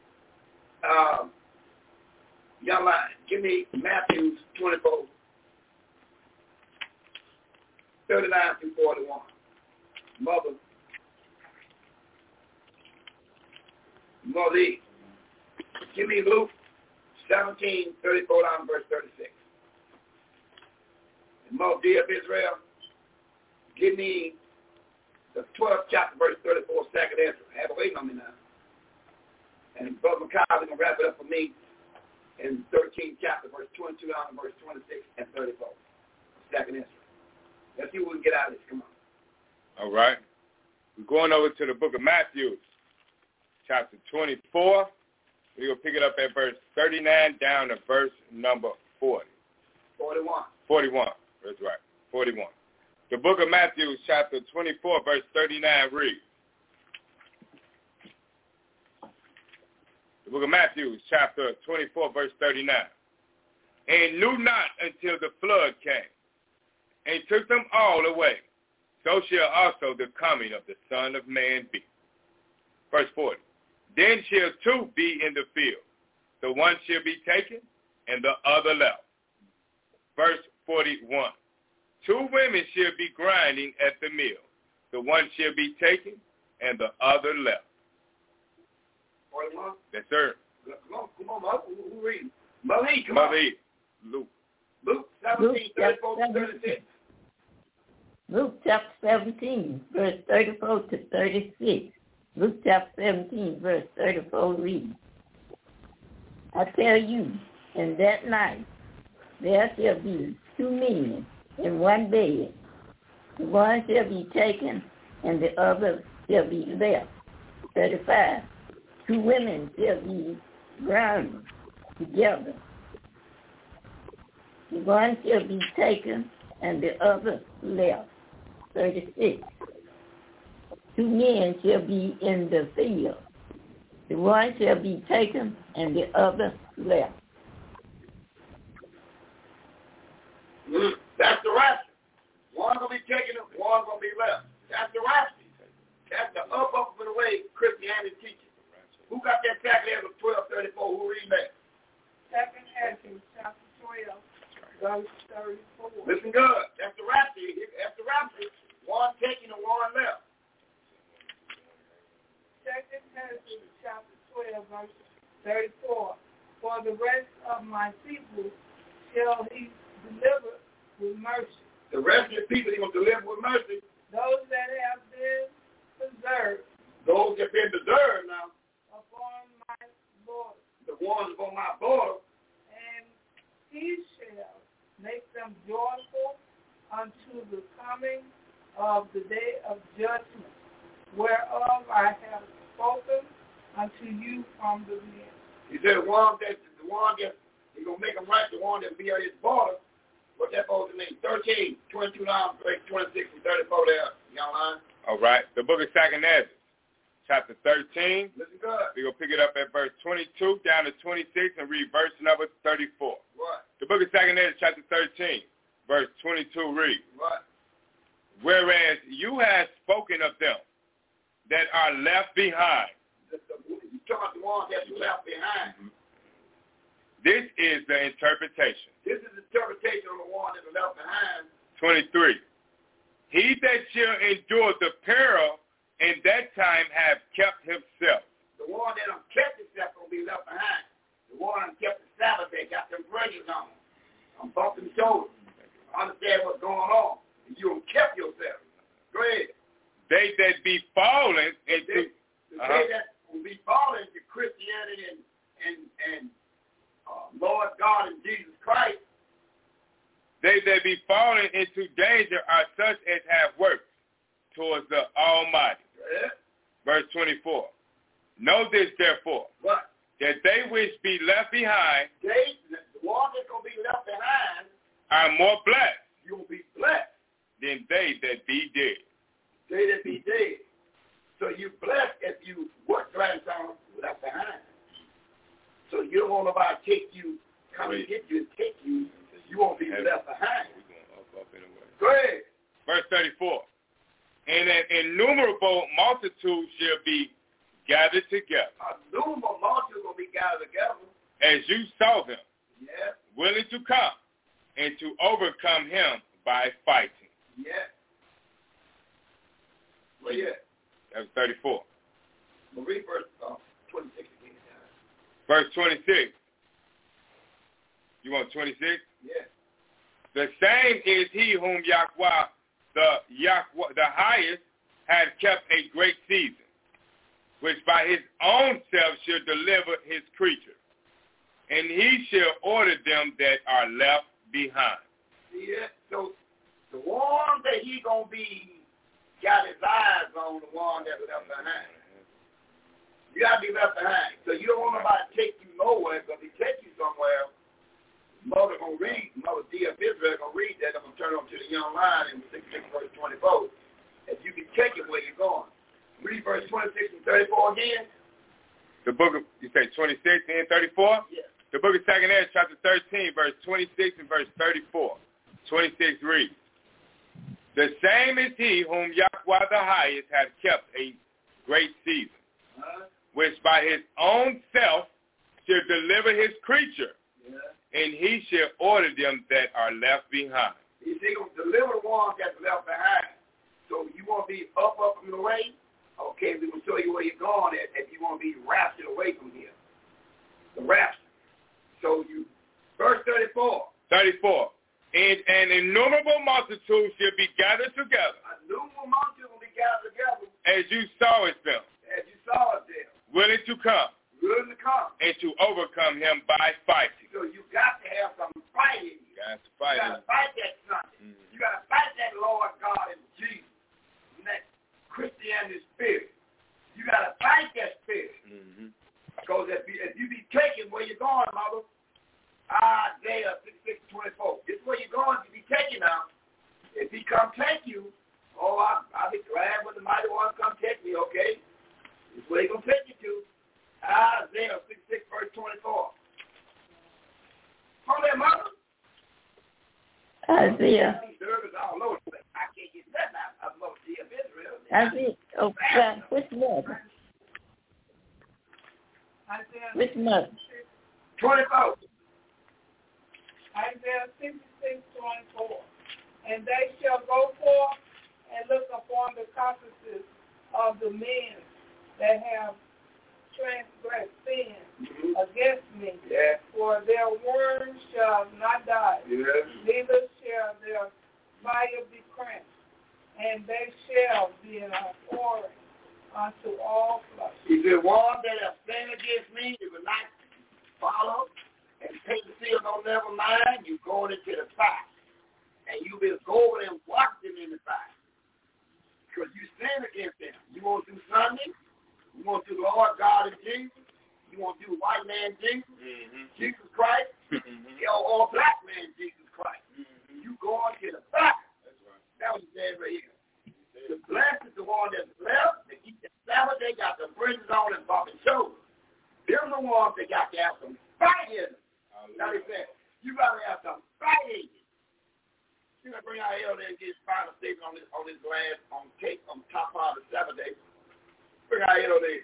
young line. Give me Matthew 24, 39 through 41. Mother. Give me Luke 17, 34 down verse 36. And Mother dear of Israel, give me the 12th chapter, verse 34, second answer. Have a waiting on me now. And Brother McCall is going to wrap it up for me in 13th chapter, verse 22 down to verse 26 and 34. Second answer. Let's see what we can get out of this. Come on. All right. We're going over to the book of Matthew, chapter 24. We're going to pick it up at verse 39 down to verse number 40. 41. 41. That's right. 41. The book of Matthew, chapter 24, verse 39 reads. The book of Matthew, chapter 24, verse 39. And knew not until the flood came, and took them all away. So shall also the coming of the Son of Man be. Verse 40. Then shall two be in the field. The one shall be taken, and the other left. Verse 41. Two women shall be grinding at the mill. The one shall be taken, and the other left. 41? Yes, sir. Come on, Mother. Who reading? Malik, come on. Luke. Luke 17, 34 to 36. Luke chapter 17, verse 34 to 36. Luke chapter 17, verse 34 reads, I tell you, in that night there shall be two men in one bed. The one shall be taken, and the other shall be left. 35. Two women shall be grinding together. The one shall be taken, and the other left. 36. Two men shall be in the field. The one shall be taken, and the other left. That's the rapture. One going to be taken, and one going to be left. That's the rapture. That's the up and away Christianity teaching. Who got that exactly as of 12:34? Who read that? 2 Ezra, chapter 12, verse 34. Listen good. That's the rapture. That's the rapture. One taken and one left. 2 Ezra, chapter 12, verse 34. For the rest of my people shall he deliver with mercy. The rest of the people he will deliver with mercy. Those that have been preserved. Those that have been preserved now. Upon my border. The ones upon my border. And he shall make them joyful unto the coming of the day of judgment, whereof I have spoken unto you from the beginning. He said the one that he's going to make them right, the one that be at his border, but What's that supposed to mean? 13, 22 down, 26 and 34 there, young line. All right. The book of 2nd Ezra, chapter 13. Listen good. We're going to pick it up at verse 22 down to 26 and read verse number 34. What? The book of 2nd Ezra, chapter 13, verse 22 reads. What? Whereas you have spoken of them that are left behind. You talking about the ones that you left behind. Mm-hmm. This is the interpretation. This is the interpretation of the one that was left behind. 23. He that shall endure the peril in that time have kept himself. The one that kept himself will be left behind. The one that kept the Sabbath day, got them braces on. I'm bumping shoulders. Understand what's going on. You kept yourself. Go ahead. They that be fallen into they that will be fallen into Christianity and Lord God and Jesus Christ. They that be fallen into danger are such as have worked towards the Almighty. Yeah. Verse 24. Know this, therefore, what? That they which be left behind, the ones that's going to be left behind, are more blessed. You'll be blessed. Than they that be dead. They that be dead. So you're blessed if you work grandson left behind. So you don't want nobody to take you, come and get you and take you. You won't be left behind. Up anyway. Go ahead. Verse 34. And an innumerable multitude shall be gathered together. A innumerable multitude will be gathered together. As you saw them. Yeah. Willing to come and to overcome him by fighting. Yeah. Well, yeah. That was 34. We'll read verse 26 again. Verse 26. You want 26? Yeah. The same is he whom Yahweh, the highest, had kept a great season, which by his own self shall deliver his creature, and he shall order them that are left behind. See that? So the one that he gonna be got his eyes on, the one that was left behind. You gotta be left behind. So you don't want nobody to take you nowhere, because if he take you somewhere, Mother gonna read, Mother D of Israel gonna read that. I'm gonna turn on to the young line in 66 verse 24. If you can take it where you're going. Read verse 26 and 34 again. The book of, you say 26 and 34? Yeah. The book of 2nd Ezra, chapter 13, verse 26 and verse 34. 26 reads, the same is he whom Yahweh the highest hath kept a great season, which by his own self shall deliver his creature, and he shall order them that are left behind. He's going to deliver the ones that's left behind. So you want to be up and away? Okay, we're going to show you where you're going at if you want to be raptured away from here. The rapture. So you, verse 34. 34. And an innumerable multitude shall be gathered together. A innumerable multitude will be gathered together. As you saw it them. As you saw it them. Willing to come. Willing to come. And to overcome him by fighting. So you got to have some fight in you. You got to fight. You got to fight that something. Mm-hmm. You got to fight that Lord God and Jesus. And that Christianity spirit. You got to fight that spirit. Mm-hmm. Because if you be taken where you're going, mother, Isaiah 66:24. This is where you're going to be taken now. If he come take you, I'll be glad when the mighty one come take me, okay? This is where he's going to take you to. Isaiah 66, verse 24. Hold there, mother. Isaiah. All over. I can't get that now. I'm going to see Israel. Isaiah. Oh, God. Which month? Which month? 24. Isaiah 66:24. And they shall go forth and look upon the carcasses of the men that have transgressed sin against me. Yeah. For their worms shall not die, neither shall their fire be quenched, and they shall be an abhorrence unto all flesh. He said, one that have sinned against me, you will not follow and take the seal, no, never mind, you going into the fire. And you will go over and wash them in the fire. Because you sin against them. You want to do Sunday, you want to do Lord God and Jesus, you want to do white man Jesus, Jesus Christ, or black man Jesus Christ. You got to have some fight in them. Now they said, you got to have some fight in you. You got to bring our elder and get his final statement on this glass, on cake, on top part of the Saturday. Bring our elder in.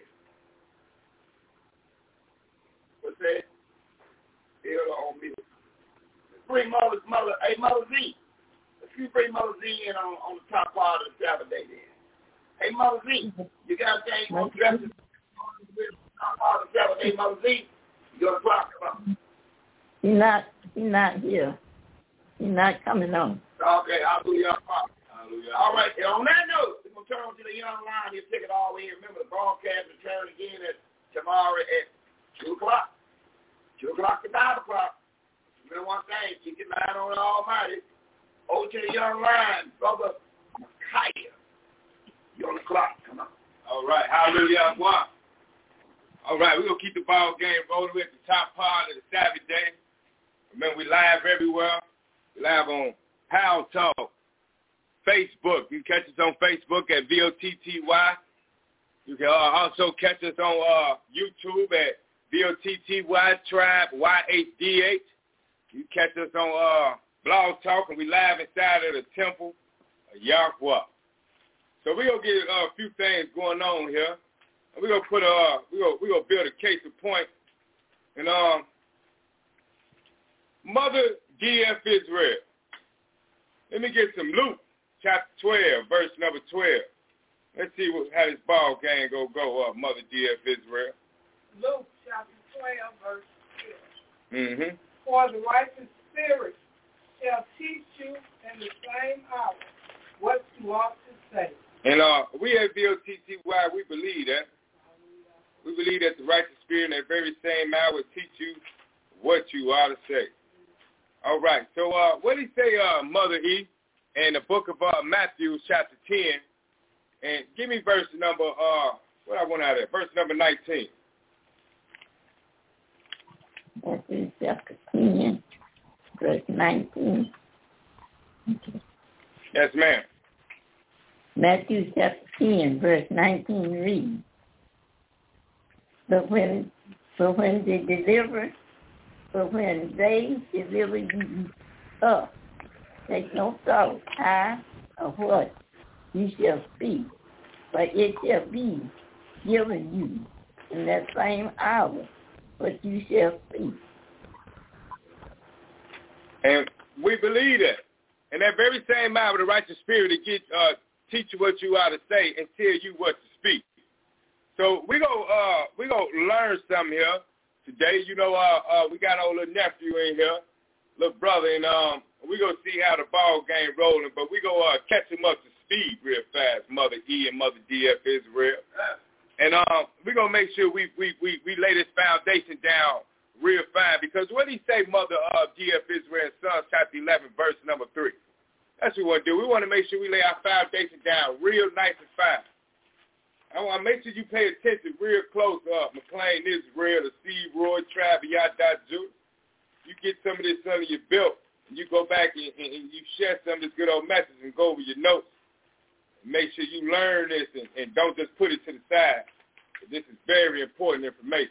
What's that? Elder on me. Bring Mother Z. If you bring Mother Z in on the top part of the Saturday then. Hey, Mother Z, you got a thing on dresses on the top part of the Saturday, Mother Z? You got a clock about. He's not here. He's not coming on. Okay, hallelujah. All right, and on that note, we're going to turn on to the young line. You'll take it all in. Remember, the broadcast will turn again tomorrow at 2 o'clock. 2 o'clock to 5 o'clock. Remember one thing, keep your mind on the Almighty. Over to the young line, Brother Micaiah. You're on the clock. Come on. All right, hallelujah. All right, we're going to keep the ball game rolling at the top part of the Sabbath day. Remember, we live everywhere. We live on Power Talk, Facebook. You can catch us on Facebook at VOTTY. You can also catch us on YouTube at VOTTY Tribe YHDH. You can catch us on Blog Talk, and we live inside of the temple of Yahweh. So we're gonna get a few things going on here. And we're gonna put we're gonna build a case in point. And Mother D.F. Israel. Let me get some Luke chapter 12, verse number 12. Let's see how this ball game go Mother D.F. Israel. Luke chapter 12, verse 12. Mm-hmm. For the righteous spirit shall teach you in the same hour what you ought to say. And we at VOTTY, we believe that. We believe that the righteous spirit in that very same hour will teach you what you ought to say. All right. So what did he say, Mother E, in the book of Matthew, chapter 10? And give me verse number, what I want out of it, verse number 19. Matthew chapter 10, verse 19. Okay. Yes, ma'am. Matthew chapter 10, verse 19 reads, But when they deliver you up, take no thought how or what you shall speak, but it shall be given you in that same hour what you shall speak. And we believe that. In that very same hour, the righteous spirit will teach you what you ought to say and tell you what to speak. So we gonna learn something here today. You know, we got our little nephew in here, little brother, and we gonna see how the ball game rolling. But we gonna catch him up to speed real fast, Mother E and Mother D.F. Israel. And we gonna make sure we lay this foundation down real fine, because what did he say, Mother D.F. Israel, Psalms chapter 11, verse number 3? That's what we want to do. We want to make sure we lay our foundation down real nice and fine. I want to make sure you pay attention real close. McLean Israel, the C. Roy, Tribe, Yada Judah. You get some of this under your belt, and you go back and you share some of this good old message and go over your notes. Make sure you learn this and don't just put it to the side. This is very important information.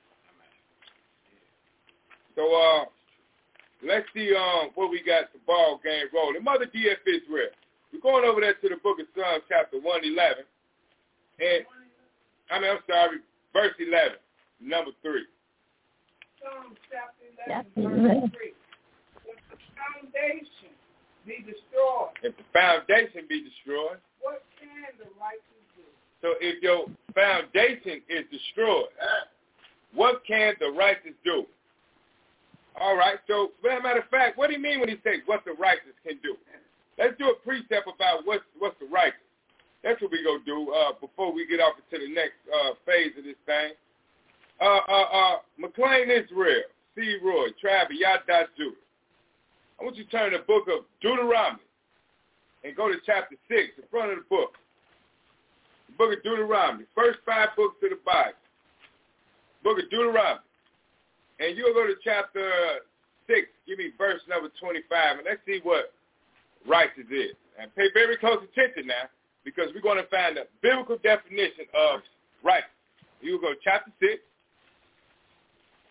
So let's see what we got the ball game rolling. Mother D.F. Israel. We're going over there to the book of Psalms, chapter 111. And verse 11, number 3. Psalms chapter 11, verse 3. If the foundation be destroyed. If the foundation be destroyed. What can the righteous do? So if your foundation is destroyed, what can the righteous do? All right, so as a matter of fact, what do you mean when he says what the righteous can do? Let's do a precept about what's the righteous. That's what we're going to do before we get off into the next phase of this thing. McLean Israel, C. Roy, Tribe, Yada Judah. I want you to turn to the book of Deuteronomy and go to chapter 6, in front of the book. The book of Deuteronomy, first 5 books of the Bible. Book of Deuteronomy. And you'll go to chapter 6, give me verse number 25, and let's see what righteous is. And pay very close attention now, because we're going to find a biblical definition of righteous. You'll go to chapter 6,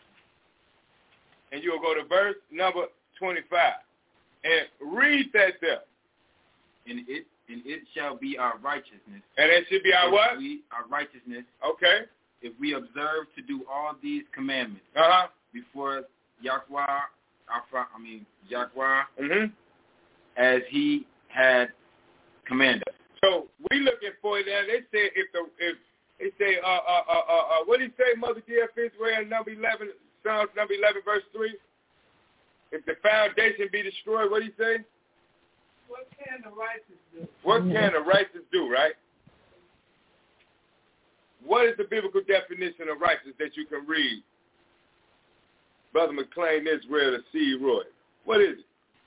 and you'll go to verse number 25. And read that there. And it shall be our righteousness. And it should be our what? Our righteousness. Okay. If we observe to do all these commandments before Yahweh, as he had commanded us. So we looking for that. They say what did he say, Mother Dear Israel, number 11, Psalms number 11, verse 3? If the foundation be destroyed, what did he say? What can the righteous do? What can the righteous do, right? What is the biblical definition of righteous that you can read? Brother McLean Israel, the C. Roy. What is it?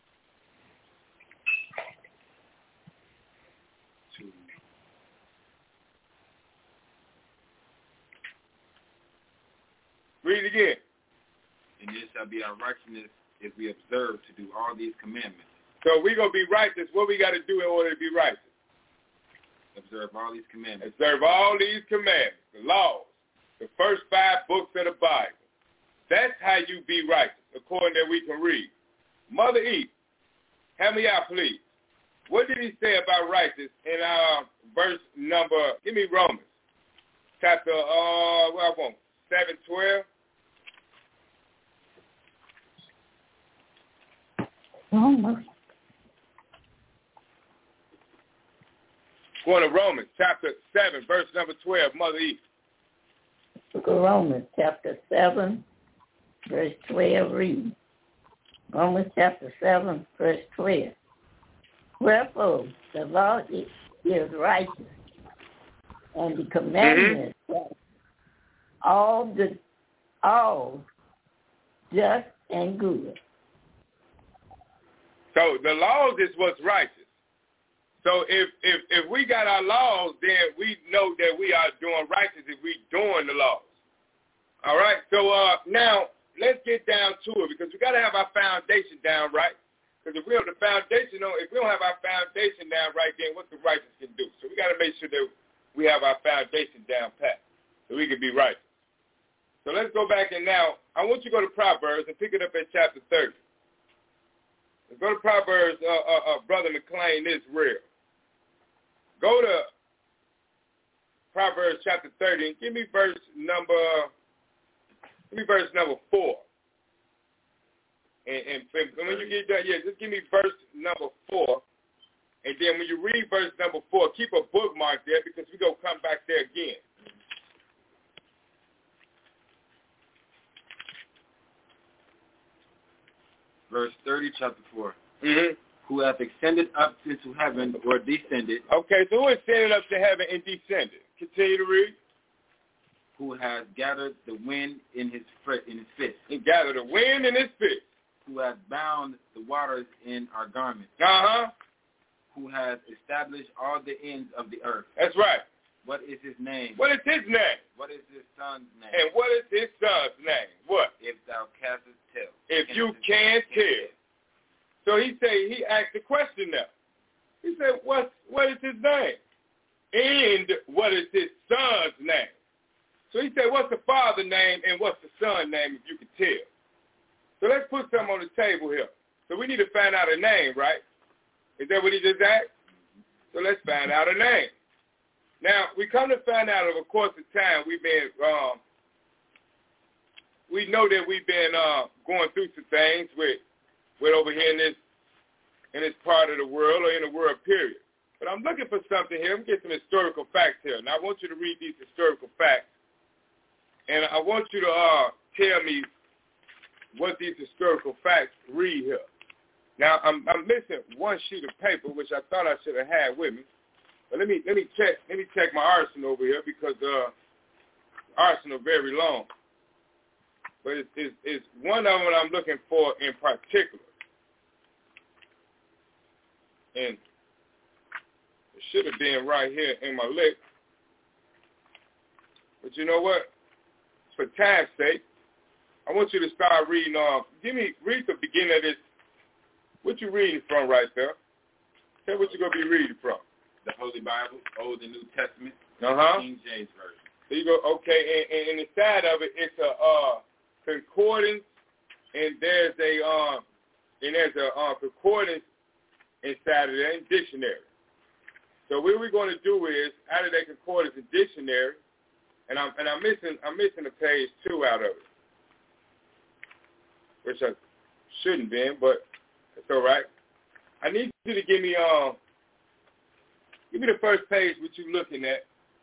Read it again. And it shall be our righteousness if we observe to do all these commandments. So we're going to be righteous. What we got to do in order to be righteous? Observe all these commandments. Observe all these commandments, the laws, the first 5 books of the Bible. That's how you be righteous, according that we can read. Mother Eve, help me out, please. What did he say about righteous in verse number, give me Romans, chapter, 7:12. Romans. Going to Romans, chapter 7, verse number 12, Mother Eve. Book of Romans, chapter 7, verse 12, read. Romans, chapter 7, verse 12. Wherefore, the law is righteous, and the commandments all just and good. So the laws is what's righteous. So if we got our laws, then we know that we are doing righteous if we doing the laws. All right. So now let's get down to it, because we got to have our foundation down right. Because if we have the foundation on, if we don't have our foundation down right, then what the righteous can do. So we got to make sure that we have our foundation down pat, so we can be righteous. So let's go back, and now I want you to go to Proverbs and pick it up at chapter 30. Let's go to Proverbs, Brother McLean Israel. Go to Proverbs chapter 30 and give me verse number 4. And when you get done, just give me verse number 4. And then when you read verse number 4, keep a bookmark there, because we're going to come back there again. Verse 30, chapter 4. Mm-hmm. Who hath ascended up into heaven or descended. Okay, so who ascended up to heaven and descended? Continue to read. Who has gathered the wind in his fist. He gathered the wind in his fist. Who has bound the waters in our garments. Who has established all the ends of the earth. That's right. What is his name? What is his name? What is his son's name? And what is his son's name? What? If thou castest tell. If you can tell. So he asked the question now. He said, what is his name? And what is his son's name? So he said, what's the father's name and what's the son's name, if you can tell? So let's put something on the table here. So we need to find out a name, right? Is that what he just asked? So let's find out a name. Now, we come to find out over the course of time, we know that we've been going through some things with over here in this part of the world, or in the world period. But I'm looking for something here. I'm getting some historical facts here. Now, I want you to read these historical facts. And I want you to tell me what these historical facts read here. Now, I'm missing one sheet of paper, which I thought I should have had with me. But let me check my arsenal over here, because arsenal very long. But it's one of them I'm looking for in particular. And it should have been right here in my list. But you know what? For time's sake, I want you to start reading read the beginning of this. What you reading from right there? Tell me what you're going to be reading from. The Holy Bible, Old and New Testament, King James Version. There you go. Okay, and inside of it, it's a concordance and there's a concordance inside of that and dictionary. So what we're going to do is out of that concordance and dictionary, and I'm missing a page 2 out of it, which I shouldn't be, but it's all right. I need you to give me the first page what you're looking at.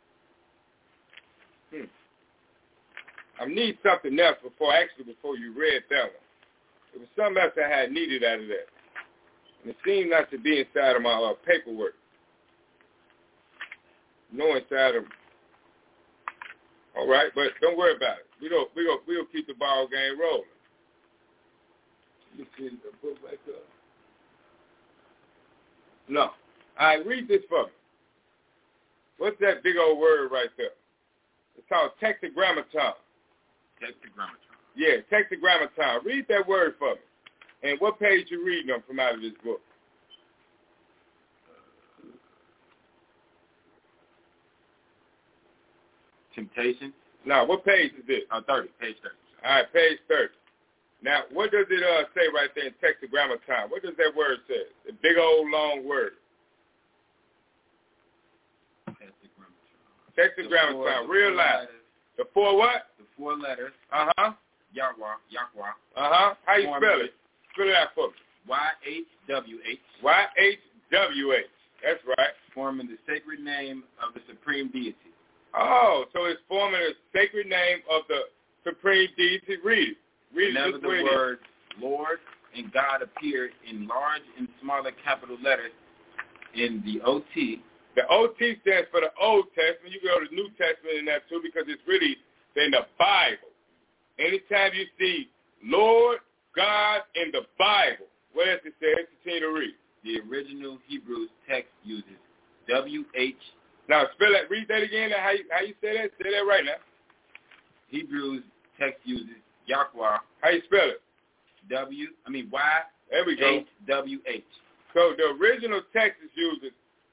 I need something else before you read that one. There was something else I had needed out of that. And it seemed not to be inside of my paperwork. No inside of. All right, but don't worry about it. We'll keep the ball game rolling. Let me see the book back up. No. All right, read this for me. What's that big old word right there? It's called tetragrammaton. Tetragrammaton. Yeah, tetragrammaton. Read that word for me. And what page you reading them from out of this book? Temptation. Now, what page is this? 30. Page 30. All right, page 30. Now, what does it say right there in tetragrammaton? What does that word say? The big old long word. Tetragrammaton. Real loud. The 4 what? The 4 letters. Uh-huh. Yahweh. Uh-huh. How you spell it? Spell it out for me. YHWH. YHWH. That's right. Forming the sacred name of the supreme deity. Oh, so it's forming a sacred name of the supreme deity. Read it. Whenever the words Lord and God appear in large and smaller capital letters in the OT. The OT stands for the Old Testament. You go to the New Testament in that too because it's really in the Bible. Anytime you see Lord, God in the Bible, what else it says? Continue to read. The original Hebrew text uses WH. Now spell that. Read that again. How you say that? Say that right now. Hebrew text uses Yahweh. How you spell it? Y. There we go. HWH. So the original text is uses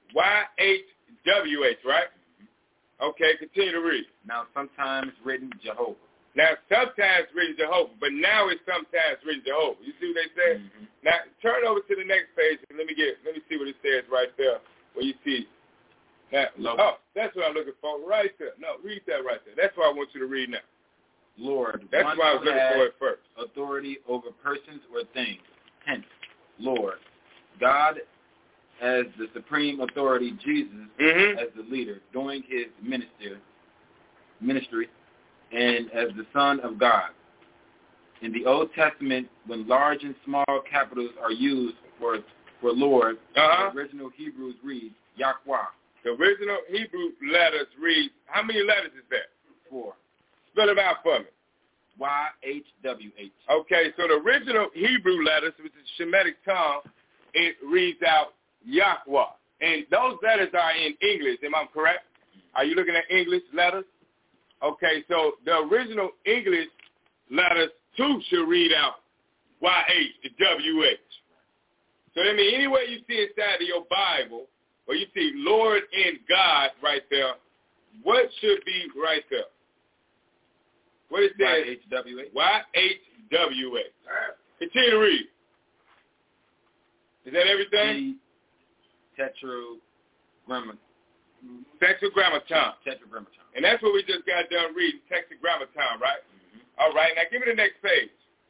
YHWH, right? Okay, continue to read. Now sometimes written Jehovah. Now sometimes written Jehovah, but now it's sometimes written Jehovah. You see what they say? Mm-hmm. Now turn over to the next page and let me see what it says right there. Where you see. Now, that's what I'm looking for right there. No, read that right there. That's what I want you to read now. Lord. That's why I was looking for it first. Authority over persons or things. Hence, Lord. God as the supreme authority, Jesus as the leader, doing his ministry, and as the Son of God. In the Old Testament, when large and small capitals are used for Lord, the original Hebrews read Yahweh. The original Hebrew letters read, how many letters is that? 4. Spell it out for me. YHWH. Okay, so the original Hebrew letters, which is Shemitic tongue, it reads out Yahweh. And those letters are in English, am I correct? Are you looking at English letters? Okay, so the original English letters, too, should read out YHWH. So that means anywhere you see inside of your Bible, or you see Lord and God right there, what should be right there? What is that? YHWH. YHWH. Continue to read. Is that everything? Tetragrammaton. Tetragrammaton. Tetragrammaton. And that's what we just got done reading, Tetragrammaton, right? Mm-hmm. All right, now give me the next page.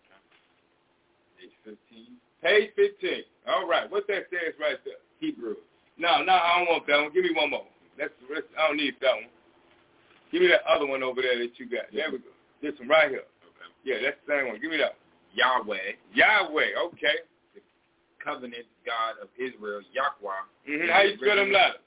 Page 15. Page 15. All right, what that says right there? Hebrew. No, I don't want that one. Give me one more. I don't need that one. Give me that other one over there that you got. There we go. This one right here. Okay. Yeah, that's the same one. Give me that one. Yahweh. Okay. The covenant God of Israel, Yahweh. Mm-hmm. How you spell them letters?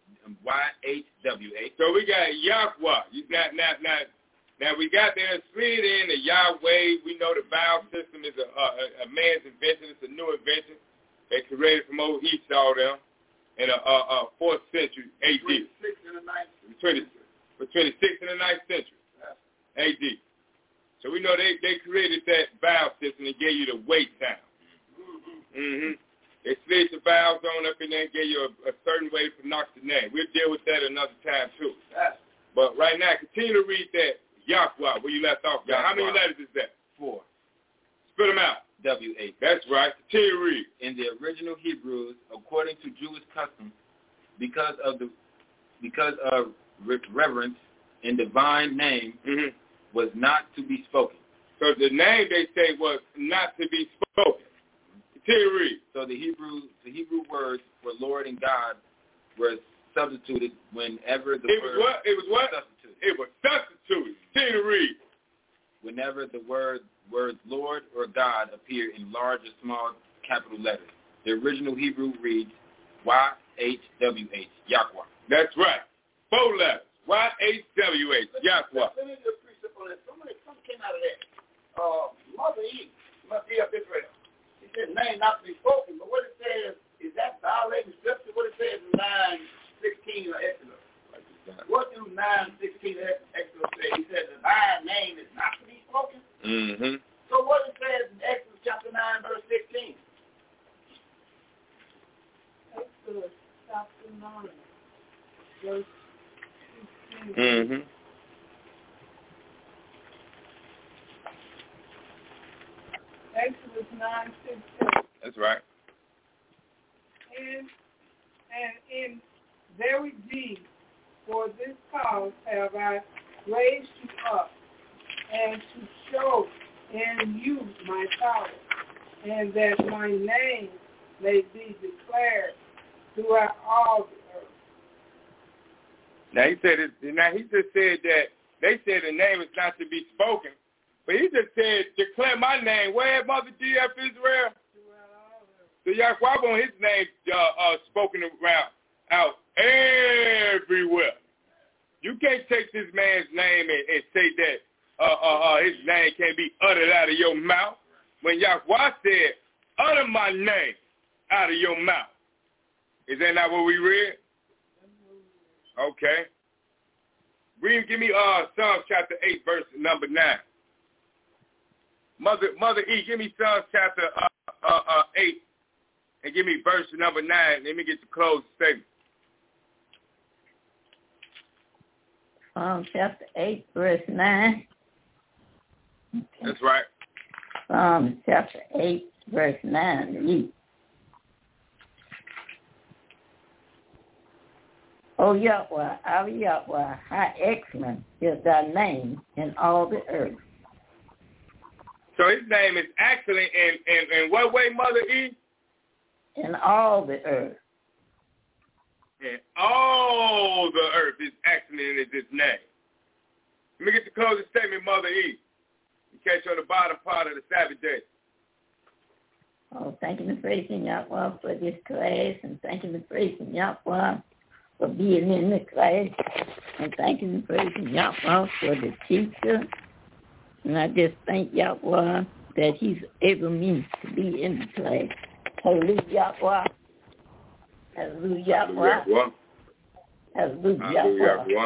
YHWH. So we got Yahweh. Now we got that split in the Yahweh. We know the vowel system is a man's invention. It's a new invention. They created from old Esau there in a 4th century AD. Between the 6th and the 9th century. Between the 6th and the 9th century AD. So we know they created that vowel system and gave you the weight down. Mm-hmm. They split the vowels on up in there and gave you a certain way to pronounce the name. We'll deal with that another time too. But right now, continue to read that Yahweh where you left off. How many letters is that? 4. Spit them out. W-H. That's right. Continue to read. In the original Hebrews, according to Jewish custom, because of reverence in divine name, was not to be spoken. So the name they say was not to be spoken. Continue to read. So the Hebrew words for Lord and God were substituted whenever the It was what? Substituted. It was substituted. Continue to read. Whenever the words Lord or God appear in large or small capital letters. The original Hebrew reads Y-H-W-H, Yahweh. That's right. 4 letters. Y-H-W-H, Yahweh. Let me just precept on that. Something came out of that. Mother Eve must be of Israel. He said, name not to be spoken, but what it says, is that violating scripture? What it says in 9:16 of Exodus. What do 9:16 of Exodus say? He said, the divine name is not to be spoken. Mm-hmm. So what it says in Exodus chapter 9, verse 16? Exodus chapter 9, verse 16. Mm-hmm. Exodus 9:16. That's right. And in very deed, for this cause have I raised you up, and to show in you my power, and that my name may be declared throughout all the earth. Now he just said that they said the name is not to be spoken, but he just said declare my name. Where Mother D.F. Israel? So Yahweh want his name spoken around out everywhere. You can't take this man's name and say that his name can't be uttered out of your mouth. When Yahweh said, utter my name out of your mouth. Is that not what we read? Okay. Read, give me Psalms chapter 8, verse number 9. Mother E, give me Psalms chapter 8 and give me verse number 9. Let me get the closing statement. Psalm chapter 8, verse 9. Okay. That's right. Psalm chapter 8, verse 9 reads, O Yahweh, our Yahweh, how excellent is thy name in all the earth. So his name is excellent in what way, Mother E? In all the earth. And all the earth is excellent in his name. Let me get the closing statement, Mother E. In case you're on the bottom part of the Sabbath day. Oh, thanking and praising Yahweh for this class, and thanking and praising Yahweh for being in the class, and thanking and praising Yahweh for the teacher. And I just thank Yahweh that he's able me to be in the class. Hallelujah, Yahweh. Hallelujah, Yahweh. Hallelujah, Yahweh.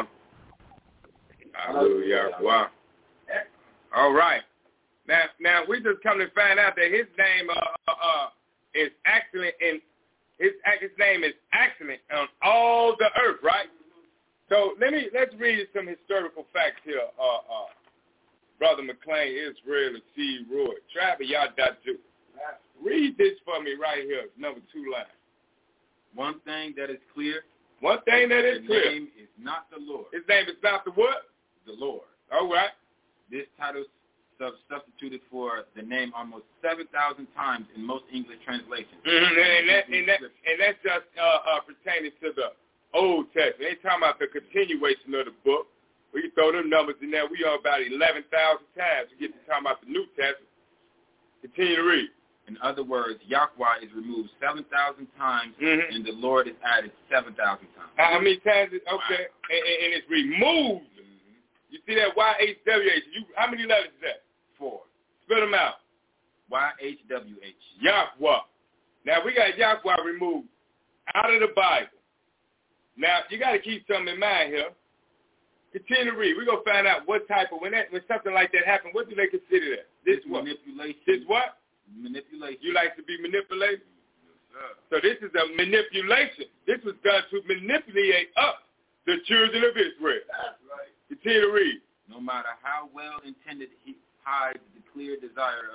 Hallelujah, Yahweh. All right. Now we just come to find out that his name is excellent in his name is excellent on all the earth, right? So let's read some historical facts here. Brother McLean, Israel, and C. Roy, Tribe of Yadatu. Read this for me right here, number 2 line. One thing that is clear. One thing that is clear. His name is not the Lord. His name is not the what? The Lord. All right. This title substituted for the name almost 7,000 times in most English translations. Mm-hmm. And that's just pertaining to the Old Testament. They talking about the continuation of the book. We throw them numbers in there. We are about 11,000 times to get to talking about the New Testament. Continue to read. In other words, Yahweh is removed 7,000 times, and the Lord is added 7,000 times. How many times? Okay, and it's removed. You see that Y-H-W-H? How many letters is that? 4. Spit them out. Y-H-W-H. Yahweh. Now, we got Yahweh removed out of the Bible. Now, you got to keep something in mind here. Continue to read. We're going to find out what type of, when something like that happens, what do they consider that? This what? Manipulation. This what? Manipulation. You like to be manipulated? Yes, sir. So this is a manipulation. This was done to manipulate up the children of Israel. That's right. Continue to read. No matter how well intended he hides the clear desire of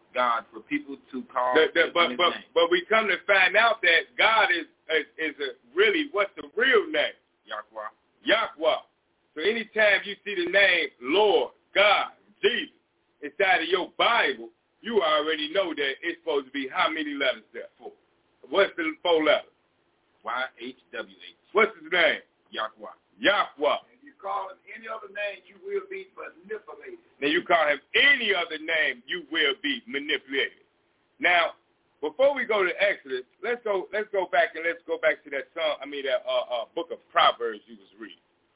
God for people to call but his name. we come to find out that God is really, what's the real name? Yahweh. So anytime you see the name Lord, God, Jesus inside of your Bible, you already know that it's supposed to be how many letters there? 4. What's the 4 letters? YHWH. What's his name? Yahweh. If you call him any other name, you will be manipulated. Now you call him any other name, you will be manipulated. Now, before we go to Exodus, let's go back to that song. That book of Proverbs you was reading.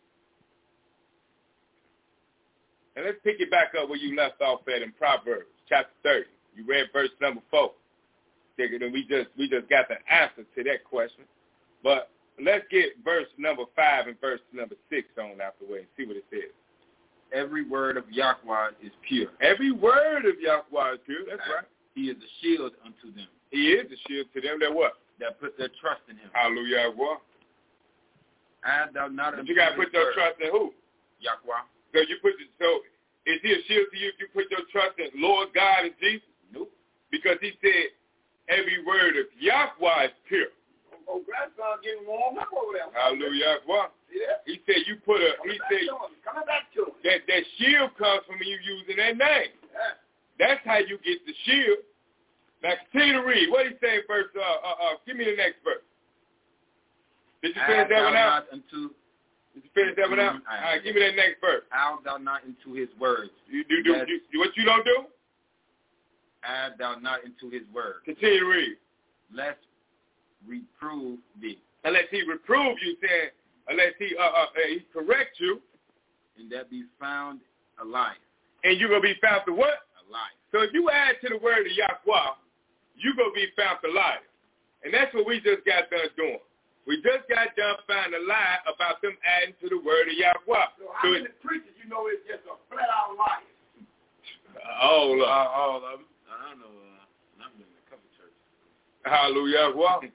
And let's pick it back up where you left off at in Proverbs chapter 30. You read verse number 4. And we just got the answer to that question. But let's get verse number 5 and verse number 6 on out the way and see what it says. Every word of Yahweh is pure. Every word of Yahweh is pure. That's right. He is a shield unto them. He is a shield to them that what? That put their trust in him. Hallelujah. Add thou not but you got to put your trust in who? Yahweh. So is he a shield to you if you put your trust in Lord God and Jesus? Nope. Because he said every word of Yahweh is pure. Oh, grandson getting warm up over there. Hallelujah. Yeah. He said you put coming back to him. That shield comes from you using that name. Yeah. That's how you get the shield. Now continue to read. What did he say in verse? Give me the next verse. Did you finish that one out? Did you finish that one out? All right, give me that next verse. Add thou not into his words. What you don't do? Add thou not into his words. Continue to read. Lest reprove thee. Unless he reprove you, saying, unless he correct you. And that be found alive. And you're going to be found to what? Alive. So if you add to the word of Yahweh, you're going to be found alive. And that's what we just got done doing. We just got done finding a lie about them adding to the word of Yahweh. So how many preachers you know it's just a flat-out lie? All of them. I don't know. Not in a couple churches. Hallelujah.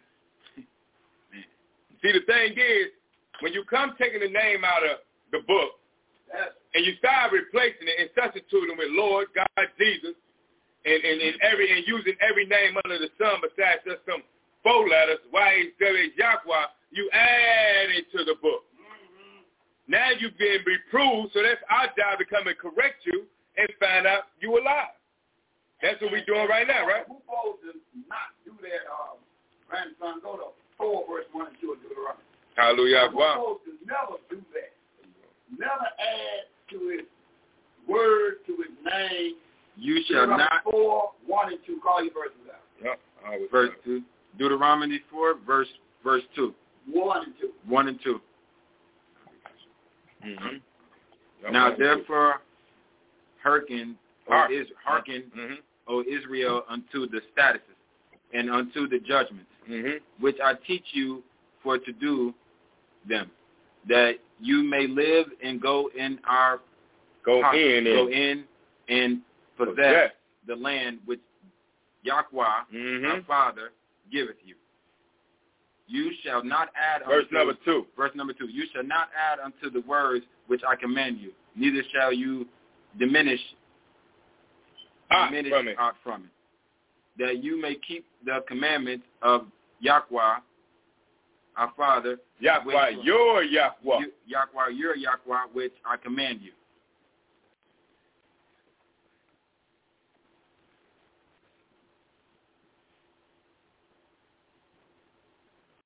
See, the thing is, when you come taking the name out of the book, and you start replacing it and substituting with Lord, God, Jesus, and using every name under the sun besides just some 4 letters, YHWH, Yahweh, you add it to the book. Mm-hmm. Now you've been reproved, so that's our job to come and correct you and find out you alive. That's what we're doing right now, right? Who supposed to not do that, grandson? Go to 4 verse 1 and 2 of Deuteronomy. Hallelujah. Who's supposed to never do that? Never add to his word, to his name. You shall not. 4, 1 and 2. Call your verses out. Yep. Verse 2. Deuteronomy 4, verse 2. 1 and 2. 1 and 2. Mm-hmm. Now therefore hearken, O Israel, unto the statutes and unto the judgments, which I teach you for to do them, that you may live and go in and possess the land which Yahweh, our Father, giveth you. You shall not add verse number 2. Verse number 2. You shall not add unto the words which I command you, neither shall you diminish aught from it, that you may keep the commandments of Yahweh, our Father, Yahweh, your Yahweh. Yahweh, your Yahweh, which I command you.